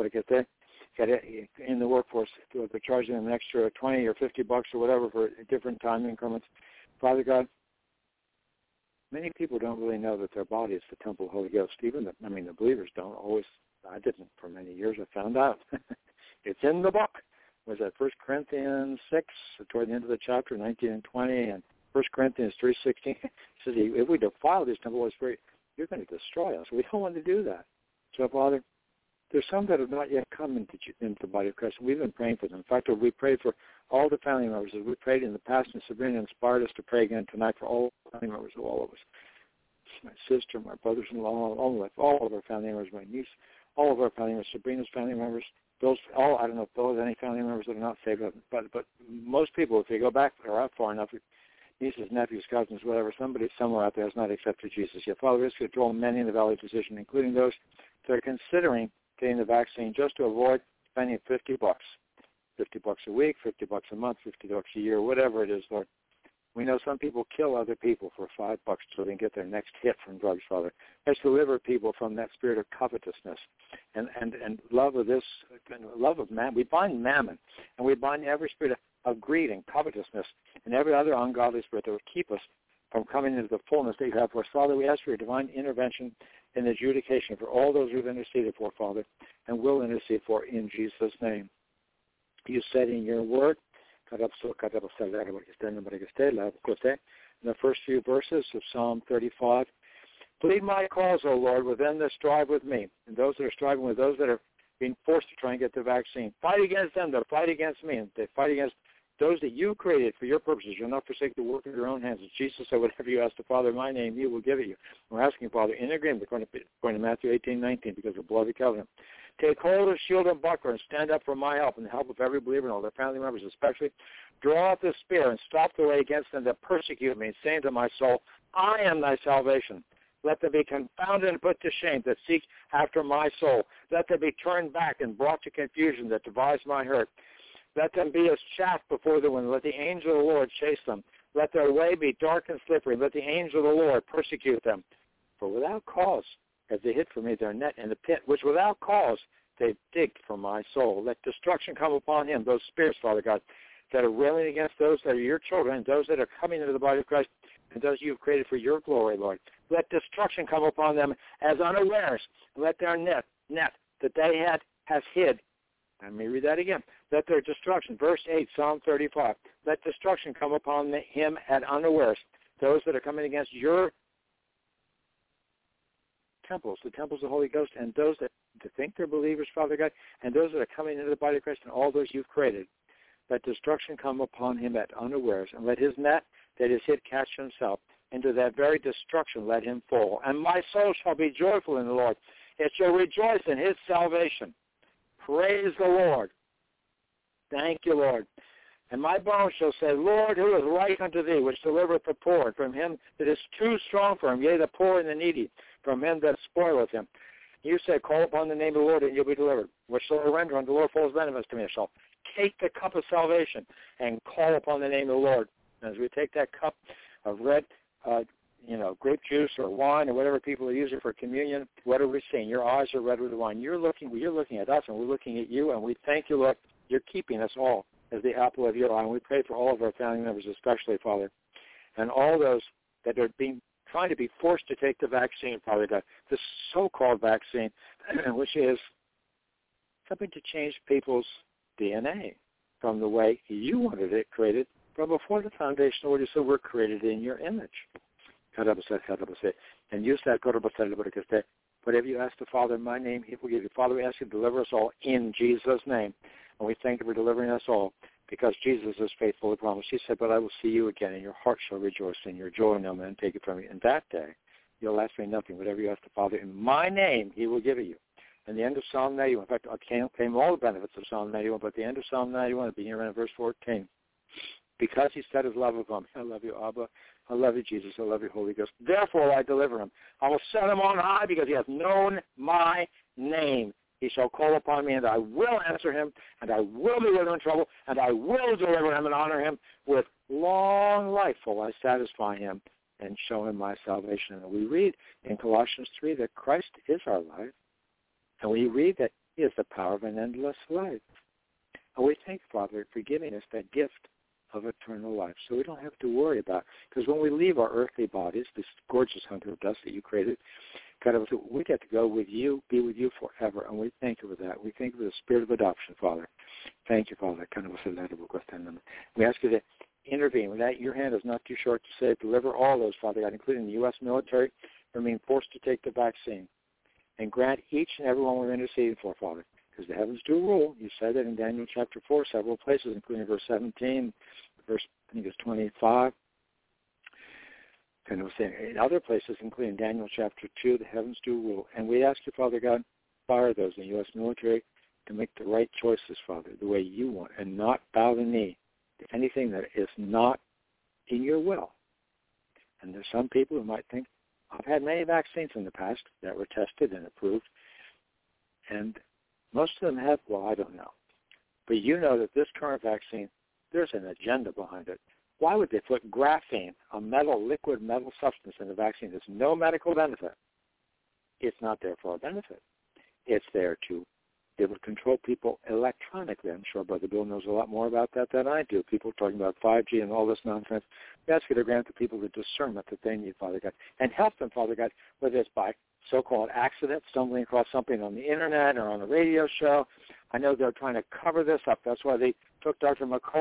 the workforce, they're charging them an extra $20 or $50 or whatever for different time increments. Father God, many people don't really know that their body is the temple of the Holy Ghost. The believers don't always. I didn't for many years. I found out. It's in the book. Was that 1 Corinthians 6, toward the end of the chapter, 19 and 20, and 1 Corinthians 3:16. It says, if we defile this temple of the Spirit, you're going to destroy us. We don't want to do that. So, Father, there's some that have not yet come into the body of Christ, and we've been praying for them. In fact, we prayed for all the family members. As we prayed in the past, and Sabrina inspired us to pray again tonight for all the family members of all of us. My sister, my brothers-in-law, all of our family members, my niece, all of our family members, Sabrina's family members, Bill's, I don't know if Bill has any family members that are not saved, but most people, if they go back or out far enough, nieces, nephews, cousins, whatever, somebody somewhere out there has not accepted Jesus yet. Father, this could draw many in the valley position, including those that are considering getting the vaccine just to avoid spending $50, $50 a week, $50 a month, $50 a year, whatever it is, Lord. We know some people kill other people for $5 so they can get their next hit from drugs, Father. Let's deliver people from that spirit of covetousness and love of this, love of man. We bind mammon, and we bind every spirit of greed and covetousness and every other ungodly spirit that would keep us from coming into the fullness that you have for us. Father, we ask for your divine intervention in adjudication for all those we've interceded for, Father, and will intercede for in Jesus' name. You said in your word, in the first few verses of Psalm 35, plead my cause, O Lord, with them that strive with me, and those that are striving with those that are being forced to try and get the vaccine. Fight against them that fight against me, and they fight against those that you created for your purposes. You'll not forsake the work of your own hands. As Jesus said, whatever you ask the Father in my name, he will give it you. We're asking, Father, in agreement, according to Matthew 18:19, because of the blood of the covenant. Take hold of shield and buckler and stand up for my help and the help of every believer and all their family members especially. Draw out the spear and stop the way against them that persecute me, saying to my soul, I am thy salvation. Let them be confounded and put to shame that seek after my soul. Let them be turned back and brought to confusion that devise my hurt. Let them be as chaff before the wind. Let the angel of the Lord chase them. Let their way be dark and slippery. Let the angel of the Lord persecute them. For without cause have they hid for me their net in the pit, which without cause they've digged for my soul. Let destruction come upon him, those spirits, Father God, that are railing against those that are your children and those that are coming into the body of Christ and those you've created for your glory, Lord. Let destruction come upon them as unawares. Let their net that they has hid. Let me read that again. Let their destruction, verse 8, Psalm 35. Let destruction come upon him at unawares. Those that are coming against your temples, the temples of the Holy Ghost, and those that think they're believers, Father God, and those that are coming into the body of Christ and all those you've created. Let destruction come upon him at unawares, and let his net that is hid catch himself. Into that very destruction let him fall. And my soul shall be joyful in the Lord. It shall rejoice in his salvation. Praise the Lord. Thank you, Lord. And my bones shall say, Lord, who is like unto thee, which delivereth the poor, and from him that is too strong for him, yea, the poor and the needy, from him that spoileth him. You say, call upon the name of the Lord, and you'll be delivered. Which shall I render unto the Lord for his benefits to me? I shall take the cup of salvation and call upon the name of the Lord. And as we take that cup of red, grape juice or wine or whatever people are using for communion, what are we seeing? Your eyes are red with the wine. You're looking at us, and we're looking at you, and we thank you, Lord. You're keeping us all as the apple of your eye. And we pray for all of our family members, especially, Father, and all those that are trying to be forced to take the vaccine, Father God, the so-called vaccine, which is something to change people's DNA from the way you wanted it created from before the foundation of the world. You said we're created in your image. And you said, whatever you ask the Father in my name, he will give you. Father, we ask you to deliver us all in Jesus' name. And we thank you for delivering us all because Jesus is faithful to promise. He said, but I will see you again, and your heart shall rejoice, and your joy no man take it from you. And that day you'll ask me nothing. Whatever you ask the Father in my name, he will give it you. And the end of Psalm 91, in fact, I can't claim all the benefits of Psalm 91, but the end of Psalm 91 will be here in verse 14. Because he set his love upon me. I love you, Abba. I love you, Jesus. I love you, Holy Ghost. Therefore I deliver him. I will set him on high because he has known my name. He shall call upon me, and I will answer him, and I will be with him in trouble, and I will deliver him and honor him. With long life will I satisfy him and show him my salvation. And we read in Colossians 3 that Christ is our life, and we read that he is the power of an endless life. And we thank Father for giving us that gift of eternal life. So we don't have to worry about, because when we leave our earthly bodies, this gorgeous hunk of dust that you created, God, we get to go with you, be with you forever, and we thank you for that. We thank you for the spirit of adoption, Father. Thank you, Father. We ask you to intervene. With that, your hand is not too short to save. Deliver all those, Father God, including the U.S. military, from being forced to take the vaccine. And grant each and every one we're interceding for, Father, because the heavens do rule. You said that in Daniel chapter 4, several places, including verse 17, verse, I think it's 25. And it was saying in other places, including Daniel chapter 2, the heavens do rule. And we ask you, Father God, fire those in the U.S. military to make the right choices, Father, the way you want, and not bow the knee to anything that is not in your will. And there's some people who might think, I've had many vaccines in the past that were tested and approved, and most of them have, well, I don't know. But you know that this current vaccine, there's an agenda behind it. Why would they put graphene, a liquid metal substance in the vaccine? There's no medical benefit. It's not there for our benefit. It's there to be able to control people electronically. I'm sure Brother Bill knows a lot more about that than I do. People talking about 5G and all this nonsense. We ask you to grant the people the discernment that they need, Father God, and help them, Father God, whether it's by so-called accident, stumbling across something on the Internet or on a radio show. I know they're trying to cover this up. That's why they took Dr. McCullough's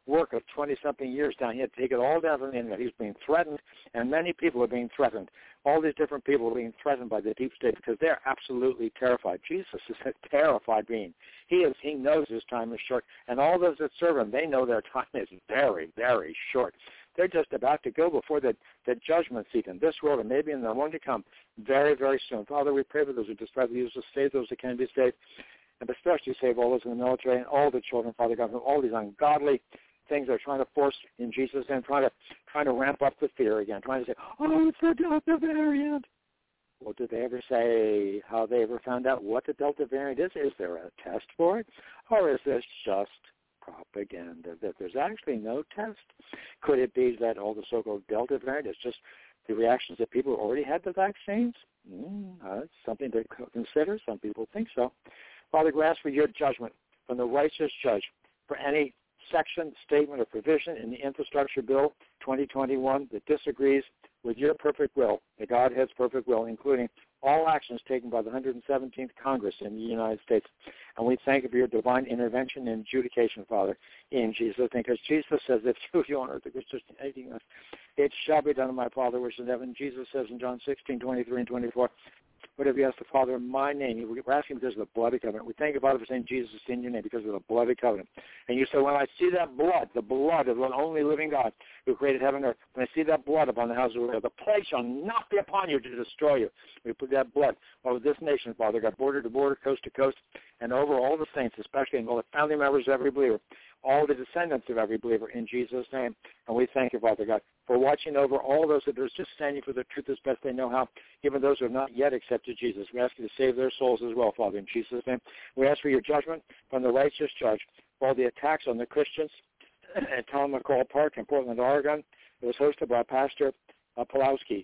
work of 20-something years down. He had to take it all down from the internet. He's being threatened, and many people are being threatened. All these different people are being threatened by the deep state because they're absolutely terrified. Jesus is a terrified being. He knows his time is short, and all those that serve him, they know their time is very, very short. They're just about to go before the judgment seat in this world and maybe in the one to come very, very soon. Father, we pray for those who describe the use to save those that can be saved, and especially save all those in the military and all the children, Father God, from all these ungodly things they're trying to force in Jesus' name, trying to ramp up the fear again, trying to say, oh, it's the Delta variant. Well, did they ever say how they ever found out what the Delta variant is? Is there a test for it? Or is this just propaganda, that there's actually no test? Could it be that all the so-called Delta variant is just the reactions that people who already had the vaccines? That's something to consider. Some people think so. Father, we ask for your judgment from the righteous judge for any section, statement, or provision in the Infrastructure Bill 2021 that disagrees with your perfect will, the Godhead's perfect will, including all actions taken by the 117th Congress in the United States. And we thank you for your divine intervention and adjudication, Father, in Jesus' name. Because Jesus says, if you on earth agree to anything else, it shall be done in my Father which is in heaven. Jesus says in John 16:23 and 24, whatever you ask the Father in my name, we're asking because of the bloody covenant. We thank you, Father, for saying Jesus in your name because of the bloody covenant. And you say, when I see that blood, the blood of the only living God who created heaven and earth, when I see that blood upon the house of Israel, the plague shall not be upon you to destroy you. We put that blood over this nation, Father God, border to border, coast to coast, and over all the saints, especially and all the family members of every believer, all the descendants of every believer in Jesus' name. And we thank you, Father God, for watching over all those that are just standing for the truth as best they know how, even those who have not yet accepted Jesus. We ask you to save their souls as well, Father, in Jesus' name. We ask for your judgment from the righteous judge for all the attacks on the Christians at Tom McCall Park in Portland, Oregon. It was hosted by Pastor Pulowski,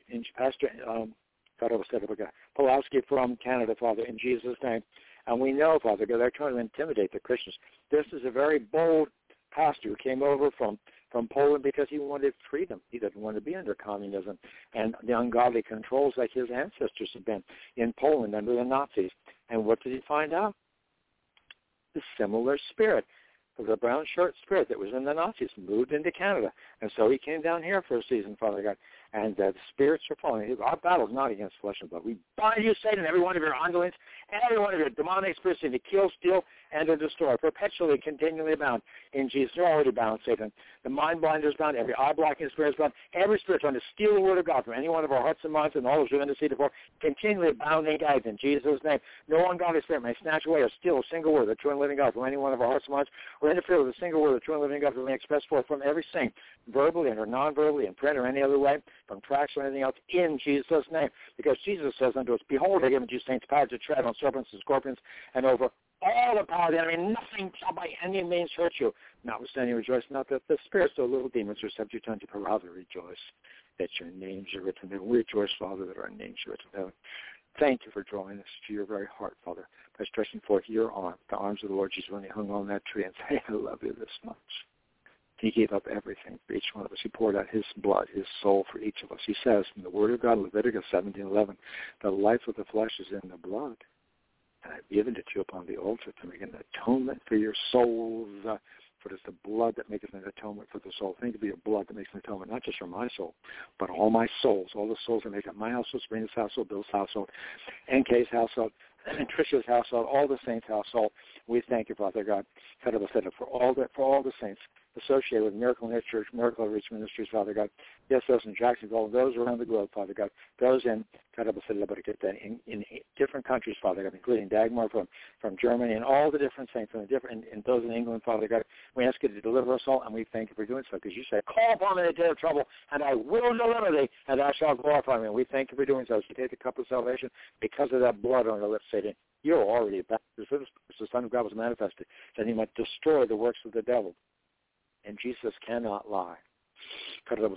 Pulowski from Canada, Father, in Jesus' name. And we know, Father God, they're trying to intimidate the Christians. This is a very bold pastor who came over from Poland because he wanted freedom. He didn't want to be under communism and the ungodly controls like his ancestors had been in Poland under the Nazis. And what did he find out? The similar spirit, the brown shirt spirit that was in the Nazis, moved into Canada. And so he came down here for a season, Father God. And the spirits are falling. Our battle is not against flesh and blood. We bind you, Satan, every one of your underlings, every one of your demonic spirits to kill, steal, and to destroy, perpetually, continually bound. In Jesus, you're already bound, Satan. The mind blinder is bound, every eye-blocking spirit is bound, every spirit trying to steal the word of God from any one of our hearts and minds and all those who are interceded for, continually bound and gagged in Jesus' name. No ungodly spirit may snatch away or steal a single word of the true and living God from any one of our hearts and minds, or interfere with a single word of the true and living God that we express forth from every saint, verbally and or non-verbally, in print or any other way, from tracts or anything else, in Jesus' name. Because Jesus says unto us, behold, I give unto you saints power to tread on serpents and scorpions and over all the power of the enemy. Nothing shall by any means hurt you. Notwithstanding, rejoice not that the spirits of little demons are subject unto, but rather rejoice that your names are written in heaven. We rejoice, Father, that our names are written in heaven. Thank you for drawing us to your very heart, Father, by stretching forth your arm, the arms of the Lord Jesus when he hung on that tree and said, I love you this much. He gave up everything for each one of us. He poured out his blood, his soul for each of us. He says in the Word of God, Leviticus 17:11, the life of the flesh is in the blood, and I've given it to you upon the altar to make an atonement for your souls. For it is the blood that maketh an atonement for the soul. Think of the blood that makes an atonement, not just for my soul, but all my souls, all the souls that make up my household, Sabrina's household, Bill's household, NK's household, and Tricia's household, all the saints' household. We thank you, Father God, for all the saints associated with Miracle Net Church, Miracle Outreach Ministries, Father God. Yes, those in Jacksonville, those around the globe, Father God. Those in different countries, Father God, including Dagmar from Germany and all the different saints and those in England, Father God. We ask you to deliver us all, and we thank you for doing so because you said, call upon me in the day of trouble, and I will deliver thee, and thou shalt glorify me. And we thank you for doing so. As you take the cup of salvation because of that blood on your lips, Satan, you're already back. The Son of God was manifested that he might destroy the works of the devil. And Jesus cannot lie. So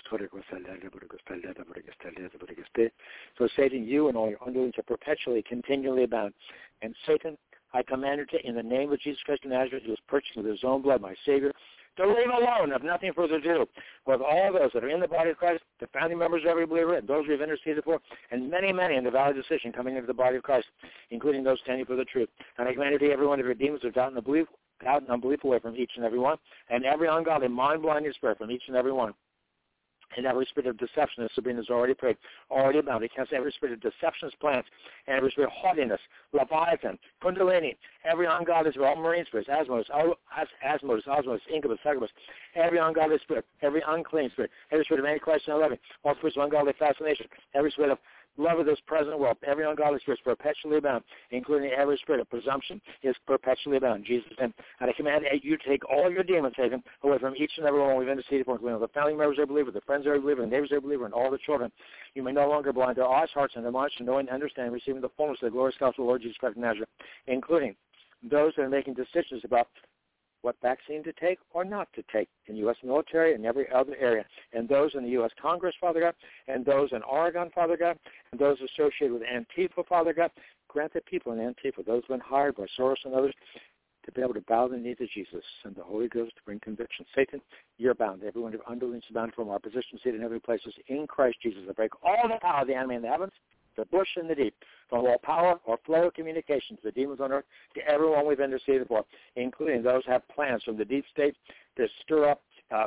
Satan, you and all your underlings are perpetually, continually bound. And Satan, I command you in the name of Jesus Christ of Nazareth, who was purchased with his own blood, my Savior, to leave alone, have nothing further to do with all those that are in the body of Christ, the family members of every believer, and those we've interceded for, and many, many in the valley of decision coming into the body of Christ, including those standing for the truth. And I command you to every one of your demons of doubt and belief, doubt and unbelief away from each and every one, and every ungodly mind-blinding spirit from each and every one. And every spirit of deception, as Sabrina's already prayed, already abound. It cancels every spirit of deception's plans, and every spirit of haughtiness, Leviathan, Kundalini, every ungodly spirit, all marine spirits, Asmodeus, Incubus, Succubus, every ungodly spirit, every unclean spirit, every spirit of Antichrist and unloving, all spirits of ungodly fascination, every spirit of love of this present world, every ungodly spirit is perpetually bound, including every spirit of presumption is perpetually bound. In Jesus' name. And I command you to take all your demons, Satan, away from each and every one we've interceded for, including the family members they believe, the friends they believe, the neighbors they believe, and all the children. You may no longer blind their eyes, hearts, and their minds to knowing and understanding, receiving the fullness of the glorious gospel of the Lord Jesus Christ of Nazareth, including those that are making decisions about what vaccine to take or not to take in U.S. military and every other area, and those in the U.S. Congress, Father God, and those in Oregon, Father God, and those associated with Antifa, Father God. Grant the people in Antifa, those who have been hired by Soros and others, to be able to bow the knee to Jesus and the Holy Ghost to bring conviction. Satan, you're bound. Everyone of underlings is bound from our position seated in heavenly places in Christ Jesus. I break all the power of the enemy in the heavens, the bush and the deep, from all power or flow of communication to the demons on earth, to everyone we've interceded for, including those who have plans from the deep state to stir up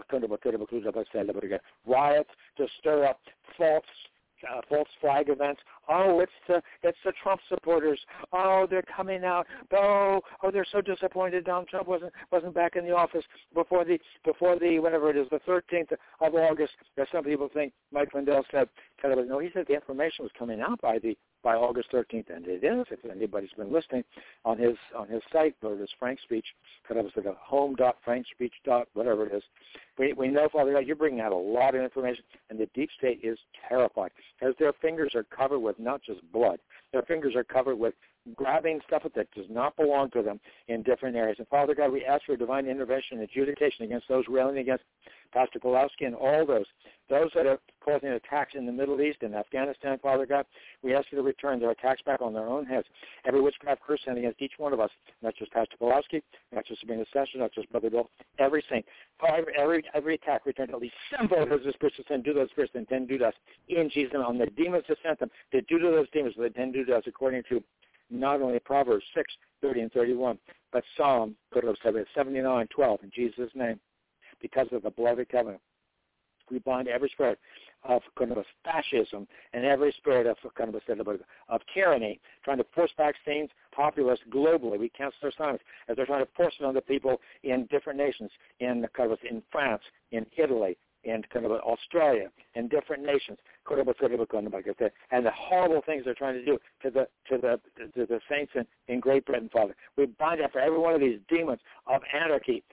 riots, to stir up false flag events. Oh, it's the Trump supporters. Oh, they're coming out. Oh, they're so disappointed Donald Trump wasn't back in the office before the whatever it is, the 13th of August. As some people think Mike Lindell said. No, he said the information was coming out by August 13th, and it is. If anybody's been listening on his site, go to his Frank Speech, home.frankspeech. whatever it is. We know, Father God, you're bringing out a lot of information, and the deep state is terrified, as their fingers are covered with not just blood, their fingers are covered with grabbing stuff that does not belong to them in different areas. And Father God, we ask for divine intervention and adjudication against those railing against Pastor Pawlowski and all those that are causing attacks in the Middle East and Afghanistan, Father God. We ask you to return their attacks back on their own heads. Every witchcraft curse sent against each one of us, not just Pastor Pawlowski, not just Sabrina Sessions, not just Brother Bill, every saint. Every attack returned to at least some of those spirits to send to those spirits and tend to do to us in Jesus' name. On the demons that sent them, to do to those demons what they tend to do to us, according to not only Proverbs 6:30 and 31, but Psalm 79:12 in Jesus' name, because of the blood of the covenant. We bind every spirit of fascism and every spirit of tyranny, trying to force vaccines, populists globally. We cancel their assignments as they're trying to force it on the people in different nations, in France, in Italy, in Australia, and different nations, and the horrible things they're trying to do to the saints in Great Britain, Father. We bind up for every one of these demons of anarchy,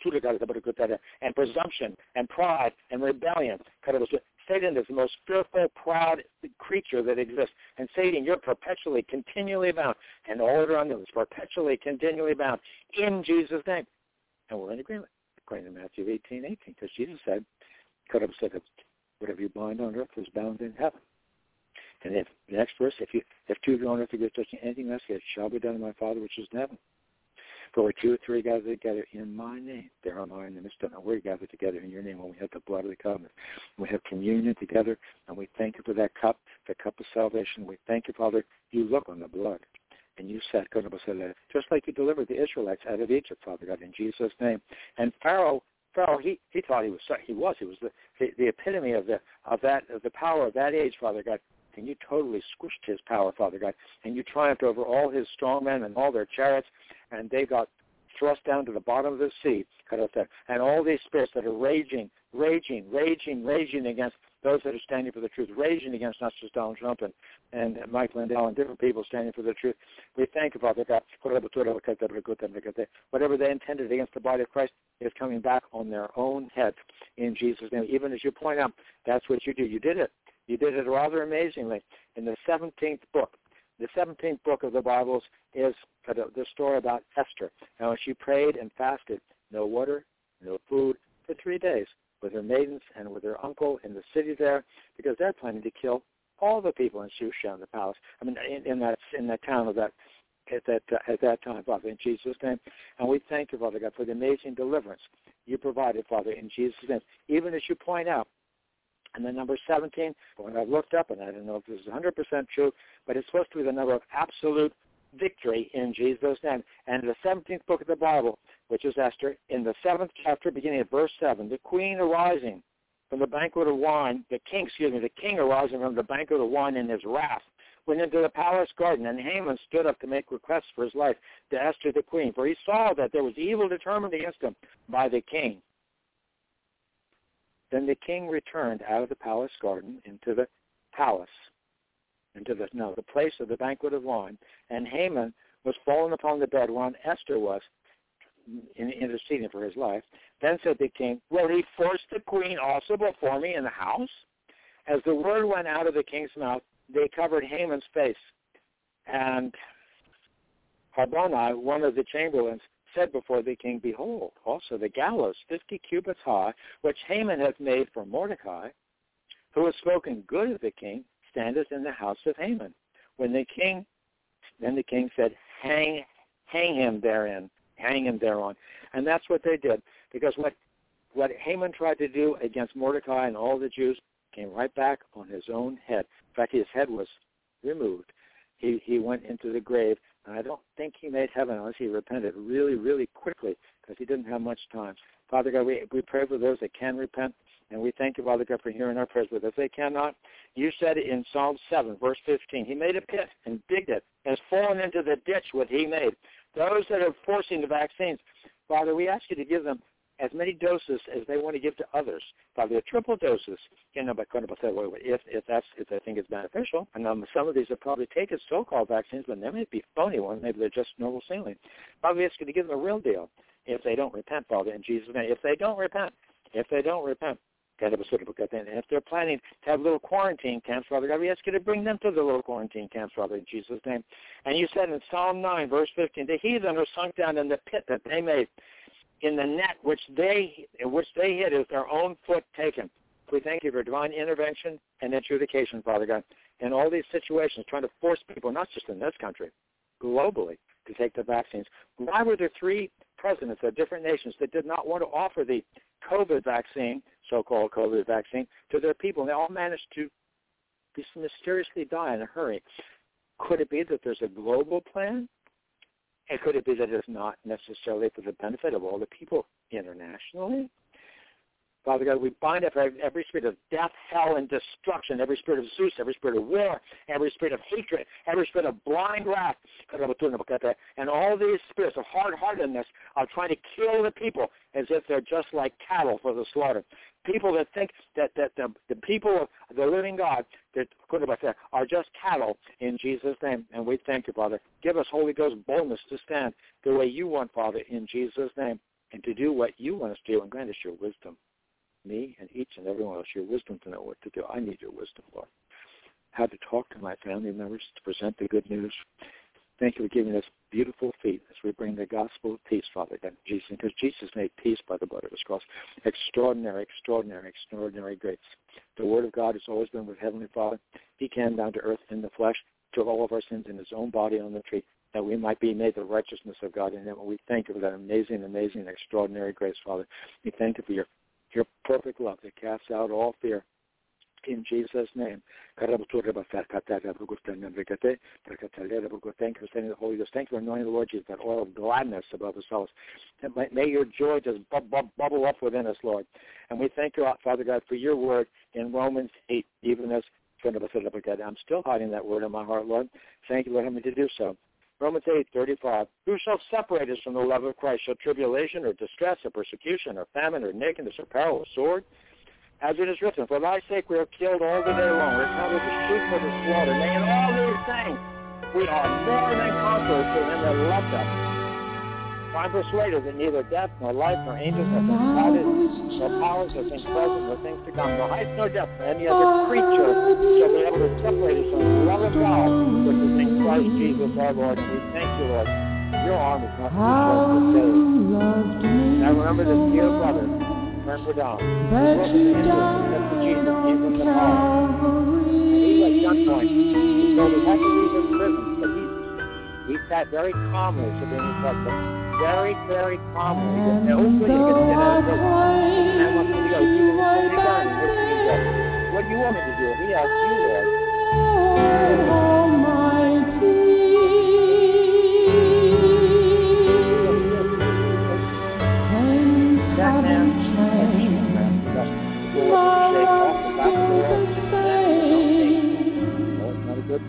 and presumption, and pride, and rebellion. Satan is the most fearful, proud creature that exists. And Satan, you're perpetually, continually bound, and all that are on you is perpetually, continually bound in Jesus' name. And we're in agreement, according to Matthew 18:18, because Jesus said, that whatever you bind on earth is bound in heaven. And if the next verse, if two of you on earth agree touching anything else, it shall be done in my Father which is in heaven. For where two or three gather together in my name, there am I in the midst of them. We gather together in your name when we have the blood of the covenant. We have communion together, and we thank you for that cup, the cup of salvation. We thank you, Father, you look on the blood. And you said, just like you delivered the Israelites out of Egypt, Father God, in Jesus' name. And Pharaoh, he thought he was the epitome of the power of that age, Father God. And you totally squished his power, Father God. And you triumphed over all his strong men and all their chariots, and they got thrust down to the bottom of the sea. And all these spirits that are raging against those that are standing for the truth, raging against not just Donald Trump and Mike Lindell and different people standing for the truth. We thank you, Father God. Whatever they intended against the body of Christ is coming back on their own head in Jesus' name. Even as you point out, that's what you do. You did it. You did it rather amazingly. In the 17th book, of the Bible is the story about Esther. Now, when she prayed and fasted, no water, no food, for 3 days, with her maidens and with her uncle in the city there, because they're planning to kill all the people in Shushan, the palace. I mean, in that town of that at that time, Father, in Jesus' name. And we thank you, Father God, for the amazing deliverance you provided, Father, in Jesus' name. Even as you point out, and then number 17, when I've looked up, and I don't know if this is 100% true, but it's supposed to be the number of absolute victory in Jesus' name. And in the 17th book of the Bible, which is Esther, in the 7th chapter, beginning at verse 7, the queen arising from the banquet of wine, the king arising from the banquet of wine in his wrath, went into the palace garden, and Haman stood up to make requests for his life to Esther the queen, for he saw that there was evil determined against him by the king. Then the king returned out of the palace garden into the palace, the place of the banquet of wine, and Haman was fallen upon the bed whereon Esther was, interceding for his life. Then said the king, will he force the queen also before me in the house? As the word went out of the king's mouth, they covered Haman's face. And Harbonai, one of the chamberlains, said before the king, behold, also the gallows 50 cubits high, which Haman hath made for Mordecai, who has spoken good of the king, standeth in the house of Haman. Then the king said, hang him therein, hang him thereon. And that's what they did, because what Haman tried to do against Mordecai and all the Jews came right back on his own head. In fact, his head was removed. He went into the grave, and I don't think he made heaven unless he repented really, really quickly, because he didn't have much time. Father God, we pray for those that can repent, and we thank you, Father God, for hearing our prayers. But if they cannot, you said in Psalm 7, verse 15, he made a pit and digged it, and has fallen into the ditch what he made. Those that are forcing the vaccines, Father, we ask you to give them as many doses as they want to give to others. Father, triple doses. But if they think it's beneficial, and some of these have probably taken so-called vaccines, but they may be phony ones. Maybe they're just normal saline. Father, we ask you to give them a real deal if they don't repent, Father, in Jesus' name. If they don't repent, and if they're planning to have little quarantine camps, Father God, we ask you to bring them to the little quarantine camps, Father, in Jesus' name. And you said in Psalm 9, verse 15, the heathen are sunk down in the pit that they made, in the net which they hid is their own foot taken. We thank you for divine intervention and adjudication, Father God, in all these situations, trying to force people, not just in this country, globally, to take the vaccines. Why were there 3 presidents of different nations that did not want to offer the COVID vaccine, so-called COVID vaccine, to their people? And they all managed to mysteriously die in a hurry. Could it be that there's a global plan? And could it be that it's not necessarily for the benefit of all the people internationally? Father God, we bind up every spirit of death, hell, and destruction, every spirit of Zeus, every spirit of war, every spirit of hatred, every spirit of blind wrath, and all these spirits of hard-heartedness are trying to kill the people as if they're just like cattle for the slaughter. People that think that the people of the living God that are just cattle in Jesus' name. And we thank you, Father. Give us Holy Ghost boldness to stand the way you want, Father, in Jesus' name, and to do what you want us to do, and grant us your wisdom. Me and each and every one of us, your wisdom to know what to do. I need your wisdom, Lord. How to talk to my family members, to present the good news. Thank you for giving us beautiful feet as we bring the gospel of peace, Father God, Jesus, because Jesus made peace by the blood of his cross. Extraordinary, extraordinary, extraordinary grace. The Word of God has always been with Heavenly Father. He came down to earth in the flesh, took all of our sins in his own body on the tree, that we might be made the righteousness of God in him. And we thank you for that amazing, amazing, extraordinary grace, Father. We thank you for your perfect love that casts out all fear. In Jesus' name. Thank you for sending the Holy Ghost. Thank you for anointing the Lord Jesus, that oil of gladness above us all. May your joy just bubble up within us, Lord. And we thank you, Father God, for your word in Romans 8, even as I'm still hiding that word in my heart, Lord. Thank you, Lord, help me to do so. Romans 8:35. Who shall separate us from the love of Christ? Shall tribulation or distress or persecution or famine or nakedness or peril or sword? As it is written, for thy sake we are killed all the day long. We're counted as sheep for the slaughter. Nay, in all these things we are more than conquerors to him that loved us. For I am persuaded that neither death, nor life, nor angels, nor principalities, nor powers, nor things present, nor things to come, nor height, nor depth, nor any other creature shall be able to separate us from the love of God, which is in Christ Jesus our Lord. And we thank you, Lord. Your arm is not too short to save. Now remember this dear brother, Remember down. He wasn't the influence of Jesus, gave him the power. And he was gunpoint. He told him not to leave his prison, but he sat very calmly to being instructed. Very, very calmly. He said, no, good, you can get out of prison. And I want me to go. You will be done. What do you want me to do? He asked you, Lord.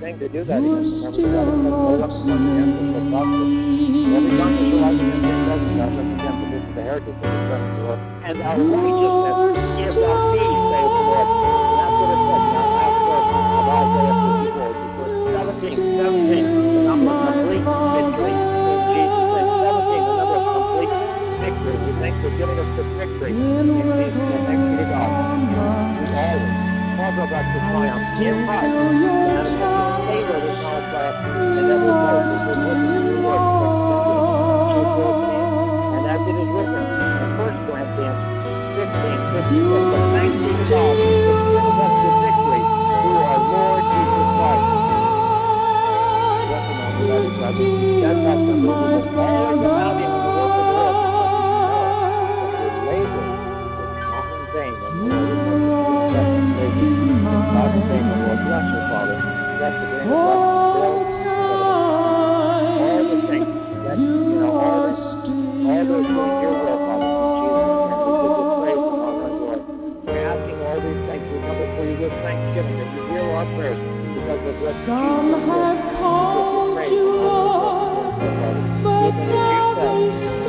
thing to do that against. Remember, we got to hold up and against us, so prosper. Every tongue that shall rise against us, judgment, thou shalt condemn, for this is the heritage of the servants of the Lord. And our righteousness is of thee, saith the Lord. And that's what it says in that last verse of Isaiah 54, which is verse 17, the number of complete victory in Jesus' name. 17, the number of complete victory. We thank for giving us the victory in Jesus' name. Thanks be to God. We always cause our back to triumph in Christ. And it's the favor of knowledge by us in every place, as is written in your word, 2 Corinthians 14. And as it is written in 1 Corinthians 15:56. But thanks be to God for giving us the victory through our Lord Jesus Christ. Working on the other side. That's how some believers always abounding in the work of the Lord, because we know that your labor is not in vain in the Lord. We thank you for your blessing, labor. God is faithful, Lord. Bless your Father. Bless the grain of blessing, Bill, all the things that, all those doing your will, Father, in Jesus' name. We give you praise and honor and glory. We're asking all these things. We come before you with thanksgiving that you hear our prayers because of what Jesus did. We give you praise and honor and glory, Father. Even as you said,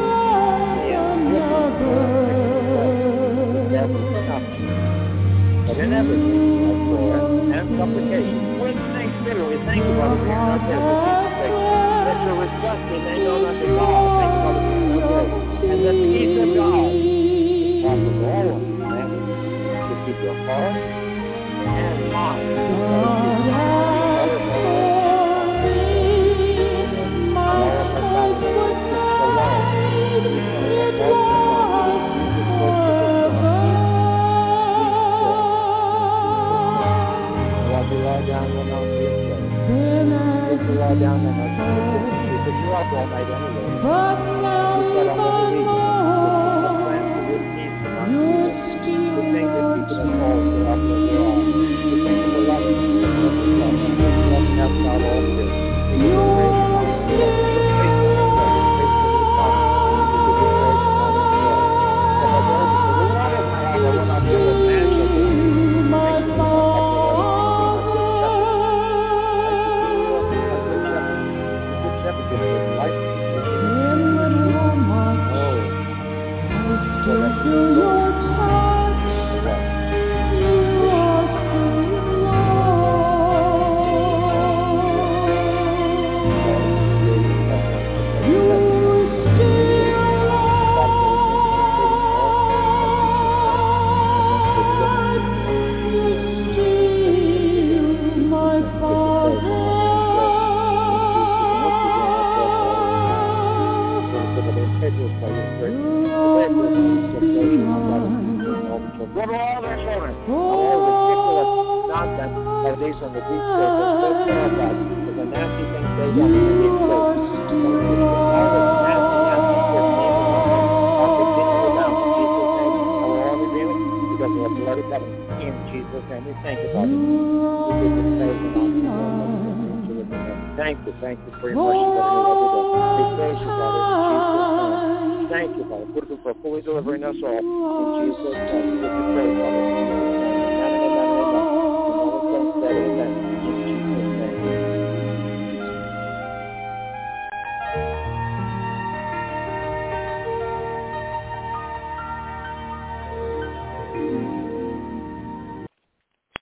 but in everything, by prayer and supplication, with thanksgiving, we thank you, Father, for your not there for Jesus' sake. That your request be made known unto God. Thank you, Father, for your not there. And the peace of God, which passes all understanding, to keep your heart and mind in Christ Jesus. All of our down when I'm here today. If you lie down and I'm sleep, but you're up all night anyway. You said I'm going to read the plan for your peace and not evil. The things that keep us all so up where we are. The things that we're loving and doing what we love. And we love and have God all here. We give you praise and honor and glory. You're faithful, my God. You're faithful to the promise. We give you praise and honor and glory. And my Lord, the Lord of my life, I will not fear what man shall do. Thank you for my What are all their children? All ridiculous nonsense of these on the deep state. They're so terrified of the nasty things they do on the deep state. All this nasty shit came on them. I'll continue to down in Jesus' name. And we're only doing because of the blood of heaven. In Jesus' name, we thank you, Father. We give you praise and honor. Thank you for your mercy that we love you. We praise you, Father, in Jesus' name. Thank you, Father, for fully delivering us all. In Jesus' name, we give you praise, Father.